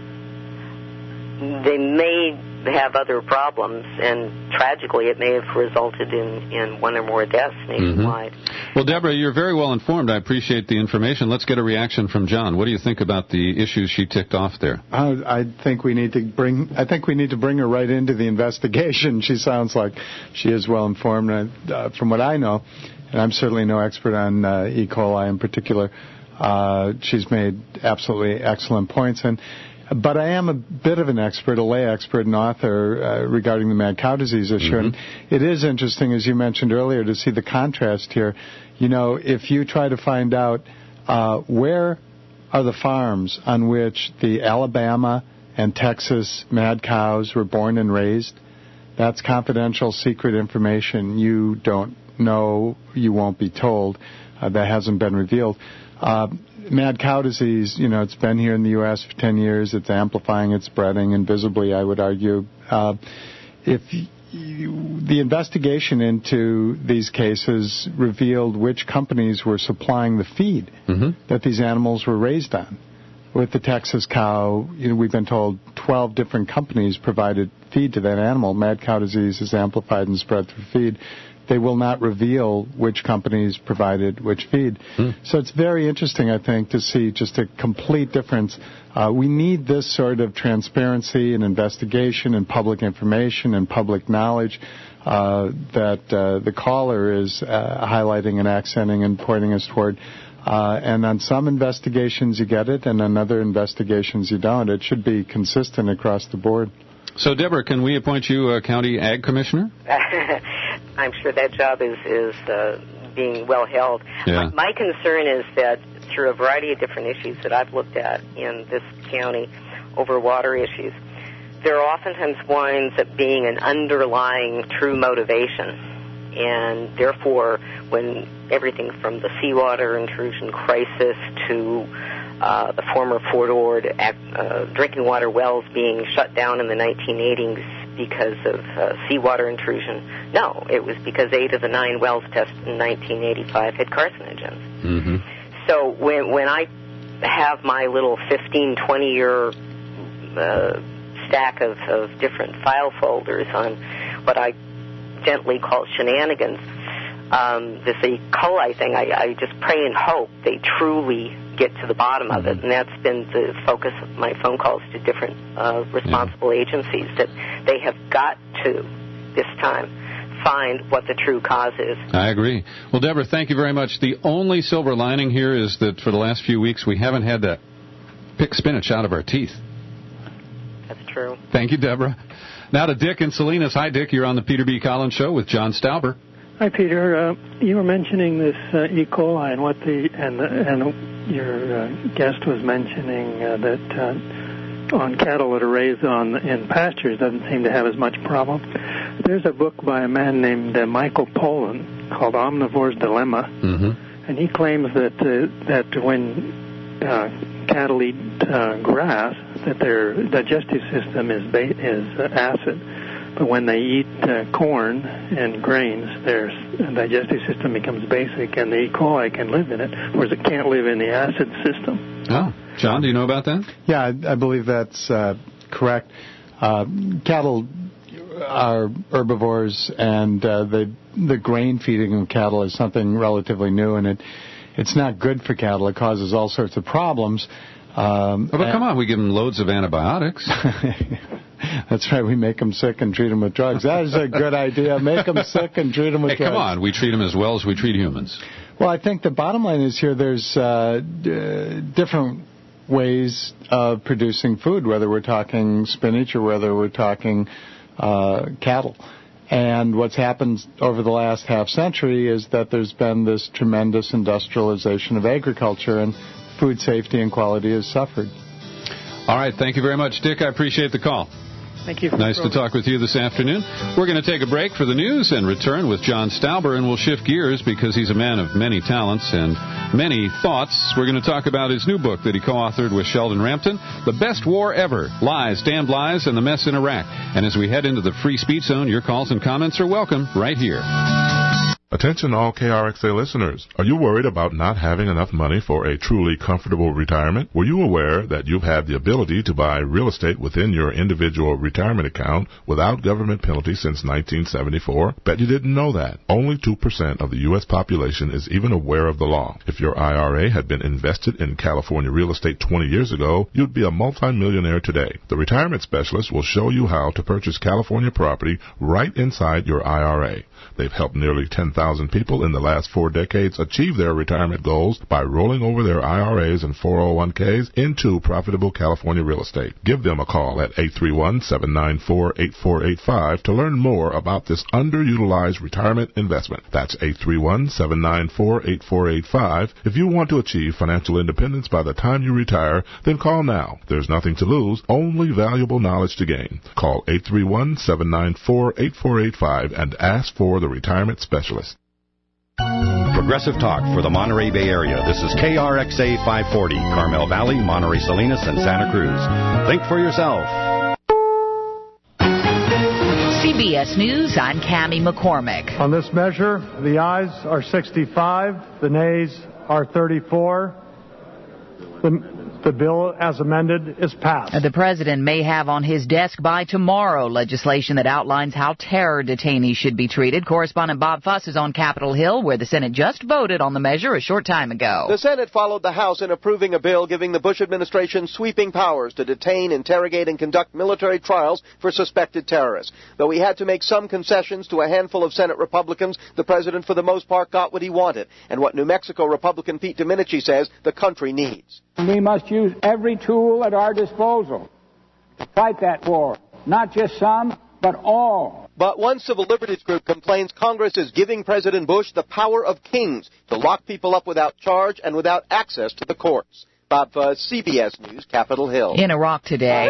they may have other problems, and tragically it may have resulted in one or more deaths nationwide.
Well, Deborah, you're very well informed. I appreciate the information. Let's get a reaction from John. What do you think about the issues she ticked off there?
I think we need to bring her right into the investigation. She sounds like she is well informed. From what I know, and I'm certainly no expert on E. coli in particular, she's made absolutely excellent points. But I am a bit of an expert, a lay expert and author regarding the mad cow disease issue. And it is interesting, as you mentioned earlier, to see the contrast here. You know, if you try to find out where are the farms on which the Alabama and Texas mad cows were born and raised, that's confidential, secret information. You don't know, you won't be told. That hasn't been revealed. Mad cow disease, you know, it's been here in the U.S. for 10 years. It's amplifying, it's spreading, and visibly, I would argue. The investigation into these cases revealed which companies were supplying the feed that these animals were raised on. With the Texas cow, you know, we've been told 12 different companies provided feed to that animal. Mad cow disease is amplified and spread through feed. They will not reveal which companies provided which feed. So it's very interesting, I think, to see just a complete difference. We need this sort of transparency and investigation and public information and public knowledge that the caller is highlighting and accenting and pointing us toward. And on some investigations you get it, and on other investigations you don't. It should be consistent across the board.
So, Deborah, can we appoint you a county ag commissioner?
I'm sure that job is being well held.
Yeah.
My concern is that through a variety of different issues that I've looked at in this county over water issues, there oftentimes winds up being an underlying true motivation. And therefore, when everything from the seawater intrusion crisis to the former Fort Ord drinking water wells being shut down in the 1980s because of seawater intrusion. No, it was because 8 of the 9 wells tested in 1985 had carcinogens. So when I have my little 15, 20-year stack of different file folders on what I gently call shenanigans, this E. coli thing, I just pray and hope they truly get to the bottom of it, and that's been the focus of my phone calls to different responsible agencies, that they have got to, this time, find what the true cause is.
I agree. Well, Deborah, thank you very much. The only silver lining here is that for the last few weeks we haven't had to pick spinach out of our teeth.
That's true.
Thank you, Deborah. Now to Dick in Salinas. Hi, Dick. You're on the Peter B. Collins Show with John Stauber.
Hi, Peter. You were mentioning this E. coli and your guest was mentioning that on cattle that are raised in pastures doesn't seem to have as much problem. There's a book by a man named Michael Pollan called Omnivore's Dilemma, and he claims that when cattle eat grass, that their digestive system is acid. But when they eat corn and grains, their digestive system becomes basic, and the E. coli can live in it, whereas it can't live in the acid system.
Oh, John, do you know about that?
Yeah, I believe that's correct. Cattle are herbivores, and the grain feeding of cattle is something relatively new, and it's not good for cattle. It causes all sorts of problems.
But come on, we give them loads of antibiotics.
That's right. We make them sick and treat them with drugs. That is a good idea. Make them sick and treat them with drugs.
Come on. We treat them as well as we treat humans.
Well, I think the bottom line is here there's different ways of producing food, whether we're talking spinach or whether we're talking cattle. And what's happened over the last half century is that there's been this tremendous industrialization of agriculture, and food safety and quality has suffered.
All right. Thank you very much, Dick. I appreciate the call.
Thank you.
Nice to talk with you this afternoon. We're going to take a break for the news and return with John Stauber, and we'll shift gears because he's a man of many talents and many thoughts. We're going to talk about his new book that he co-authored with Sheldon Rampton, The Best War Ever, Lies, Damned Lies, and the Mess in Iraq. And as we head into the free speech zone, your calls and comments are welcome right here.
Attention all KRXA listeners. Are you worried about not having enough money for a truly comfortable retirement? Were you aware that you've had the ability to buy real estate within your individual retirement account without government penalty since 1974? Bet you didn't know that. Only 2% of the U.S. population is even aware of the law. If your IRA had been invested in California real estate 20 years ago, you'd be a multimillionaire today. The retirement specialist will show you how to purchase California property right inside your IRA. They've helped nearly 10,000 people in the last 4 decades achieve their retirement goals by rolling over their IRAs and 401ks into profitable California real estate. Give them a call at 831-794-8485 to learn more about this underutilized retirement investment. That's 831-794-8485. If you want to achieve financial independence by the time you retire, then call now. There's nothing to lose, only valuable knowledge to gain. Call 831-794-8485 and ask for the retirement specialist.
Progressive Talk for the Monterey Bay Area. This is KRXA 540, Carmel Valley, Monterey Salinas, and Santa Cruz. Think for yourself.
CBS News, I'm Cammie McCormick.
On this measure, the ayes are 65, the nays are 34. The bill, as amended, is passed.
The president may have on his desk by tomorrow legislation that outlines how terror detainees should be treated. Correspondent Bob Fuss is on Capitol Hill, where the Senate just voted on the measure a short time ago.
The Senate followed the House in approving a bill giving the Bush administration sweeping powers to detain, interrogate, and conduct military trials for suspected terrorists. Though he had to make some concessions to a handful of Senate Republicans, the president, for the most part, got what he wanted, and what New Mexico Republican Pete Domenici says the country needs.
We must use every tool at our disposal to fight that war. Not just some, but all.
But one civil liberties group complains Congress is giving President Bush the power of kings to lock people up without charge and without access to the courts. Bob Fuss, CBS News, Capitol Hill.
In Iraq today,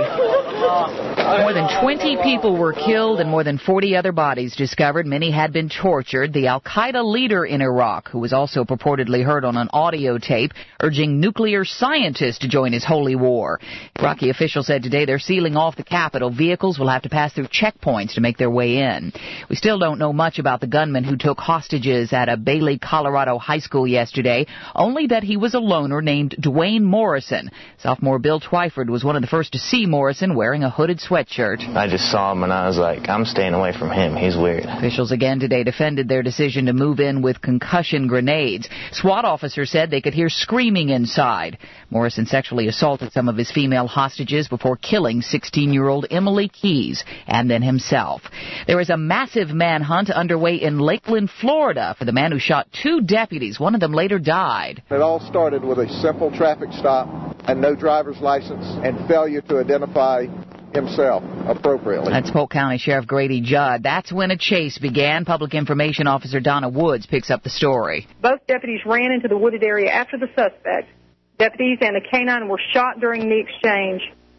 more than 20 people were killed and more than 40 other bodies discovered. Many had been tortured. The al-Qaeda leader in Iraq, who was also purportedly heard on an audio tape, urging nuclear scientists to join his holy war. Iraqi officials said today they're sealing off the capital. Vehicles will have to pass through checkpoints to make their way in. We still don't know much about the gunman who took hostages at a Bailey, Colorado high school yesterday, only that he was a loner named Dwayne Morrison. Sophomore Bill Twyford was one of the first to see Morrison wearing a hooded sweatshirt.
I just saw him and I was like, I'm staying away from him. He's weird.
Officials again today defended their decision to move in with concussion grenades. SWAT officers said they could hear screaming inside. Morrison sexually assaulted some of his female hostages before killing 16-year-old Emily Keys and then himself. There is a massive manhunt underway in Lakeland, Florida for the man who shot 2 deputies. One of them later died.
It all started with a simple traffic stop and no driver's license and failure to identify himself appropriately.
That's Polk County Sheriff Grady Judd. That's when a chase began. Public Information Officer Donna Woods picks up the story.
Both deputies ran into the wooded area after the suspect. Deputies and a canine were shot during the exchange.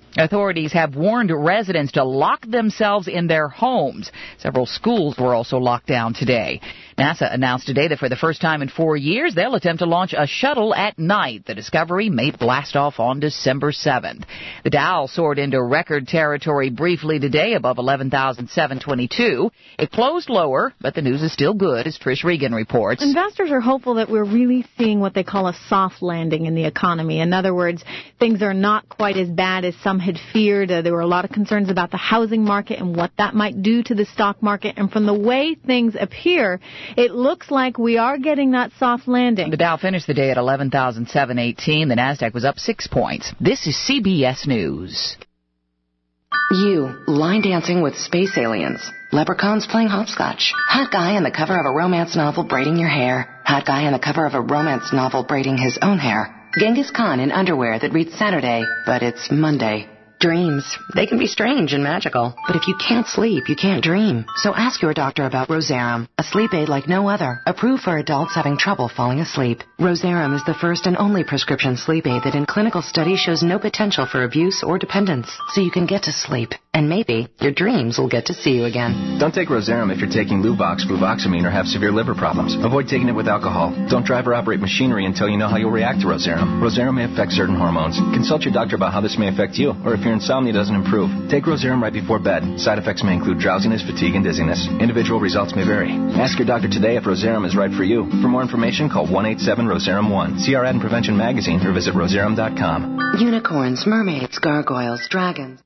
Authorities have warned residents to lock themselves in their homes. Several schools were also locked down today. NASA announced today that for the first time in 4 years, they'll attempt to launch a shuttle at night. The Discovery may blast off on December 7th. The Dow soared into record territory briefly today, above 11,722. It closed lower, but the news is still good, as Trish Regan reports.
Investors are hopeful that we're really seeing what they call a soft landing in the economy. In other words, things are not quite as bad as some had feared. There were a lot of concerns about the housing market and what that might do to the stock market. And from the way things appear, it looks like we are getting that soft landing.
The Dow finished the day at 11,718. The Nasdaq was up 6 points. This is CBS News.
You, line dancing with space aliens. Leprechauns playing hopscotch. Hot guy on the cover of a romance novel braiding your hair. Hot guy on the cover of a romance novel braiding his own hair. Genghis Khan in underwear that reads Saturday, but it's Monday. Dreams. They can be strange and magical. But if you can't sleep, you can't dream. So ask your doctor about Rosarum, a sleep aid like no other, approved for adults having trouble falling asleep. Rosarum is the first and only prescription sleep aid that in clinical studies shows no potential for abuse or dependence. So you can get to sleep. And maybe your dreams will get to see you again.
Don't take Rosarum if you're taking Luvox, fluvoxamine, or have severe liver problems. Avoid taking it with alcohol. Don't drive or operate machinery until you know how you'll react to Rosarum. Rosarum may affect certain hormones. Consult your doctor about how this may affect you, or if your insomnia doesn't improve. Take Rosarum right before bed. Side effects may include drowsiness, fatigue, and dizziness. Individual results may vary. Ask your doctor today if Rosarum is right for you. For more information, call 1-877-ROSARUM-1. See our ad in Prevention Magazine or visit rosarum.com.
Unicorns, mermaids, gargoyles, dragons.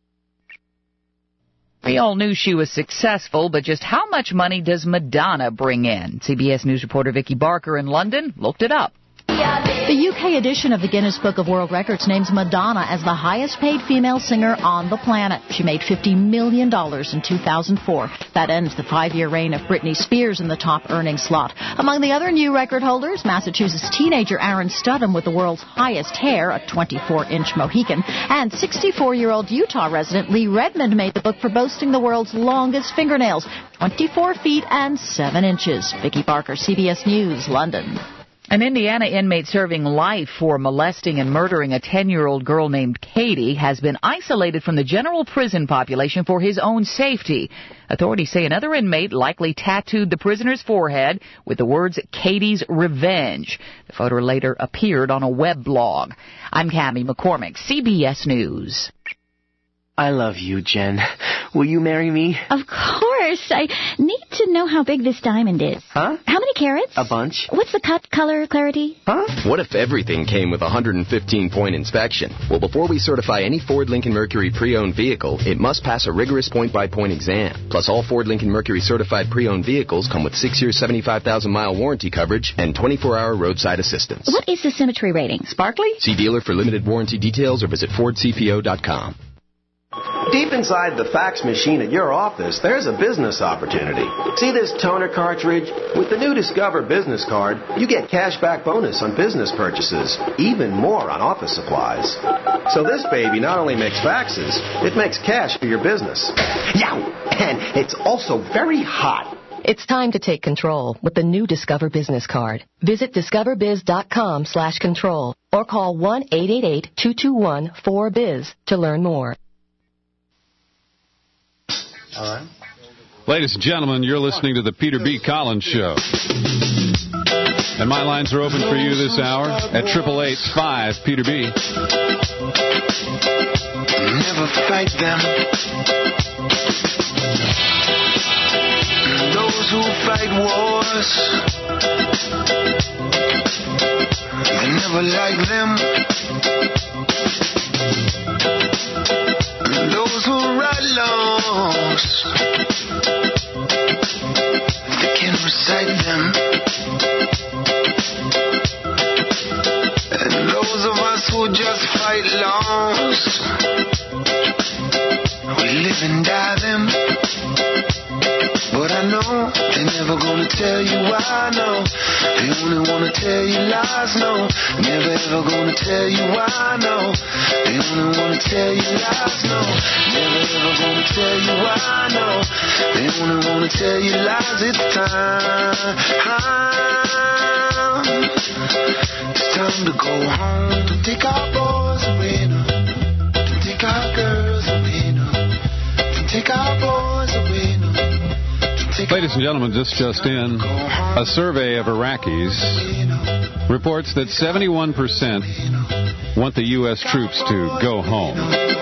We all knew she was successful, but just how much money does Madonna bring in? CBS News reporter Vicky Barker in London looked it up.
The UK edition of the Guinness Book of World Records names Madonna as the highest-paid female singer on the planet. She made $50 million in 2004. That ends the 5-year reign of Britney Spears in the top earning slot. Among the other new record holders, Massachusetts teenager Aaron Studham with the world's highest hair, a 24-inch Mohican, and 64-year-old Utah resident Lee Redmond made the book for boasting the world's longest fingernails, 24 feet and 7 inches. Vicky Barker, CBS News, London.
An Indiana inmate serving life for molesting and murdering a 10-year-old girl named Katie has been isolated from the general prison population for his own safety. Authorities say another inmate likely tattooed the prisoner's forehead with the words Katie's Revenge. The photo later appeared on a web blog. I'm Cammie McCormick, CBS News.
I love you, Jen. Will you marry me?
Of course. I need to know how big this diamond is.
Huh?
How many carats?
A bunch.
What's the cut, color, clarity?
Huh?
What if everything came with a 115-point inspection? Well, before we certify any Ford Lincoln Mercury pre-owned vehicle, it must pass a rigorous point-by-point exam. Plus, all Ford Lincoln Mercury certified pre-owned vehicles come with 6 years, 75,000-mile warranty coverage and 24-hour roadside assistance.
What is the symmetry rating? Sparkly?
See dealer for limited warranty details or visit FordCPO.com.
Deep inside the fax machine at your office, there's a business opportunity. See this toner cartridge? With the new Discover Business Card, you get cashback bonus on business purchases, even more on office supplies. So this baby not only makes faxes, it makes cash for your business. Yow! And it's also very hot.
It's time to take control with the new Discover Business Card. Visit discoverbiz.com/control or call 1-888-221-4BIZ to learn more.
All right. Ladies and gentlemen, you're listening to the Peter B. Collins Show. And my lines are open for you this hour at 888-5-PETER-B.
Never fight them. Those who fight wars, I never like them. Those who write laws, they can recite them. And those of us who just fight laws, we live and die them. But I know they're never gonna tell you why, no. They only wanna tell you lies, no. Never ever gonna tell you why, no. They only wanna tell you lies, no. Never ever gonna tell you why, no. They only wanna tell you lies. It's time. It's time to go home, to take our boys away, to take our girls.
Ladies and gentlemen, this just in. A survey of Iraqis reports that 71% want the U.S. troops to go home.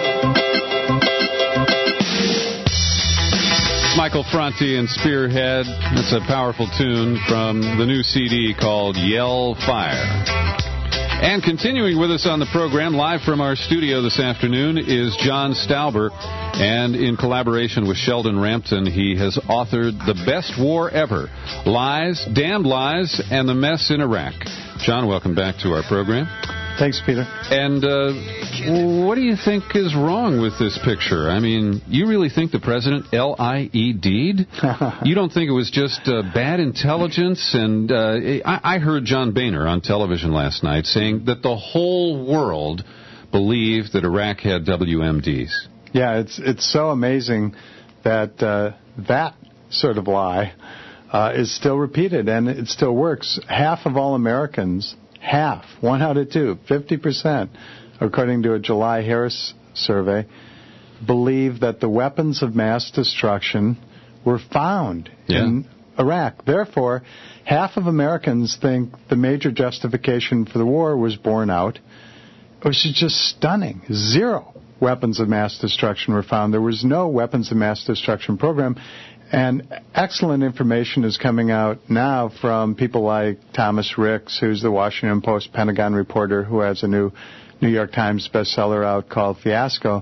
Michael Franti and Spearhead. It's a powerful tune from the new CD called Yell Fire. And continuing with us on the program, live from our studio this afternoon, is John Stauber. And in collaboration with Sheldon Rampton, he has authored The Best War Ever, Lies, Damned Lies, and the Mess in Iraq. John, welcome back to our program.
Thanks, Peter.
And what do you think is wrong with this picture? I mean, you really think the president L-I-E-D'd? You don't think it was just bad intelligence? And I heard John Boehner on television last night saying that the whole world believed that Iraq had WMDs.
Yeah, it's so amazing that that sort of lie is still repeated, and it still works. Half of all Americans, one out of two, 50%, according to a July Harris survey, believe that the weapons of mass destruction were found in Iraq. Therefore, half of Americans think the major justification for the war was borne out, which is just stunning. 0 weapons of mass destruction were found. There was no weapons of mass destruction program. And excellent information is coming out now from people like Thomas Ricks, who's the Washington Post Pentagon reporter who has a new New York Times bestseller out called Fiasco,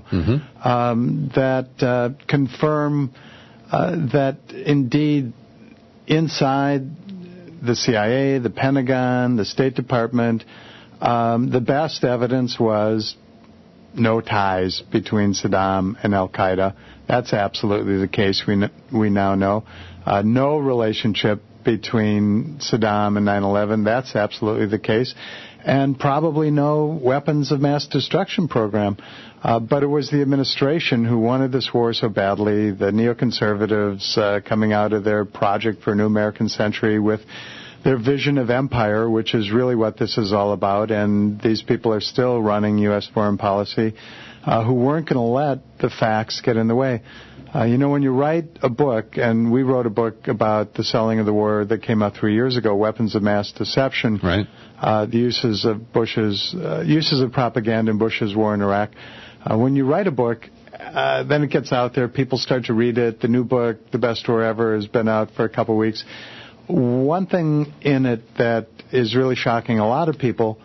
that confirm that indeed inside the CIA, the Pentagon, the State Department, the best evidence was no ties between Saddam and Al-Qaeda. That's absolutely the case, we now know. No relationship between Saddam and 9/11. That's absolutely the case. And probably no weapons of mass destruction program. But it was the administration who wanted this war so badly, the neoconservatives coming out of their Project for a New American Century with their vision of empire, which is really what this is all about, and these people are still running U.S. foreign policy, who weren't going to let the facts get in the way. When you write a book, and we wrote a book about the selling of the war that came out 3 years ago, Weapons of Mass Deception, the uses of propaganda in Bush's war in Iraq. When you write a book, then it gets out there, people start to read it. The new book, The Best War Ever, has been out for a couple of weeks. One thing in it that is really shocking a lot of people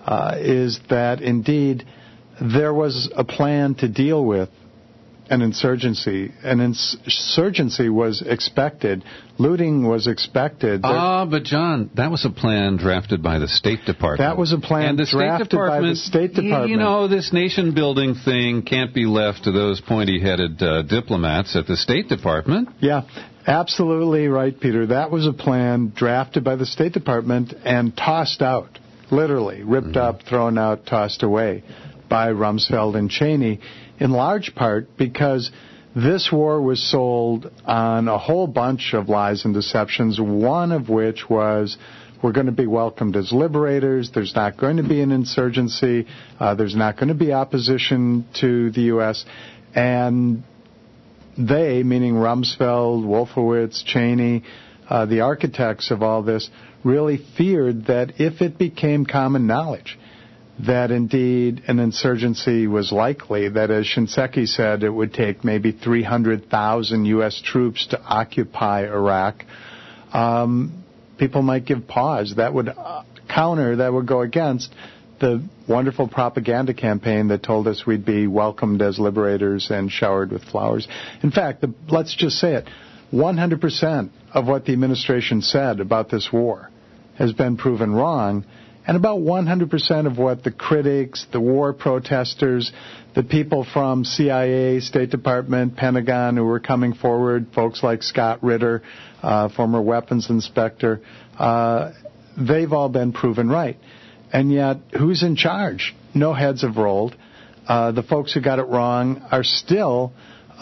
is that, indeed, there was a plan to deal with an insurgency. An insurgency was expected. Looting was expected.
But John, that was a plan drafted by the State Department.
That was a plan drafted by the State Department.
This nation-building thing can't be left to those pointy-headed diplomats at the State Department.
Yeah. Absolutely right, Peter. That was a plan drafted by the State Department and tossed out, literally, ripped up, thrown out, tossed away by Rumsfeld and Cheney, in large part because this war was sold on a whole bunch of lies and deceptions, one of which was we're going to be welcomed as liberators, there's not going to be an insurgency, there's not going to be opposition to the U.S., and they, meaning Rumsfeld, Wolfowitz, Cheney, the architects of all this, really feared that if it became common knowledge that indeed an insurgency was likely, that as Shinseki said, it would take maybe 300,000 U.S. troops to occupy Iraq, people might give pause. That would that would go against the wonderful propaganda campaign that told us we'd be welcomed as liberators and showered with flowers. In fact, let's just say it, 100% of what the administration said about this war has been proven wrong, and about 100% of what the critics, the war protesters, the people from CIA, State Department, Pentagon who were coming forward, folks like Scott Ritter, former weapons inspector, they've all been proven right. And yet, who's in charge? No heads have rolled. The folks who got it wrong are still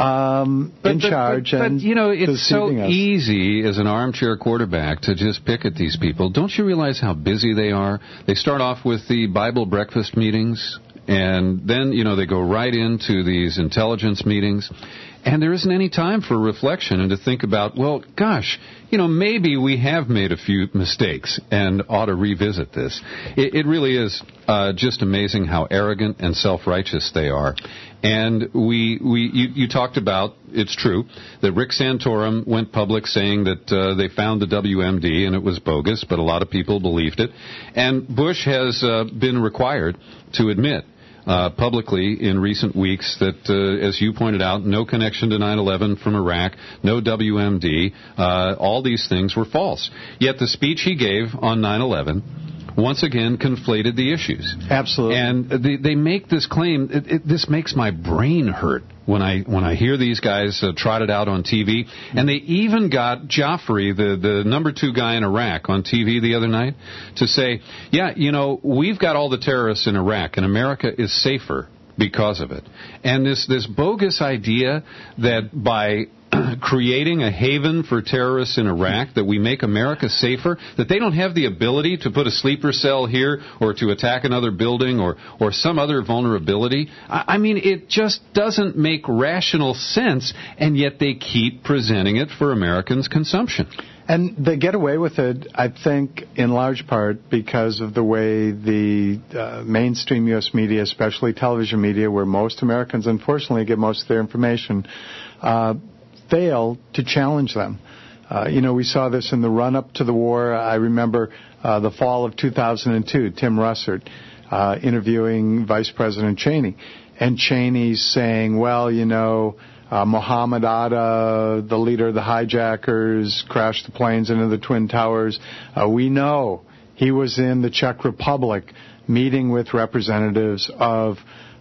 in charge.
But it's so easy as an armchair quarterback to just pick at these people. Don't you realize how busy they are? They start off with the Bible breakfast meetings, and then, they go right into these intelligence meetings. And there isn't any time for reflection and to think about, well, gosh, maybe we have made a few mistakes and ought to revisit this. It really is just amazing how arrogant and self-righteous they are. And you talked about, it's true, that Rick Santorum went public saying that they found the WMD and it was bogus, but a lot of people believed it. And Bush has been required to admit publicly in recent weeks that, as you pointed out, no connection to 9/11 from Iraq, no WMD, all these things were false. Yet the speech he gave on 9/11 once again conflated the issues.
Absolutely.
And they make this claim. This makes my brain hurt when I hear these guys trot it out on TV. And they even got Joffrey, the number 2 guy in Iraq, on TV the other night to say, yeah, we've got all the terrorists in Iraq, and America is safer because of it. And this bogus idea that by creating a haven for terrorists in Iraq, that we make America safer, that they don't have the ability to put a sleeper cell here or to attack another building or some other vulnerability. I mean, it just doesn't make rational sense, and yet they keep presenting it for Americans' consumption.
And they get away with it, I think, in large part because of the way the mainstream U.S. media, especially television media, where most Americans, unfortunately, get most of their information, fail to challenge them. We saw this in the run-up to the war. I remember the fall of 2002, Tim Russert interviewing Vice President Cheney. And Cheney's saying, well, Mohammed Atta, the leader of the hijackers, crashed the planes into the Twin Towers. We know he was in the Czech Republic meeting with representatives of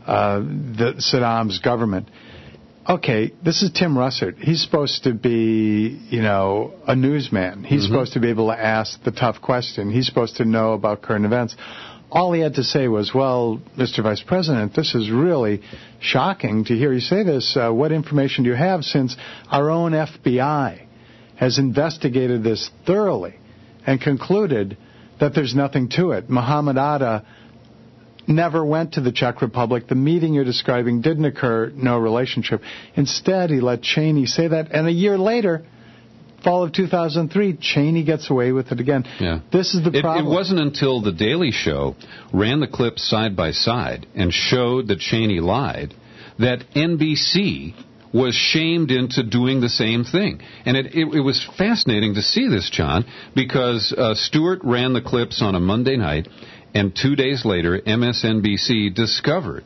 Saddam's government. Okay, this is Tim Russert. He's supposed to be, a newsman. He's supposed to be able to ask the tough question. He's supposed to know about current events. All he had to say was, well, Mr. Vice President, this is really shocking to hear you say this. What information do you have, since our own FBI has investigated this thoroughly and concluded that there's nothing to it? Mohammed Atta never went to the Czech Republic. The meeting you're describing didn't occur, no relationship. Instead, he let Cheney say that, and a year later, fall of 2003, Cheney gets away with it again.
Yeah.
This is the problem.
It wasn't until The Daily Show ran the clips side by side and showed that Cheney lied that NBC was shamed into doing the same thing. And it was fascinating to see this, John, because Stewart ran the clips on a Monday night, and 2 days later, MSNBC discovered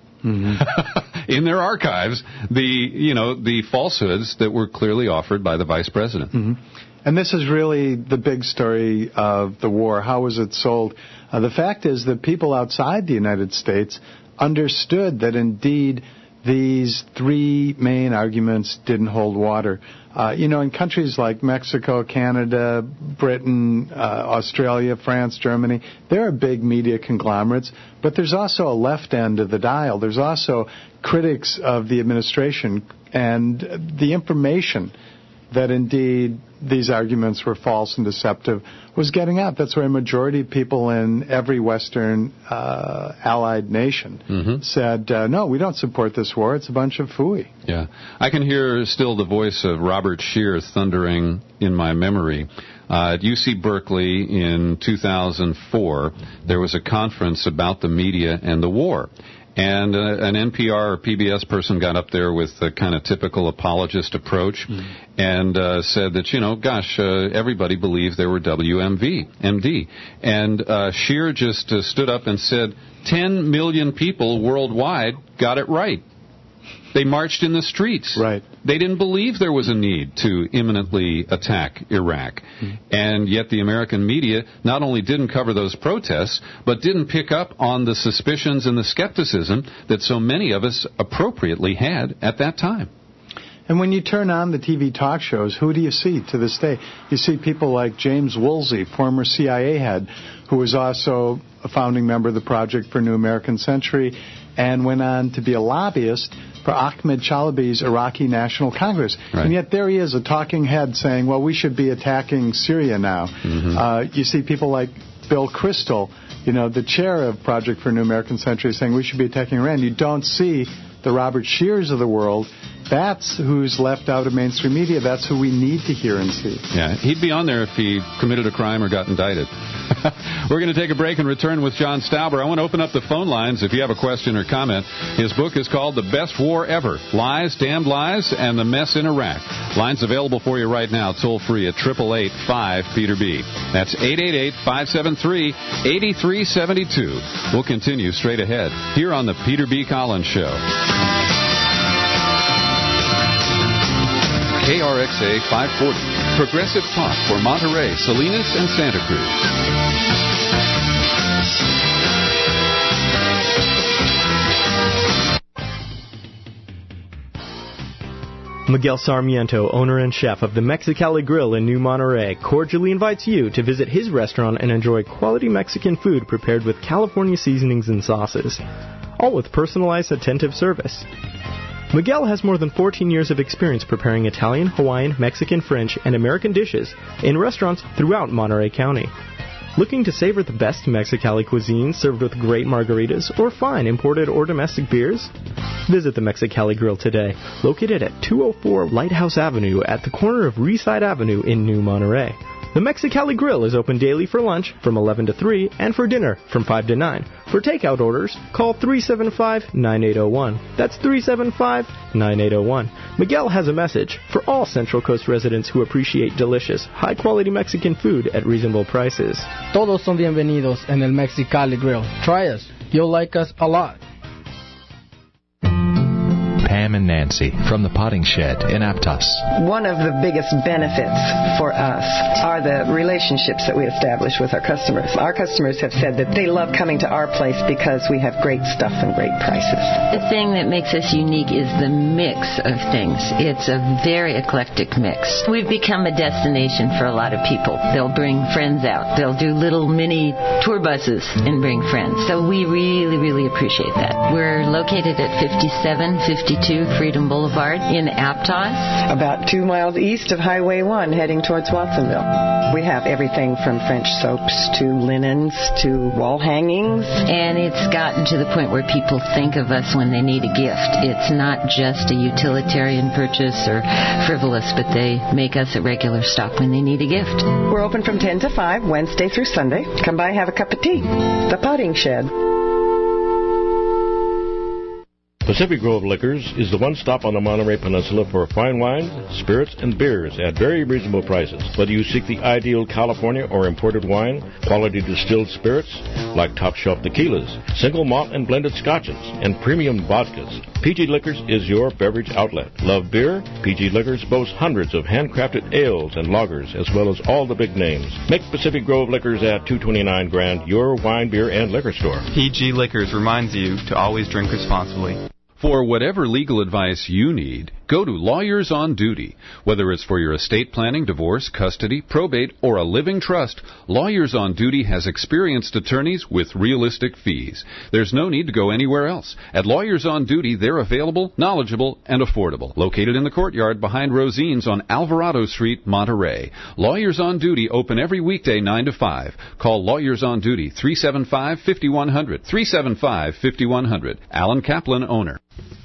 in their archives the falsehoods that were clearly offered by the vice president.
And this is really the big story of the war. How was it sold? The fact is that people outside the United States understood that indeed these 3 main arguments didn't hold water. In countries like Mexico, Canada, Britain, Australia, France, Germany, there are big media conglomerates, but there's also a left end of the dial. There's also critics of the administration, and the information that indeed these arguments were false and deceptive was getting out. That's why a majority of people in every Western allied nation said, no, we don't support this war. It's a bunch of phooey.
Yeah. I can hear still the voice of Robert Scheer thundering in my memory. At UC Berkeley in 2004, there was a conference about the media and the war. And an NPR or PBS person got up there with the kind of typical apologist approach and said that, everybody believed there were WMD. And Scheer just stood up and said, 10 million people worldwide got it right. They marched in the streets.
Right.
They didn't believe there was a need to imminently attack Iraq. And yet the American media not only didn't cover those protests, but didn't pick up on the suspicions and the skepticism that so many of us appropriately had at that time.
And when you turn on the TV talk shows, who do you see to this day? You see people like James Woolsey, former CIA head, who was also a founding member of the Project for a New American Century, and went on to be a lobbyist for Ahmed Chalabi's Iraqi National Congress.
Right.
And yet there he is, a talking head, saying, well, we should be attacking Syria now. You see people like Bill Kristol, the chair of Project for a New American Century, saying we should be attacking Iran. You don't see the Robert Scheers of the world That's who's left out of mainstream media. That's who we need to hear and see.
Yeah, he'd be on there if he committed a crime or got indicted. We're going to take a break and return with John Stauber. I want to open up the phone lines if you have a question or comment. His book is called The Best War Ever: Lies, Damned Lies, and the Mess in Iraq. Lines available for you right now, toll free at 888-5-PETER-B. That's 888-573-8372. We'll continue straight ahead here on the Peter B. Collins Show. KRXA 540, progressive talk for Monterey, Salinas, and Santa Cruz.
Miguel Sarmiento, owner and chef of the Mexicali Grill in New Monterey, cordially invites you to visit his restaurant and enjoy quality Mexican food prepared with California seasonings and sauces, all with personalized, attentive service. Miguel has more than 14 years of experience preparing Italian, Hawaiian, Mexican, French, and American dishes in restaurants throughout Monterey County. Looking to savor the best Mexicali cuisine served with great margaritas or fine imported or domestic beers? Visit the Mexicali Grill today, located at 204 Lighthouse Avenue at the corner of Reeside Avenue in New Monterey. The Mexicali Grill is open daily for lunch from 11 to 3 and for dinner from 5 to 9. For takeout orders, call 375-9801. That's 375-9801. Miguel has a message for all Central Coast residents who appreciate delicious, high-quality Mexican food at reasonable prices.
Todos son bienvenidos en el Mexicali Grill. Try us. You'll like us a lot.
Pam and Nancy from the Potting Shed in Aptos.
One of the biggest benefits for us are the relationships that we establish with our customers. Our customers have said that they love coming to our place because we have great stuff and great prices.
The thing that makes us unique is the mix of things. It's a very eclectic mix. We've become a destination for a lot of people. They'll bring friends out. They'll do little mini tour buses and bring friends. So we really, really appreciate that. We're located at 5752 Freedom Boulevard in Aptos.
About 2 miles east of Highway 1 heading towards Watsonville. We have everything from French soaps to linens to wall hangings.
And it's gotten to the point where people think of us when they need a gift. It's not just a utilitarian purchase or frivolous, but they make us a regular stop when they need a gift.
We're open from 10 to 5, Wednesday through Sunday. Come by and have a cup of tea. The Potting Shed.
Pacific Grove Liquors is the one stop on the Monterey Peninsula for fine wines, spirits, and beers at very reasonable prices. Whether you seek the ideal California or imported wine, quality distilled spirits like top shelf tequilas, single malt and blended scotches, and premium vodkas, PG Liquors is your beverage outlet. Love beer? PG Liquors boasts hundreds of handcrafted ales and lagers, as well as all the big names. Make Pacific Grove Liquors at 229 Grand your wine, beer, and liquor store.
PG Liquors reminds you to always drink responsibly.
For whatever legal advice you need, go to Lawyers on Duty. Whether it's for your estate planning, divorce, custody, probate, or a living trust, Lawyers on Duty has experienced attorneys with realistic fees. There's no need to go anywhere else. At Lawyers on Duty, they're available, knowledgeable, and affordable. Located in the courtyard behind Rosine's on Alvarado Street, Monterey. Lawyers on Duty open every weekday 9 to 5. Call Lawyers on Duty 375-5100. 375-5100. Alan Kaplan, owner.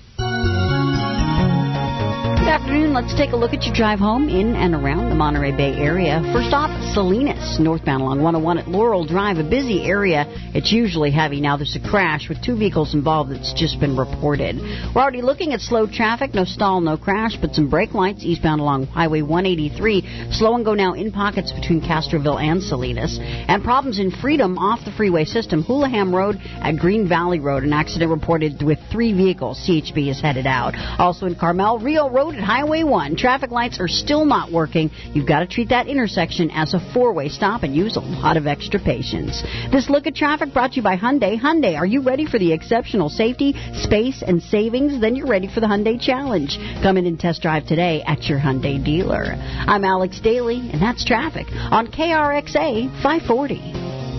Good afternoon. Let's take a look at your drive home in and around the Monterey Bay area. First off, Salinas, northbound along 101 at Laurel Drive, a busy area. It's usually heavy. Now there's a crash with 2 vehicles involved that's just been reported. We're already looking at slow traffic. No stall, no crash, but some brake lights eastbound along Highway 183. Slow and go now in pockets between Castroville and Salinas. And problems in Freedom off the freeway system. Houlihan Road at Green Valley Road. An accident reported with 3 vehicles. CHB is headed out. Also in Carmel, Rio Road at Highway 1. Traffic lights are still not working. You've got to treat that intersection as a 4-way stop and use a lot of extra patience. This look at traffic brought to you by Hyundai. Hyundai, are you ready for the exceptional safety, space, and savings? Then you're ready for the Hyundai Challenge. Come in and test drive today at your Hyundai dealer. I'm Alex Daly, and that's traffic on KRXA 540.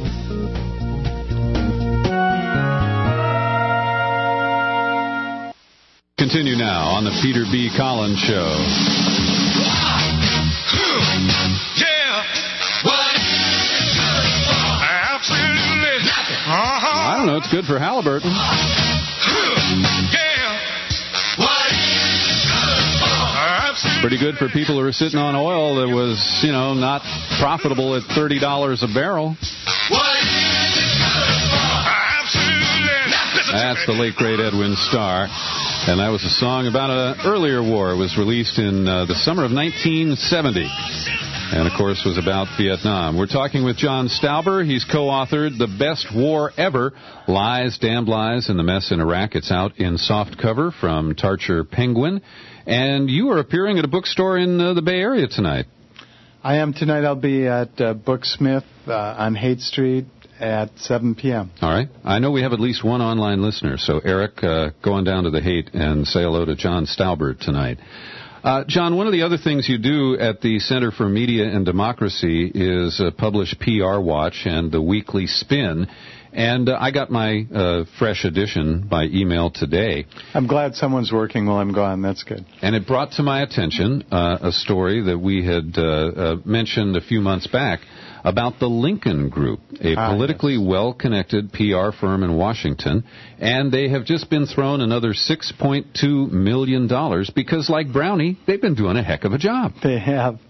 Continue now on the Peter B. Collins Show.
Yeah. What is good for? Absolutely nothing.
I don't know. It's good for Halliburton.
Yeah. What is good
Pretty good for people who are sitting on oil that was, not profitable at $30 a barrel. That's the late, great Edwin Starr. And that was a song about an earlier war. It was released in the summer of 1970. And, of course, was about Vietnam. We're talking with John Stauber. He's co-authored The Best War Ever, Lies, Damned Lies, and the Mess in Iraq. It's out in softcover from Tarcher Penguin. And you are appearing at a bookstore in the Bay Area tonight.
I am tonight. I'll be at Booksmith on Haight Street at 7 p.m.
All right. I know we have at least one online listener. So, Eric, go on down to the Haight and say hello to John Stauber tonight. John, one of the other things you do at the Center for Media and Democracy is publish PR Watch and the Weekly Spin. And I got my fresh edition by email today.
I'm glad someone's working while I'm gone. That's good.
And it brought to my attention a story that we had mentioned a few months back about the Lincoln Group, a politically well-connected PR firm in Washington, and they have just been thrown another $6.2 million because, like Brownie, they've been doing a heck of a job.
They have.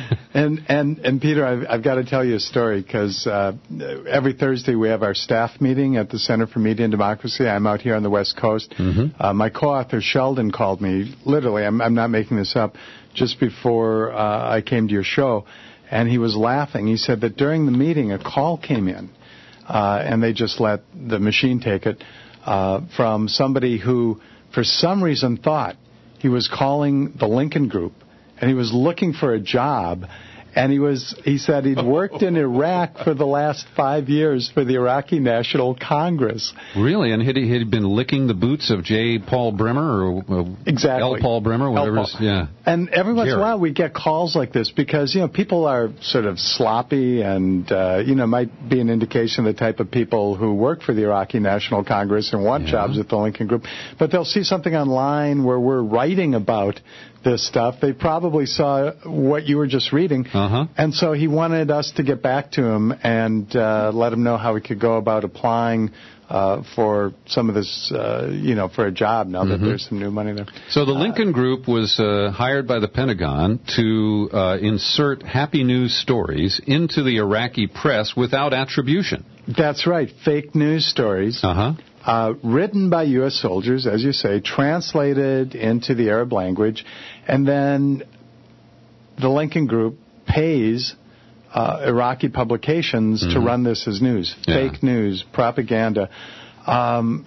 And Peter, I've got to tell you a story because every Thursday we have our staff meeting at the Center for Media and Democracy. I'm out here on the West Coast. Mm-hmm. My co-author Sheldon called me, literally, I'm not making this up, just before I came to your show. And he was laughing. He said that during the meeting, a call came in, and they just let the machine take it, from somebody who, for some reason, thought he was calling the Lincoln Group, and he was looking for a job. And he said he'd worked in Iraq for the last 5 years for the Iraqi National Congress.
Really? And had he been licking the boots of J. Paul Bremer or
exactly.
L. Paul Bremer, whatever?
Yeah. And every once in a while we get calls like this because, people are sort of sloppy and, might be an indication of the type of people who work for the Iraqi National Congress and want jobs at the Lincoln Group. But they'll see something online where we're writing about this stuff. They probably saw what you were just reading. And so he wanted us to get back to him and let him know how he could go about applying for some of this, for a job now that there's some new money there.
So the Lincoln Group was hired by the Pentagon to insert happy news stories into the Iraqi press without attribution.
That's right. Fake news stories. Written by U.S. soldiers, as you say, translated into the Arab language, and then the Lincoln Group pays Iraqi publications to run this as news. Fake news, propaganda. At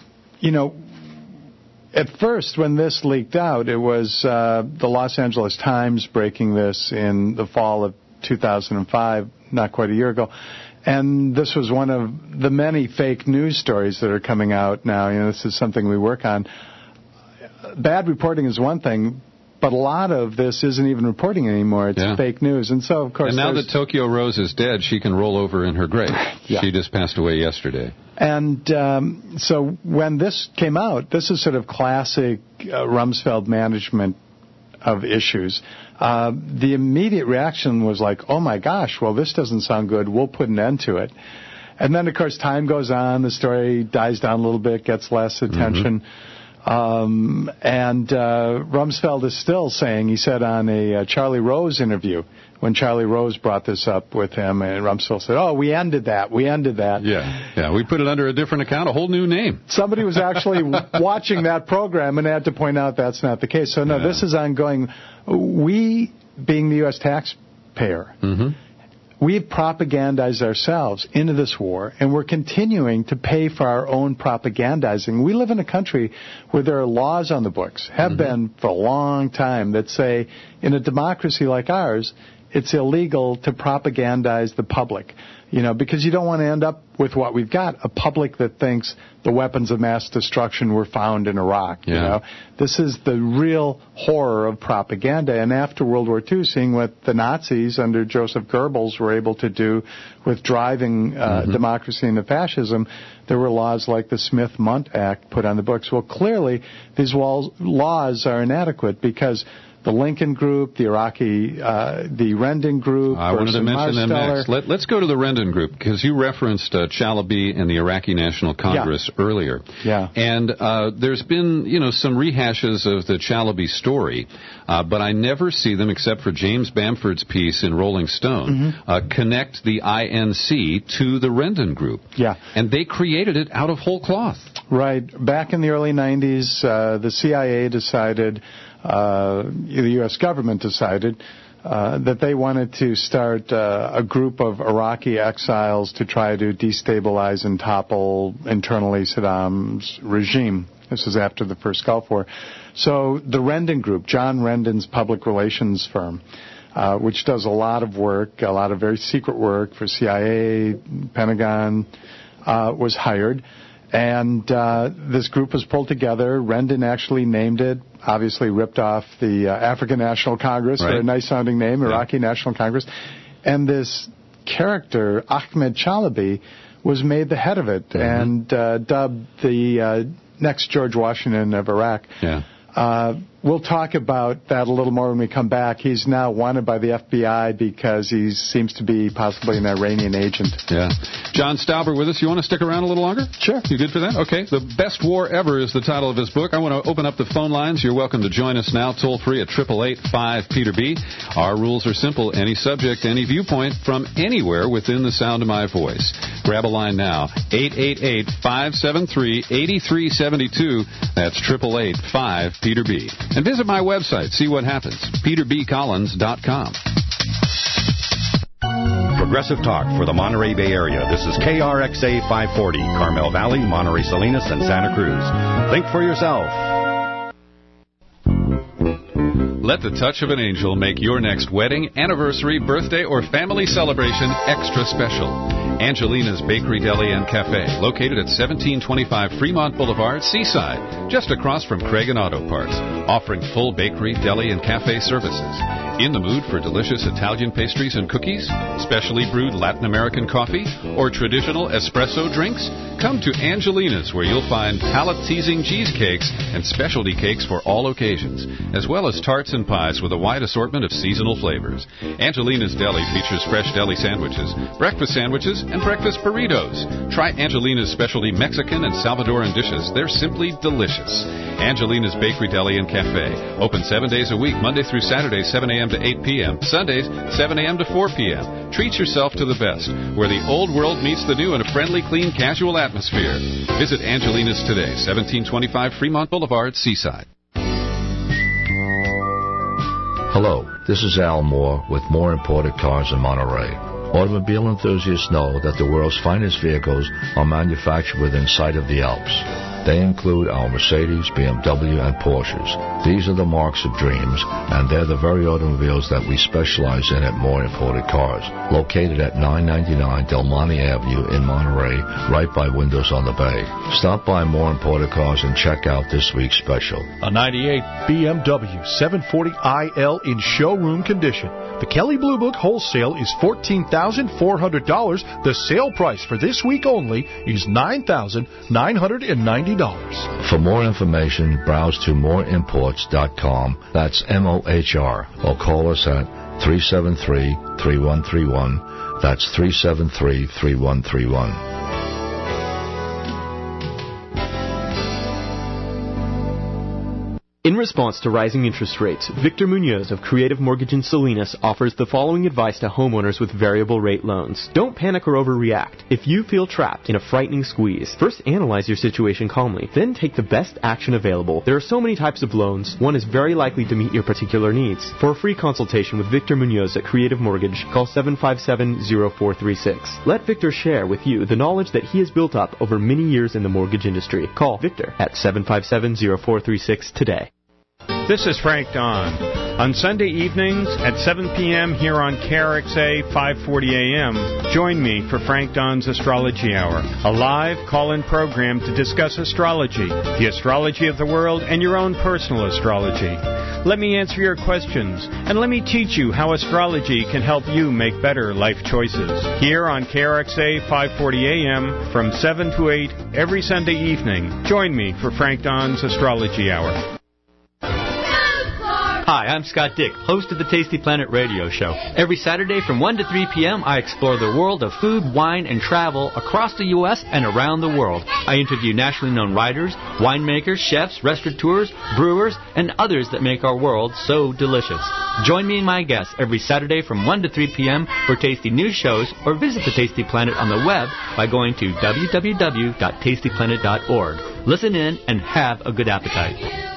first, when this leaked out, it was the Los Angeles Times breaking this in the fall of 2005, not quite a year ago. And this was one of the many fake news stories that are coming out now. This is something we work on. Bad reporting is one thing, but a lot of this isn't even reporting anymore. It's fake news. And so, of course...
And now that Tokyo Rose is dead, she can roll over in her grave. She just passed away yesterday.
And so when this came out, this is sort of classic Rumsfeld management of issues. The immediate reaction was like, oh my gosh, well, this doesn't sound good. We'll put an end to it. And then, of course, time goes on. The story dies down a little bit, gets less attention. And Rumsfeld is still saying, he said on a Charlie Rose interview, when Charlie Rose brought this up with him, and Rumsfeld said, oh, we ended that.
Yeah, we put it under a different account, a whole new name.
Somebody was actually watching that program and had to point out that's not the case. So, no, this is ongoing. We, being the U.S. taxpayer, we've propagandized ourselves into this war, and we're continuing to pay for our own propagandizing. We live in a country where there are laws on the books, have been for a long time, that say in a democracy like ours, it's illegal to propagandize the public, because you don't want to end up with what we've got, a public that thinks the weapons of mass destruction were found in Iraq. This is the real horror of propaganda. And after World War II, seeing what the Nazis under Joseph Goebbels were able to do with driving democracy into fascism, there were laws like the Smith-Mundt Act put on the books. Well, clearly, these laws are inadequate because the Lincoln Group, the Iraqi, the Rendon Group.
I wanted to mention them next. Let's go to the Rendon Rendon Group, because you referenced Chalabi and the Iraqi National Congress earlier.
Yeah.
And there's been, some rehashes of the Chalabi story, but I never see them, except for James Bamford's piece in Rolling Stone, connect the INC to the Rendon Group.
Yeah.
And they created it out of whole cloth.
Right. Back in the early 90s, the CIA decided, the U.S. government decided, that they wanted to start a group of Iraqi exiles to try to destabilize and topple internally Saddam's regime. This is after the first Gulf War. So the Rendon Group, John Rendon's public relations firm, which does a lot of work, a lot of very secret work for CIA, Pentagon, was hired. And this group was pulled together. Rendon actually named it, obviously ripped off the African National Congress, for a nice-sounding name, Iraqi National Congress. And this character, Ahmed Chalabi, was made the head of it and dubbed the next George Washington of Iraq.
Yeah.
We'll talk about that a little more when we come back. He's now wanted by the FBI because he seems to be possibly an Iranian agent.
Yeah. John Stauber with us. You want to stick around a little longer?
Sure.
You good for that? Okay. The Best War Ever is the title of his book. I want to open up the phone lines. You're welcome to join us now, toll free at 888-5-PETER-B. Our rules are simple. Any subject, any viewpoint from anywhere within the sound of my voice. Grab a line now. 888-573-8372. That's 888-5-PETER-B. And visit my website. See what happens. PeterBCollins.com.
Progressive Talk for the Monterey Bay Area. This is KRXA 540, Carmel Valley, Monterey Salinas, and Santa Cruz. Think for yourself.
Let the touch of an angel make your next wedding, anniversary, birthday, or family celebration extra special. Angelina's Bakery, Deli, and Cafe, located at 1725 Fremont Boulevard, Seaside, just across from Craig and Auto Parts, offering full bakery, deli, and cafe services. In the mood for delicious Italian pastries and cookies, specially brewed Latin American coffee, or traditional espresso drinks? Come to Angelina's, where you'll find palate-teasing cheesecakes and specialty cakes for all occasions, as well as tarts and pies with a wide assortment of seasonal flavors. Angelina's Deli features fresh deli sandwiches, breakfast sandwiches, and breakfast burritos. Try Angelina's specialty Mexican and Salvadoran dishes. They're simply delicious. Angelina's Bakery, Deli, and Cafe. Open 7 days a week, Monday through Saturday, 7 a.m. to 8 p.m., Sundays, 7 a.m. to 4 p.m. Treat yourself to the best, where the old world meets the new in a friendly, clean, casual atmosphere. Visit Angelina's today, 1725 Fremont Boulevard, Seaside.
Hello, this is Al Moore with More Imported Cars in Monterey. Automobile enthusiasts know that the world's finest vehicles are manufactured within sight of the Alps. They include our Mercedes, BMW, and Porsches. These are the marks of dreams, and they're the very automobiles that we specialize in at More Imported Cars, located at 999 Del Monte Avenue in Monterey, right by Windows on the Bay. Stop by More Imported Cars and check out this week's special.
A 98 BMW 740iL in showroom condition. The Kelley Blue Book wholesale is $14,400. The sale price for this week only is $9,990.
For more information, browse to moreimports.com. That's MOHR. Or call us at 373-3131. That's 373-3131.
In response to rising interest rates, Victor Munoz of Creative Mortgage in Salinas offers the following advice to homeowners with variable rate loans. Don't panic or overreact. If you feel trapped in a frightening squeeze, first analyze your situation calmly, then take the best action available. There are so many types of loans, one is very likely to meet your particular needs. For a free consultation with Victor Munoz at Creative Mortgage, call 757-0436. Let Victor share with you the knowledge that he has built up over many years in the mortgage industry. Call Victor at 757-0436 today.
This is Frank Don. On Sunday evenings at 7 p.m. here on KRXA 540 AM, join me for Frank Don's Astrology Hour, a live call-in program to discuss astrology, the astrology of the world, and your own personal astrology. Let me answer your questions, and let me teach you how astrology can help you make better life choices. Here on KRXA 540 AM from 7 to 8 every Sunday evening, join me for Frank Don's Astrology Hour.
Hi, I'm Scott Dick, host of the Tasty Planet radio show. Every Saturday from 1 to 3 p.m., I explore the world of food, wine, and travel across the U.S. and around the world. I interview nationally known writers, winemakers, chefs, restaurateurs, brewers, and others that make our world so delicious. Join me and my guests every Saturday from 1 to 3 p.m. for tasty news shows, or visit the Tasty Planet on the web by going to www.tastyplanet.org. Listen in and have a good appetite.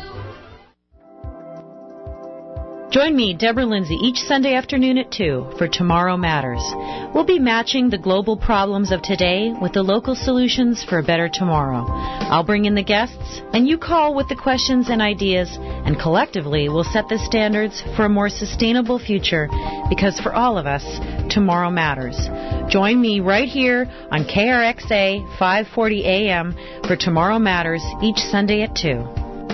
Join me, Deborah Lindsay, each Sunday afternoon at 2 for Tomorrow Matters. We'll be matching the global problems of today with the local solutions for a better tomorrow. I'll bring in the guests, and you call with the questions and ideas, and collectively we'll set the standards for a more sustainable future, because for all of us, tomorrow matters. Join me right here on KRXA 540 AM for Tomorrow Matters each Sunday at 2.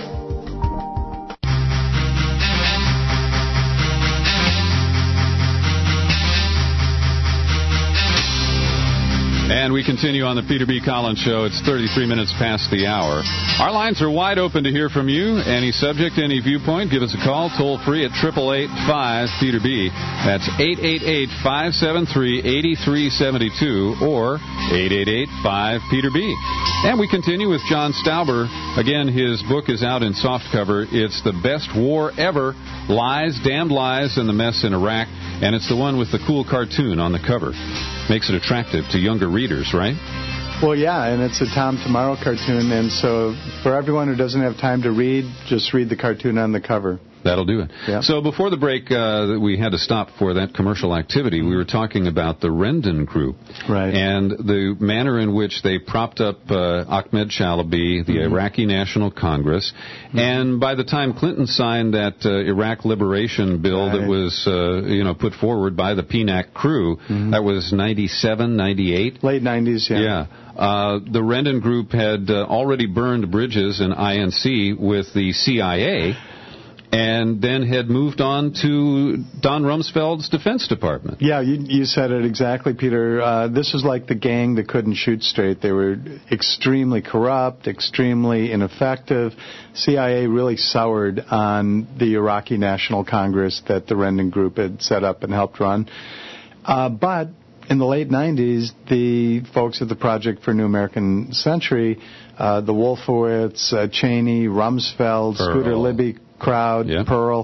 And we continue on the Peter B. Collins Show. It's 33 minutes past the hour. Our lines are wide open to hear from you. Any subject, any viewpoint, give us a call toll free at 888-5-PETER-B. That's 888-573-8372 or 888-5-PETER-B. And we continue with John Stauber. Again, his book is out in softcover. It's The Best War Ever, Lies, Damned Lies, and the Mess in Iraq. And it's the one with the cool cartoon on the cover. Makes it attractive to younger readers, right?
Well, yeah, and it's a Tom Tomorrow cartoon, and so for everyone who doesn't have time to read, just read the cartoon on the cover.
That'll do it.
Yeah.
So before the break, we had to stop for that commercial activity. We were talking about the Rendon Group.
Right.
And the manner in which they propped up Ahmed Chalabi, the Iraqi National Congress. And by the time Clinton signed that Iraq Liberation Bill that was put forward by the PNAC crew, that was 97, 98?
Late 90s, yeah.
Yeah. The Rendon Group had already burned bridges in INC with the CIA, and then had moved on to Don Rumsfeld's Defense Department.
Yeah, you said it exactly, Peter. This was like the gang that couldn't shoot straight. They were extremely corrupt, extremely ineffective. CIA really soured on the Iraqi National Congress that the Rendon Group had set up and helped run. But in the late 90s, the folks at the Project for a New American Century, the Wolfowitz, Cheney, Rumsfeld, Scooter Libby crowd, Pearl,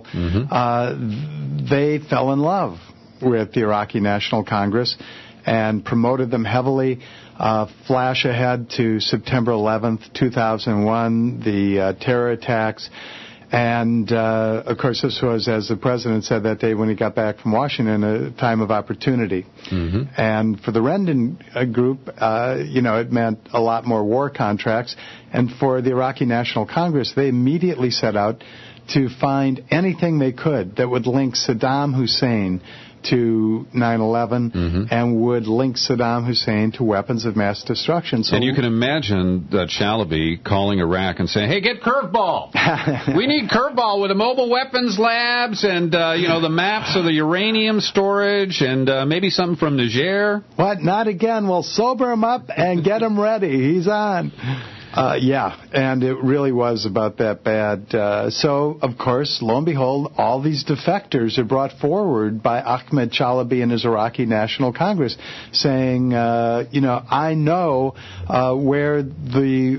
they fell in love with the Iraqi National Congress and promoted them heavily. Flash ahead to September 11th, 2001, the terror attacks. And, of course, this was, as the president said that day when he got back from Washington, a time of opportunity. And for the Rendon Group, it meant a lot more war contracts. And for the Iraqi National Congress, they immediately set out to find anything they could that would link Saddam Hussein to 9/11 and would link Saddam Hussein to weapons of mass destruction. So,
and you can imagine Chalabi calling Iraq and saying, hey, get Curveball. We need Curveball with the mobile weapons labs and, the maps of the uranium storage and maybe something from Niger.
What? Not again. We'll sober him up and get him ready. He's on. Yeah, and it really was about that bad. So, of course, lo and behold, all these defectors are brought forward by Ahmed Chalabi and his Iraqi National Congress saying, I know where the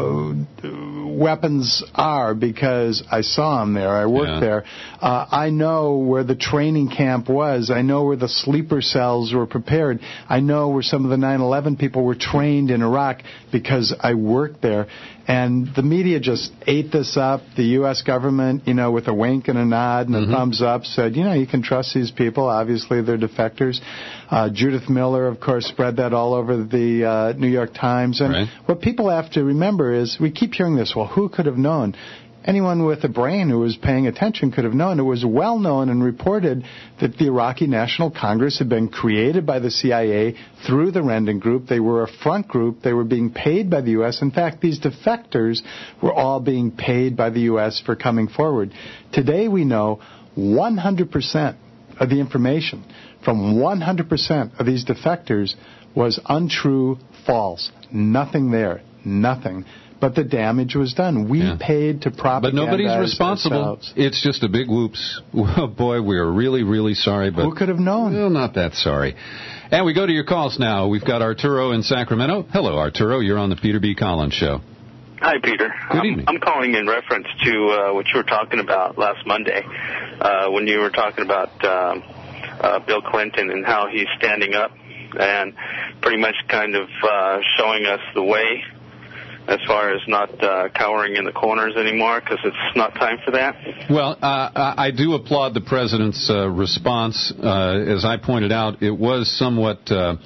weapons are because I saw them there. I worked there. I know where the training camp was. I know where the sleeper cells were prepared. I know where some of the 9/11 people were trained in Iraq because I worked there. And the media just ate this up. The U.S. government, with a wink and a nod and a thumbs up, said, you can trust these people. Obviously, they're defectors. Judith Miller, of course, spread that all over the New York Times. And what people have to remember is we keep hearing this, well, who could have known? Anyone with a brain who was paying attention could have known. It was well known and reported that the Iraqi National Congress had been created by the CIA through the Rendon Group. They were a front group. They were being paid by the U.S. In fact, these defectors were all being paid by the U.S. for coming forward. Today we know 100% of the information from 100% of these defectors was untrue, false. Nothing there. Nothing. but the damage was done. We paid to propagandize
But nobody's responsible.
ourselves.
It's just a big whoops. Oh, boy, we are really, really sorry. But
who could have known?
Well, not that sorry. And we go to your calls now. We've got Arturo in Sacramento. Hello, Arturo. You're on the Peter B. Collins Show.
Hi, Peter.
Good evening.
I'm calling in reference to what you were talking about last Monday when you were talking about Bill Clinton and how he's standing up and pretty much kind of showing us the way as far as not cowering in the corners anymore, because it's not time for that.
Well, I do applaud the president's response. As I pointed out, it was somewhat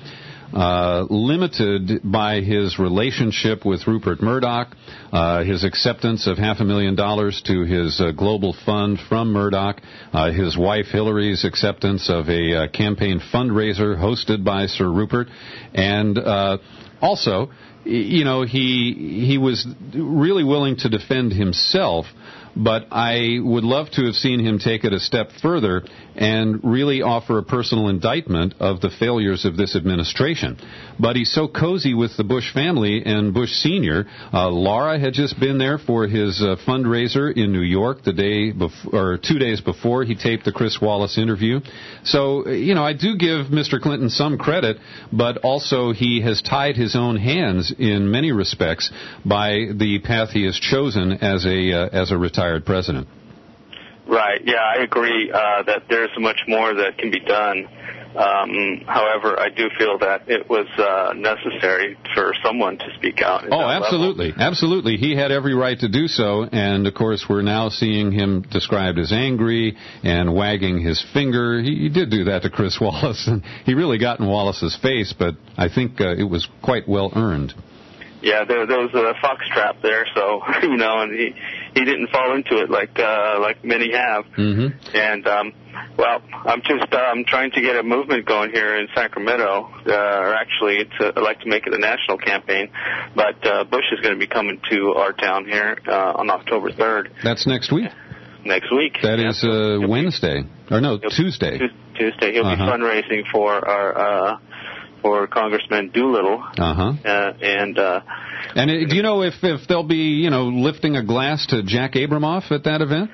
limited by his relationship with Rupert Murdoch, his acceptance of $500,000 to his global fund from Murdoch, his wife Hillary's acceptance of a campaign fundraiser hosted by Sir Rupert, and also, you know, he was really willing to defend himself, but I would love to have seen him take it a step further and really offer a personal indictment of the failures of this administration. But he's so cozy with the Bush family and Bush Sr. Laura had just been there for his fundraiser in New York the day before, or 2 days before he taped the Chris Wallace interview. So, you know, I do give Mr. Clinton some credit, but also he has tied his own hands in many respects by the path he has chosen as a retired president.
Right. Yeah, I agree that there's much more that can be done. However, I do feel that it was necessary for someone to speak out.
Oh, absolutely. Absolutely. He had every right to do so. And, of course, we're now seeing him described as angry and wagging his finger. He did do that to Chris Wallace. And he really got in Wallace's face, but I think it was quite well earned.
Yeah, there was a fox trap there, so, you know, and he didn't fall into it like many have.
Mm-hmm.
And, well, I'm just trying to get a movement going here in Sacramento, or actually I'd like to make it a national campaign, but Bush is going to be coming to our town here on October 3rd.
That's next week?
Next week.
That is Wednesday. Or no, Tuesday.
Tuesday. He'll be fundraising for our... for Congressman Doolittle. And
do you know if they'll be, you know, lifting a glass to Jack Abramoff at that event?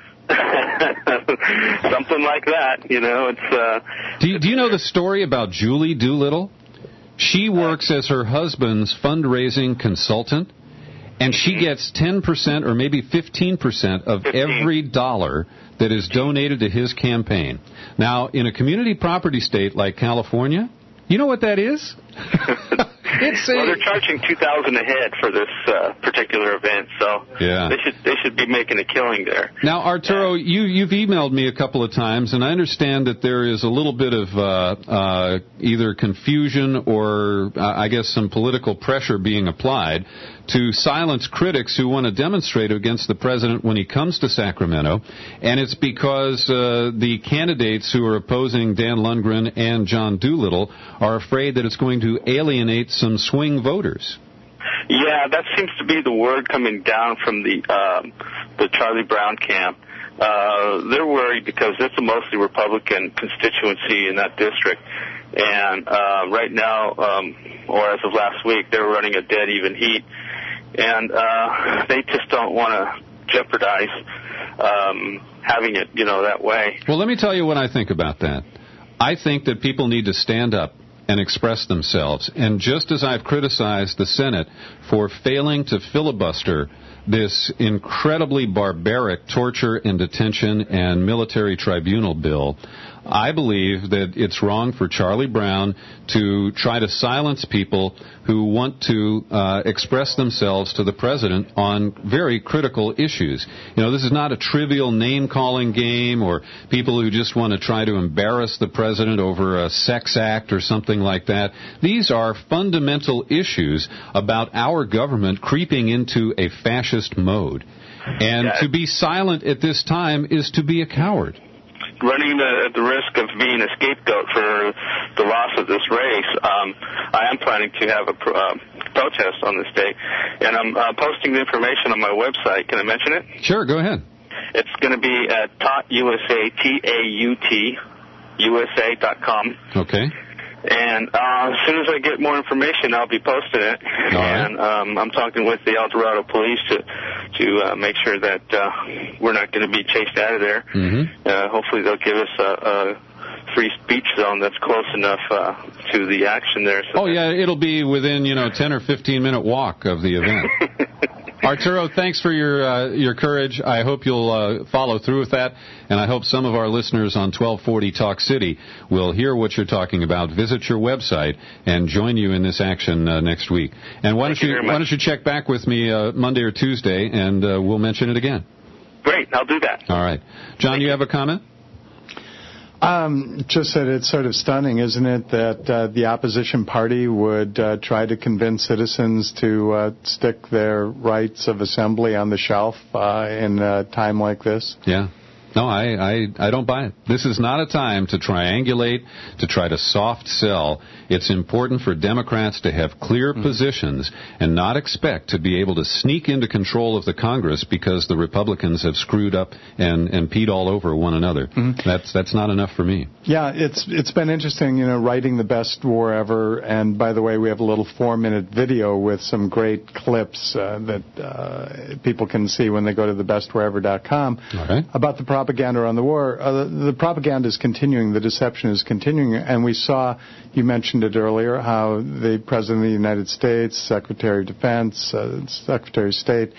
Something like that, you know. It's.
Do you know the story about Julie Doolittle? She works as her husband's fundraising consultant, and she gets 10% or maybe 15% of every dollar that is donated to his campaign. Now, in a community property state like California, you know what that is?
Well, they're charging $2,000 a head for this particular event, so they should be making a killing there.
Now, Arturo, you've emailed me a couple of times, and I understand that there is a little bit of either confusion or, I guess, some political pressure being applied to silence critics who want to demonstrate against the president when he comes to Sacramento, and it's because the candidates who are opposing Dan Lundgren and John Doolittle are afraid that it's going to alienate some swing voters.
Yeah, that seems to be the word coming down from the Charlie Brown camp. They're worried because it's a mostly Republican constituency in that district, and right now, or as of last week, they're running a dead even heat. And they just don't want to jeopardize having it, you know, that way.
Well, let me tell you what I think about that. I think that people need to stand up and express themselves. And just as I've criticized the Senate for failing to filibuster this incredibly barbaric torture and detention and military tribunal bill, I believe that it's wrong for Charlie Brown to try to silence people who want to express themselves to the president on very critical issues. You know, this is not a trivial name-calling game or people who just want to try to embarrass the president over a sex act or something like that. These are fundamental issues about our government creeping into a fascist mode. And to be silent at this time is to be a coward.
Running the risk of being a scapegoat for the loss of this race, I am planning to have a protest on this day, and I'm posting the information on my website. Can I mention it?
Sure, go ahead.
It's going to be at TAUT USA, TAUT USA.com.
Okay.
And as soon as I get more information, I'll be posting it. And I'm talking with the El Dorado police to make sure that we're not going to be chased out of there. Hopefully they'll give us a free speech zone that's close enough to the action there. So
it'll be within 10 or 15 minute walk of the event. Arturo, thanks for your courage. I hope you'll follow through with that, and I hope some of our listeners on 1240 Talk City will hear what you're talking about, visit your website, and join you in this action next week. And why don't you check back with me Monday or Tuesday, and we'll mention it again.
Great, I'll do that.
All right. John, you have a comment?
Just that it's sort of stunning, isn't it, that the opposition party would try to convince citizens to stick their rights of assembly on the shelf in a time like this?
Yeah. No, I don't buy it. This is not a time to triangulate, to try to soft sell. It's important for Democrats to have clear positions and not expect to be able to sneak into control of the Congress because the Republicans have screwed up and peed all over one another. That's not enough for me.
Yeah, it's been interesting, writing the best war ever. And by the way, we have a little 4-minute video with some great clips that people can see when they go to thebestwarever.com about the propaganda on the war. The propaganda is continuing. The deception is continuing. And we saw, you mentioned it earlier, how the President of the United States, Secretary of Defense, Secretary of State,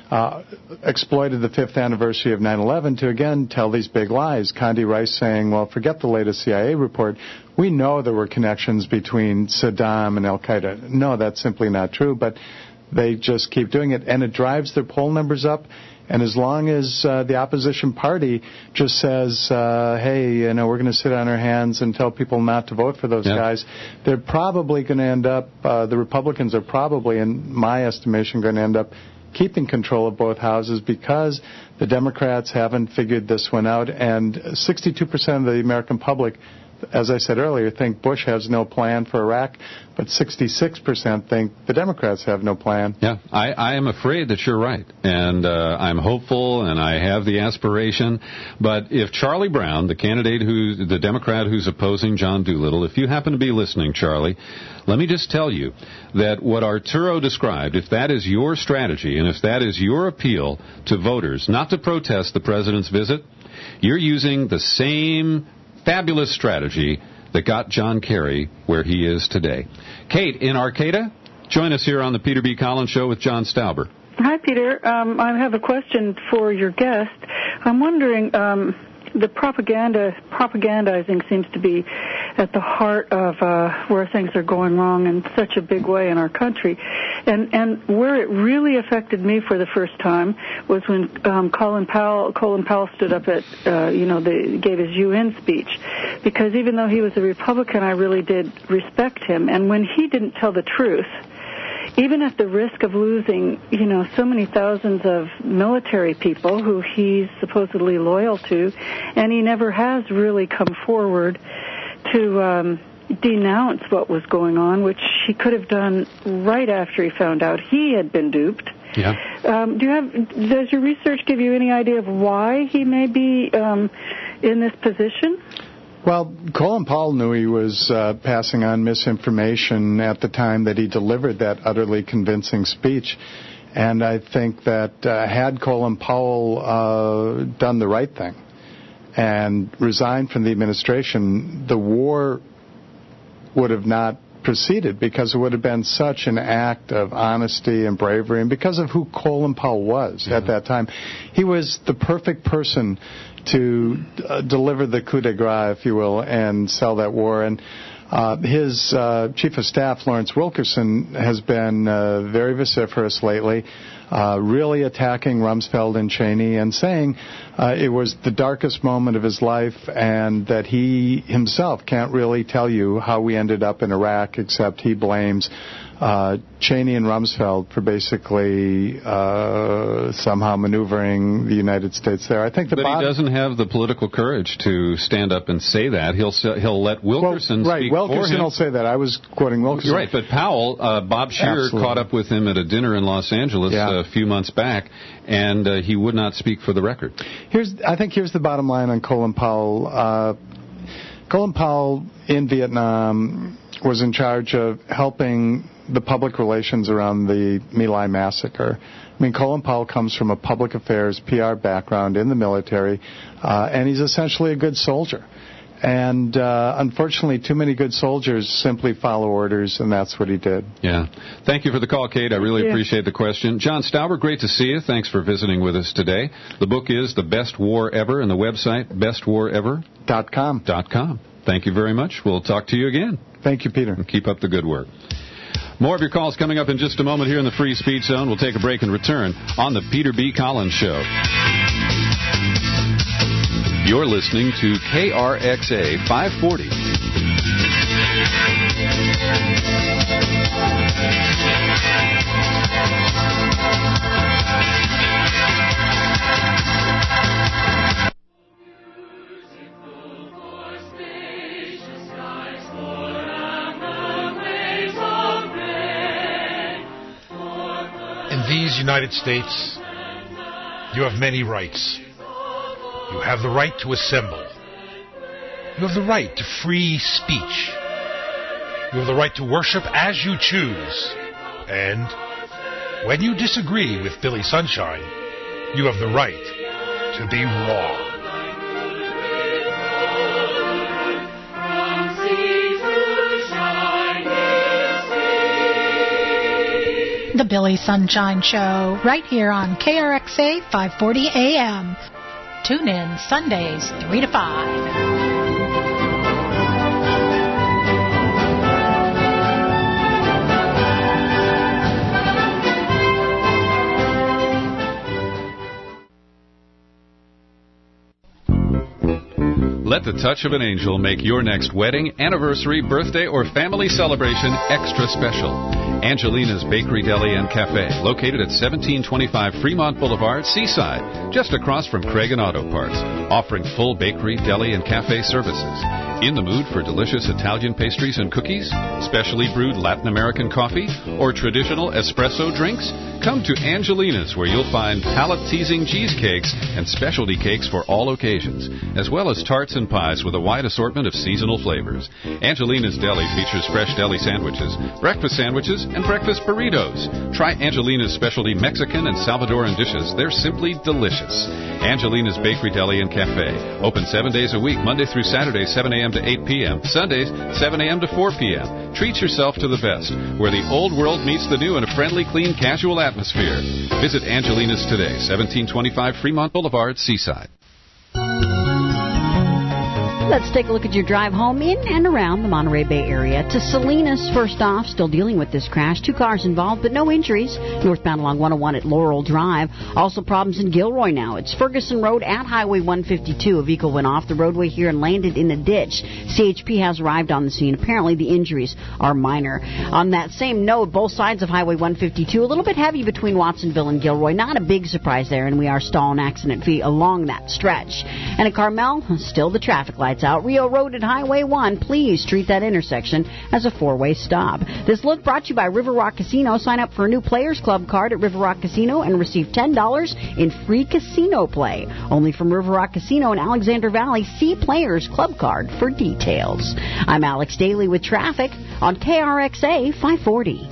exploited the 5th anniversary of 9/11 to, again, tell these big lies. Condi Rice saying, well, forget the latest CIA report. We know there were connections between Saddam and al-Qaeda. No, that's simply not true, but they just keep doing it, and it drives their poll numbers up. And as long as the opposition party just says, hey, we're going to sit on our hands and tell people not to vote for those guys, they're probably going to end up, the Republicans are probably, in my estimation, going to end up keeping control of both houses because the Democrats haven't figured this one out. And 62% of the American public, as I said earlier, think Bush has no plan for Iraq, but 66% think the Democrats have no plan.
Yeah, I am afraid that you're right, and I'm hopeful, and I have the aspiration. But if Charlie Brown, the Democrat who's opposing John Doolittle, if you happen to be listening, Charlie, let me just tell you that what Arturo described, if that is your strategy, and if that is your appeal to voters not to protest the president's visit, you're using the same fabulous strategy that got John Kerry where he is today. Kate, in Arcata, join us here on the Peter B. Collins Show with John Stauber.
Hi, Peter. I have a question for your guest. I'm wondering, the propagandizing seems to be at the heart of where things are going wrong in such a big way in our country. And where it really affected me for the first time was when Colin Powell stood up at, gave his UN speech. Because even though he was a Republican, I really did respect him. And when he didn't tell the truth, even at the risk of losing, so many thousands of military people who he's supposedly loyal to, and he never has really come forward to denounce what was going on, which he could have done right after he found out he had been duped.
Yeah.
Does your research give you any idea of why he may be in this position?
Well, Colin Powell knew he was passing on misinformation at the time that he delivered that utterly convincing speech. And I think that had Colin Powell done the right thing and resigned from the administration, the war would have not proceeded because it would have been such an act of honesty and bravery, and because of who Colin Powell was at that time. He was the perfect person to deliver the coup de grace, if you will, and sell that war. And his chief of staff, Lawrence Wilkerson, has been very vociferous lately, really attacking Rumsfeld and Cheney and saying it was the darkest moment of his life and that he himself can't really tell you how we ended up in Iraq, except he blames Cheney and Rumsfeld for basically somehow maneuvering the United States there. I think
but he doesn't have the political courage to stand up and say that. He'll let Wilkerson speak for him.
Wilkerson will say that. I was quoting Wilkerson.
Right, but Powell, Bob Scheer caught up with him at a dinner in Los Angeles a few months back, and he would not speak for the record.
I think here's the bottom line on Colin Powell. Colin Powell in Vietnam was in charge of helping the public relations around the My Lai massacre. I mean, Colin Powell comes from a public affairs, PR background in the military, and he's essentially a good soldier. And unfortunately, too many good soldiers simply follow orders, and that's what he did.
Yeah. Thank you for the call, Kate. I really appreciate the question. John Stauber, great to see you. Thanks for visiting with us today. The book is The Best War Ever, and the website, bestwarever.com. Thank you very much. We'll talk to you again.
Thank you, Peter.
And keep up the good work. More of your calls coming up in just a moment here in the Free Speech Zone. We'll take a break and return on the Peter B. Collins Show. You're listening to KRXA 540.
In these United States, you have many rights. You have the right to assemble. You have the right to free speech. You have the right to worship as you choose. And when you disagree with Billy Sunshine, you have the right to be wrong.
The Billy Sunshine Show, right here on KRXA 540 AM. Tune in Sundays 3 to 5.
Let the touch of an angel make your next wedding, anniversary, birthday, or family celebration extra special. Angelina's Bakery, Deli, and Cafe, located at 1725 Fremont Boulevard, Seaside, just across from Craig and Auto Parts, offering full bakery, deli, and cafe services. In the mood for delicious Italian pastries and cookies, specially brewed Latin American coffee, or traditional espresso drinks? Come to Angelina's, where you'll find palate-teasing cheesecakes and specialty cakes for all occasions, as well as tarts and pies with a wide assortment of seasonal flavors. Angelina's Deli features fresh deli sandwiches, breakfast sandwiches, and breakfast burritos. Try Angelina's specialty Mexican and Salvadoran dishes. They're simply delicious. Angelina's Bakery, Deli, and Cafe. Open 7 days a week, Monday through Saturday, 7 a.m. to 8 p.m. Sundays, 7 a.m. to 4 p.m. Treat yourself to the best, where the old world meets the new in a friendly, clean, casual atmosphere. Visit Angelina's today, 1725 Fremont Boulevard, Seaside.
Let's take a look at your drive home in and around the Monterey Bay area. To Salinas, first off, still dealing with this crash. 2 cars involved, but no injuries. Northbound along 101 at Laurel Drive. Also problems in Gilroy now. It's Ferguson Road at Highway 152. A vehicle went off the roadway here and landed in a ditch. CHP has arrived on the scene. Apparently the injuries are minor. On that same note, both sides of Highway 152, a little bit heavy between Watsonville and Gilroy. Not a big surprise there, and we are stalling accident fee along that stretch. And at Carmel, still the traffic lights out. Rio Road at Highway 1, please treat that intersection as a 4-way stop. This look brought to you by River Rock Casino. Sign up for a new Players Club card at River Rock Casino and receive $10 in free casino play. Only from River Rock Casino in Alexander Valley. See Players Club card for details. I'm Alex Daly with traffic on KRXA 540.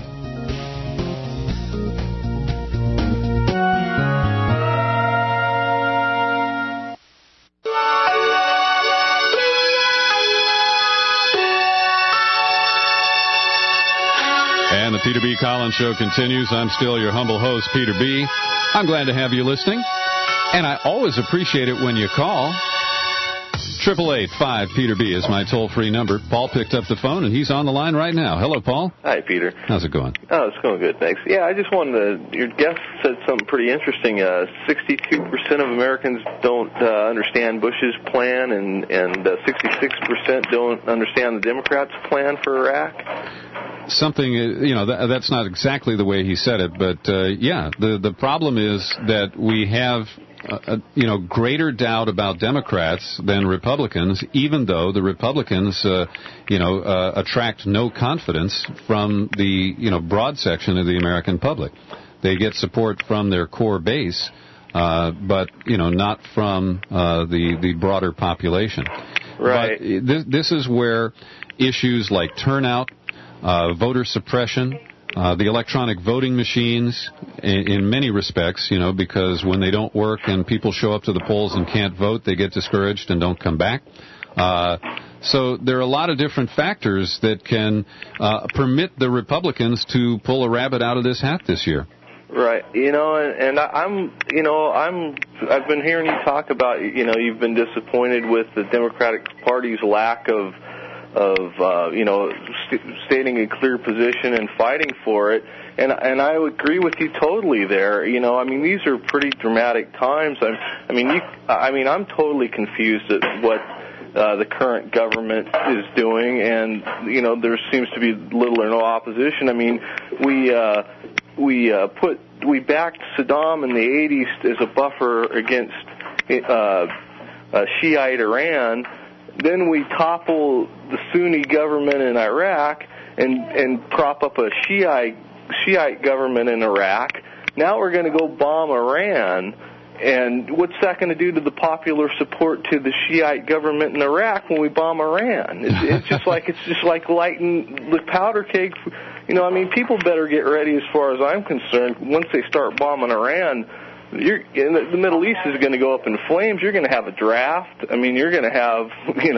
And the Peter B. Collins Show continues. I'm still your humble host, Peter B. I'm glad to have you listening. And I always appreciate it when you call. 888-5-PETER-B is my toll-free number. Paul picked up the phone, and he's on the line right now. Hello, Paul.
Hi, Peter.
How's it going?
Oh, it's going good, thanks. Yeah, I just wanted to, your guest said something pretty interesting. 62% of Americans don't understand Bush's plan, and 66% don't understand the Democrats' plan for Iraq.
Something, that's not exactly the way he said it, but the problem is that we have greater doubt about Democrats than Republicans, even though the Republicans attract no confidence from the broad section of the American public. They get support from their core base, but not from the broader population.
Right.
But this is where issues like turnout, voter suppression, the electronic voting machines, in many respects, because when they don't work and people show up to the polls and can't vote, they get discouraged and don't come back. So there are a lot of different factors that can permit the Republicans to pull a rabbit out of this hat this year.
Right. And I've been hearing you talk about, you've been disappointed with the Democratic Party's lack of stating a clear position and fighting for it. And I agree with you totally there. These are pretty dramatic times. I'm totally confused at what the current government is doing, and there seems to be little or no opposition. We backed Saddam in the 80s as a buffer against Shiite Iran. Then we topple the Sunni government in Iraq and prop up a Shiite government in Iraq. Now we're going to go bomb Iran. And what's that going to do to the popular support to the Shiite government in Iraq when we bomb Iran? It's just like lighting the powder keg. People better get ready as far as I'm concerned. Once they start bombing Iran, the Middle East is going to go up in flames. You're going to have a draft. You're going to have,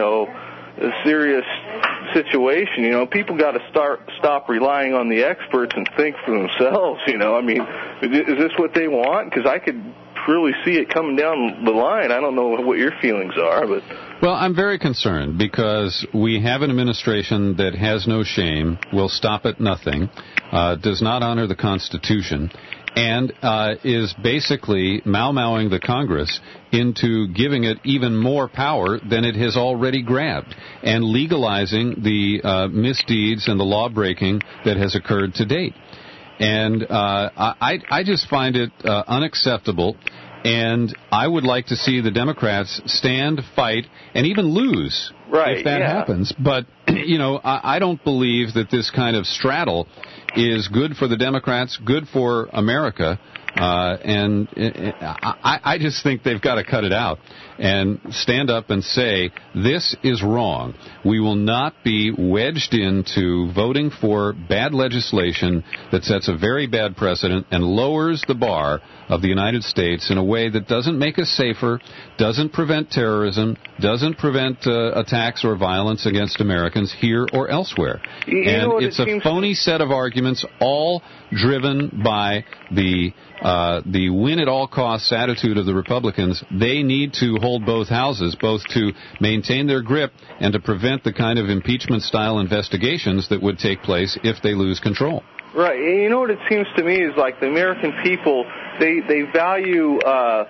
a serious situation. People got to stop relying on the experts and think for themselves. Is this what they want? Because I could really see it coming down the line. I don't know what your feelings are, but...
Well, I'm very concerned because we have an administration that has no shame, will stop at nothing, does not honor the Constitution, and is basically mau-mauing the Congress into giving it even more power than it has already grabbed, and legalizing the misdeeds and the law-breaking that has occurred to date. And I just find it unacceptable, and I would like to see the Democrats stand, fight, and even lose if that happens. But, I don't believe that this kind of straddle is good for the Democrats, good for America, and I just think they've got to cut it out and stand up and say, this is wrong. We will not be wedged into voting for bad legislation that sets a very bad precedent and lowers the bar of the United States in a way that doesn't make us safer, doesn't prevent terrorism, doesn't prevent attacks or violence against Americans here or elsewhere. And it's a phony set of arguments, all driven by the win-at-all-costs attitude of the Republicans. They need to hold both houses, both to maintain their grip and to prevent the kind of impeachment-style investigations that would take place if they lose control.
Right. And what it seems to me is like the American people, they value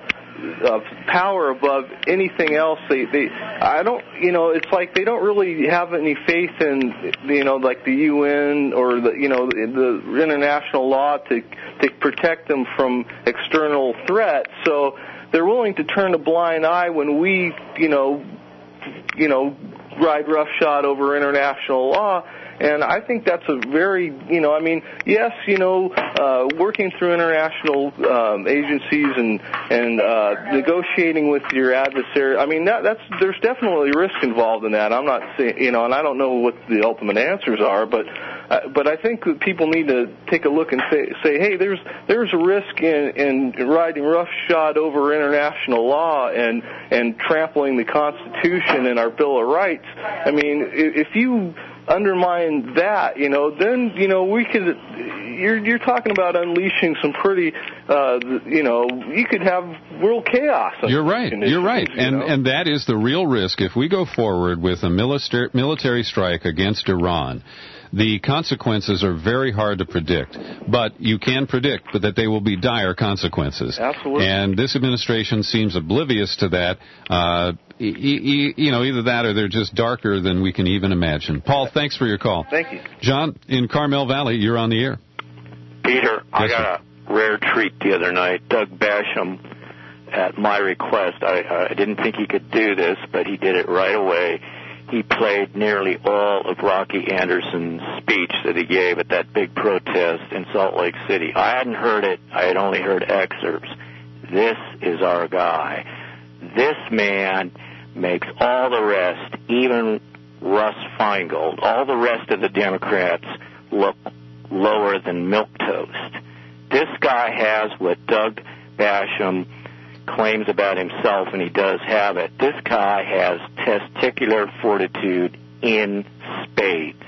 power above anything else. It's like they don't really have any faith in, like the UN or the international law to protect them from external threats. So they're willing to turn a blind eye when we, ride roughshod over international law. And I think that's a very, yes, working through international agencies and negotiating with your adversary. There's definitely risk involved in that. I'm not saying, and I don't know what the ultimate answers are, but I think that people need to take a look and say, hey, there's a risk in riding roughshod over international law and trampling the Constitution and our Bill of Rights. If you undermine that, then, we could, you're talking about unleashing some pretty, you could have world chaos.
You're right. And that is the real risk. If we go forward with a military strike against Iran, the consequences are very hard to predict, but you can predict that they will be dire consequences.
Absolutely.
And this administration seems oblivious to that. Either that or they're just darker than we can even imagine. Paul, thanks for your call.
Thank you.
John, in Carmel Valley, you're on the air.
Peter, I got a rare treat the other night. Doug Basham, at my request, I didn't think he could do this, but he did it right away. He played nearly all of Rocky Anderson's speech that he gave at that big protest in Salt Lake City. I hadn't heard it. I had only heard excerpts. this is our guy. This man makes all the rest, even Russ Feingold, all the rest of the Democrats look lower than milquetoast. This guy has what Doug Basham claims about himself, and he does have it. This guy has testicular fortitude in spades.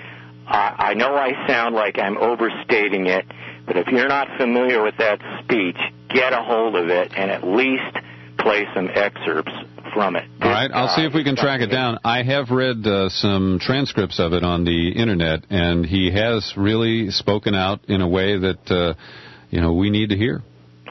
I know I sound like I'm overstating it, but if you're not familiar with that speech, get a hold of it and at least play some excerpts from it.
All right, I'll see if we can track it down. I have read some transcripts of it on the Internet, and he has really spoken out in a way that, we need to hear.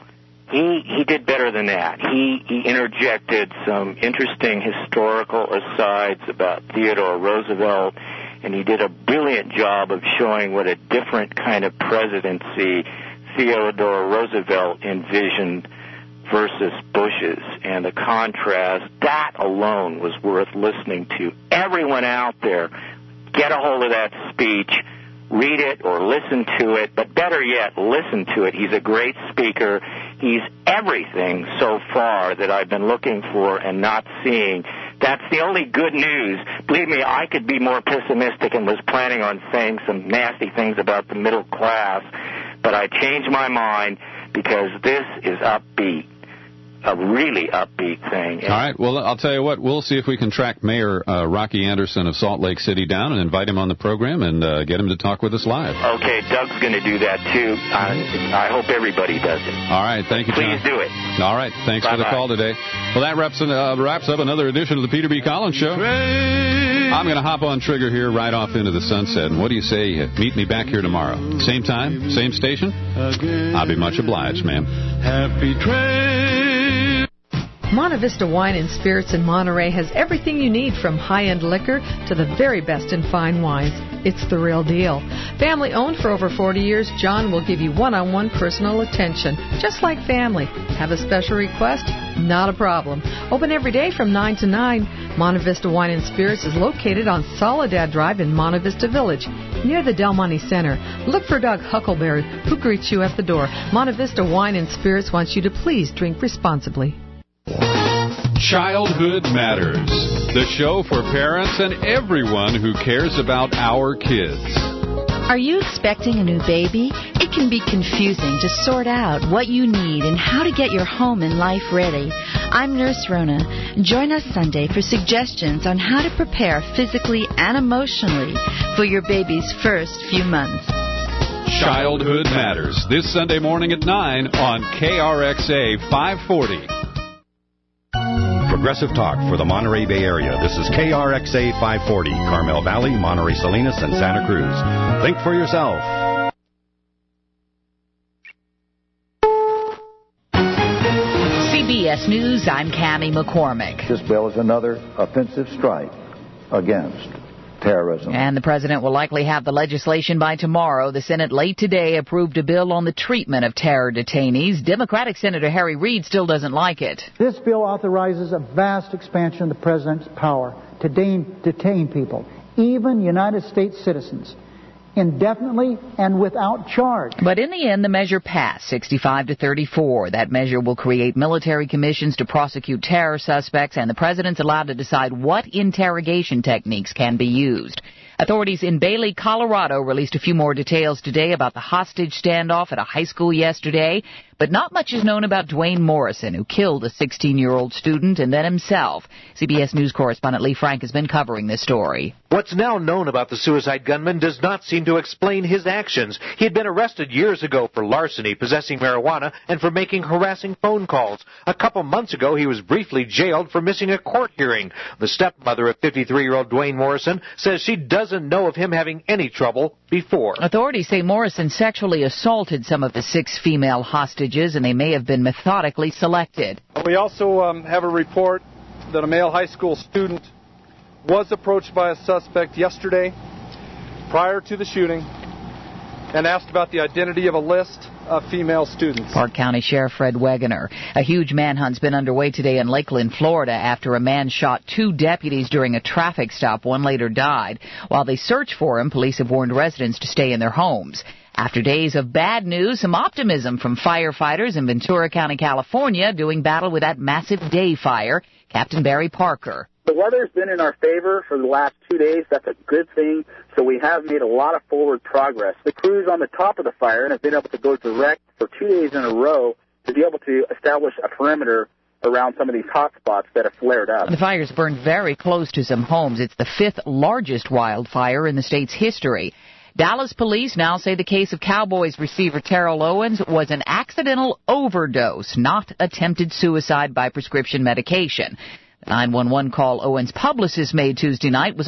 He did better than that. He interjected some interesting historical asides about Theodore Roosevelt, and he did a brilliant job of showing what a different kind of presidency Theodore Roosevelt envisioned versus Bush's, and the contrast, that alone was worth listening to. Everyone out there, get a hold of that speech, read it or listen to it, but better yet, listen to it. He's a great speaker. He's everything so far that I've been looking for and not seeing. That's the only good news. Believe me, I could be more pessimistic and was planning on saying some nasty things about the middle class, but I changed my mind because this is upbeat. A really upbeat thing.
All right. Well, I'll tell you what. We'll see if we can track Mayor Rocky Anderson of Salt Lake City down and invite him on the program and get him to talk with us live.
Okay, Doug's going to do that, too. I hope everybody does it.
All right. Thank you, John.
Please do it.
All right. Thanks for the call today. Well, that wraps up another edition of the Peter B. Collins Show. I'm going to hop on trigger here right off into the sunset. And what do you say? Meet me back here tomorrow. Same time, same station? I'll be much obliged, ma'am.
Happy train. Monte Vista Wine and Spirits in Monterey has everything you need, from high-end liquor to the very best in fine wines. It's the real deal. Family owned for over 40 years, John will give you one-on-one personal attention, just like family. Have a special request? Not a problem. Open every day from 9 to 9. Monte Vista Wine and Spirits is located on Soledad Drive in Monte Vista Village, near the Del Monte Center. Look for Doug Huckleberry, who greets you at the door. Monte Vista Wine and Spirits wants you to please drink responsibly.
Childhood Matters, the show for parents and everyone who cares about our kids.
Are you expecting a new baby? It can be confusing to sort out what you need and how to get your home and life ready. I'm Nurse Rona. Join us Sunday for suggestions on how to prepare physically and emotionally for your baby's first few months.
Childhood Matters, this Sunday morning at 9 on KRXA 540.
Progressive talk for the Monterey Bay Area. This is KRXA 540, Carmel Valley, Monterey Salinas, and Santa Cruz. Think for yourself.
CBS News, I'm Cammie McCormick.
This bill is another offensive strike against terrorism.
And the president will likely have the legislation by tomorrow. The Senate late today approved a bill on the treatment of terror detainees. Democratic Senator Harry Reid still doesn't like it.
This bill authorizes a vast expansion of the president's power to detain people, even United States citizens, indefinitely and without charge.
But in the end, the measure passed 65-34. That measure will create military commissions to prosecute terror suspects, and the president's allowed to decide what interrogation techniques can be used. Authorities in Bailey, Colorado released a few more details today about the hostage standoff at a high school yesterday. But not much is known about Dwayne Morrison, who killed a 16-year-old student and then himself. CBS News correspondent Lee Frank has been covering this story.
What's now known about the suicide gunman does not seem to explain his actions. He had been arrested years ago for larceny, possessing marijuana, and for making harassing phone calls. A couple months ago, he was briefly jailed for missing a court hearing. The stepmother of 53-year-old Dwayne Morrison says she doesn't know of him having any trouble before.
Authorities say Morrison sexually assaulted some of the 6 female hostages, and they may have been methodically selected.
We also have a report that a male high school student was approached by a suspect yesterday prior to the shooting and asked about the identity of a list of female students.
Park County Sheriff Fred Wegener. A huge manhunt's been underway today in Lakeland, Florida, after a man shot 2 deputies during a traffic stop. One later died. While they search for him, police have warned residents to stay in their homes. After days of bad news, some optimism from firefighters in Ventura County, California, doing battle with that massive day fire. Captain Barry Parker.
The weather's been in our favor for the last 2 days. That's a good thing. So we have made a lot of forward progress. The crews on the top of the fire and have been able to go direct for 2 days in a row to be able to establish a perimeter around some of these hot spots that have flared up.
The fire's burned very close to some homes. It's the 5th largest wildfire in the state's history. Dallas police now say the case of Cowboys receiver Terrell Owens was an accidental overdose, not attempted suicide by prescription medication. The 911 call Owens' publicist made Tuesday night was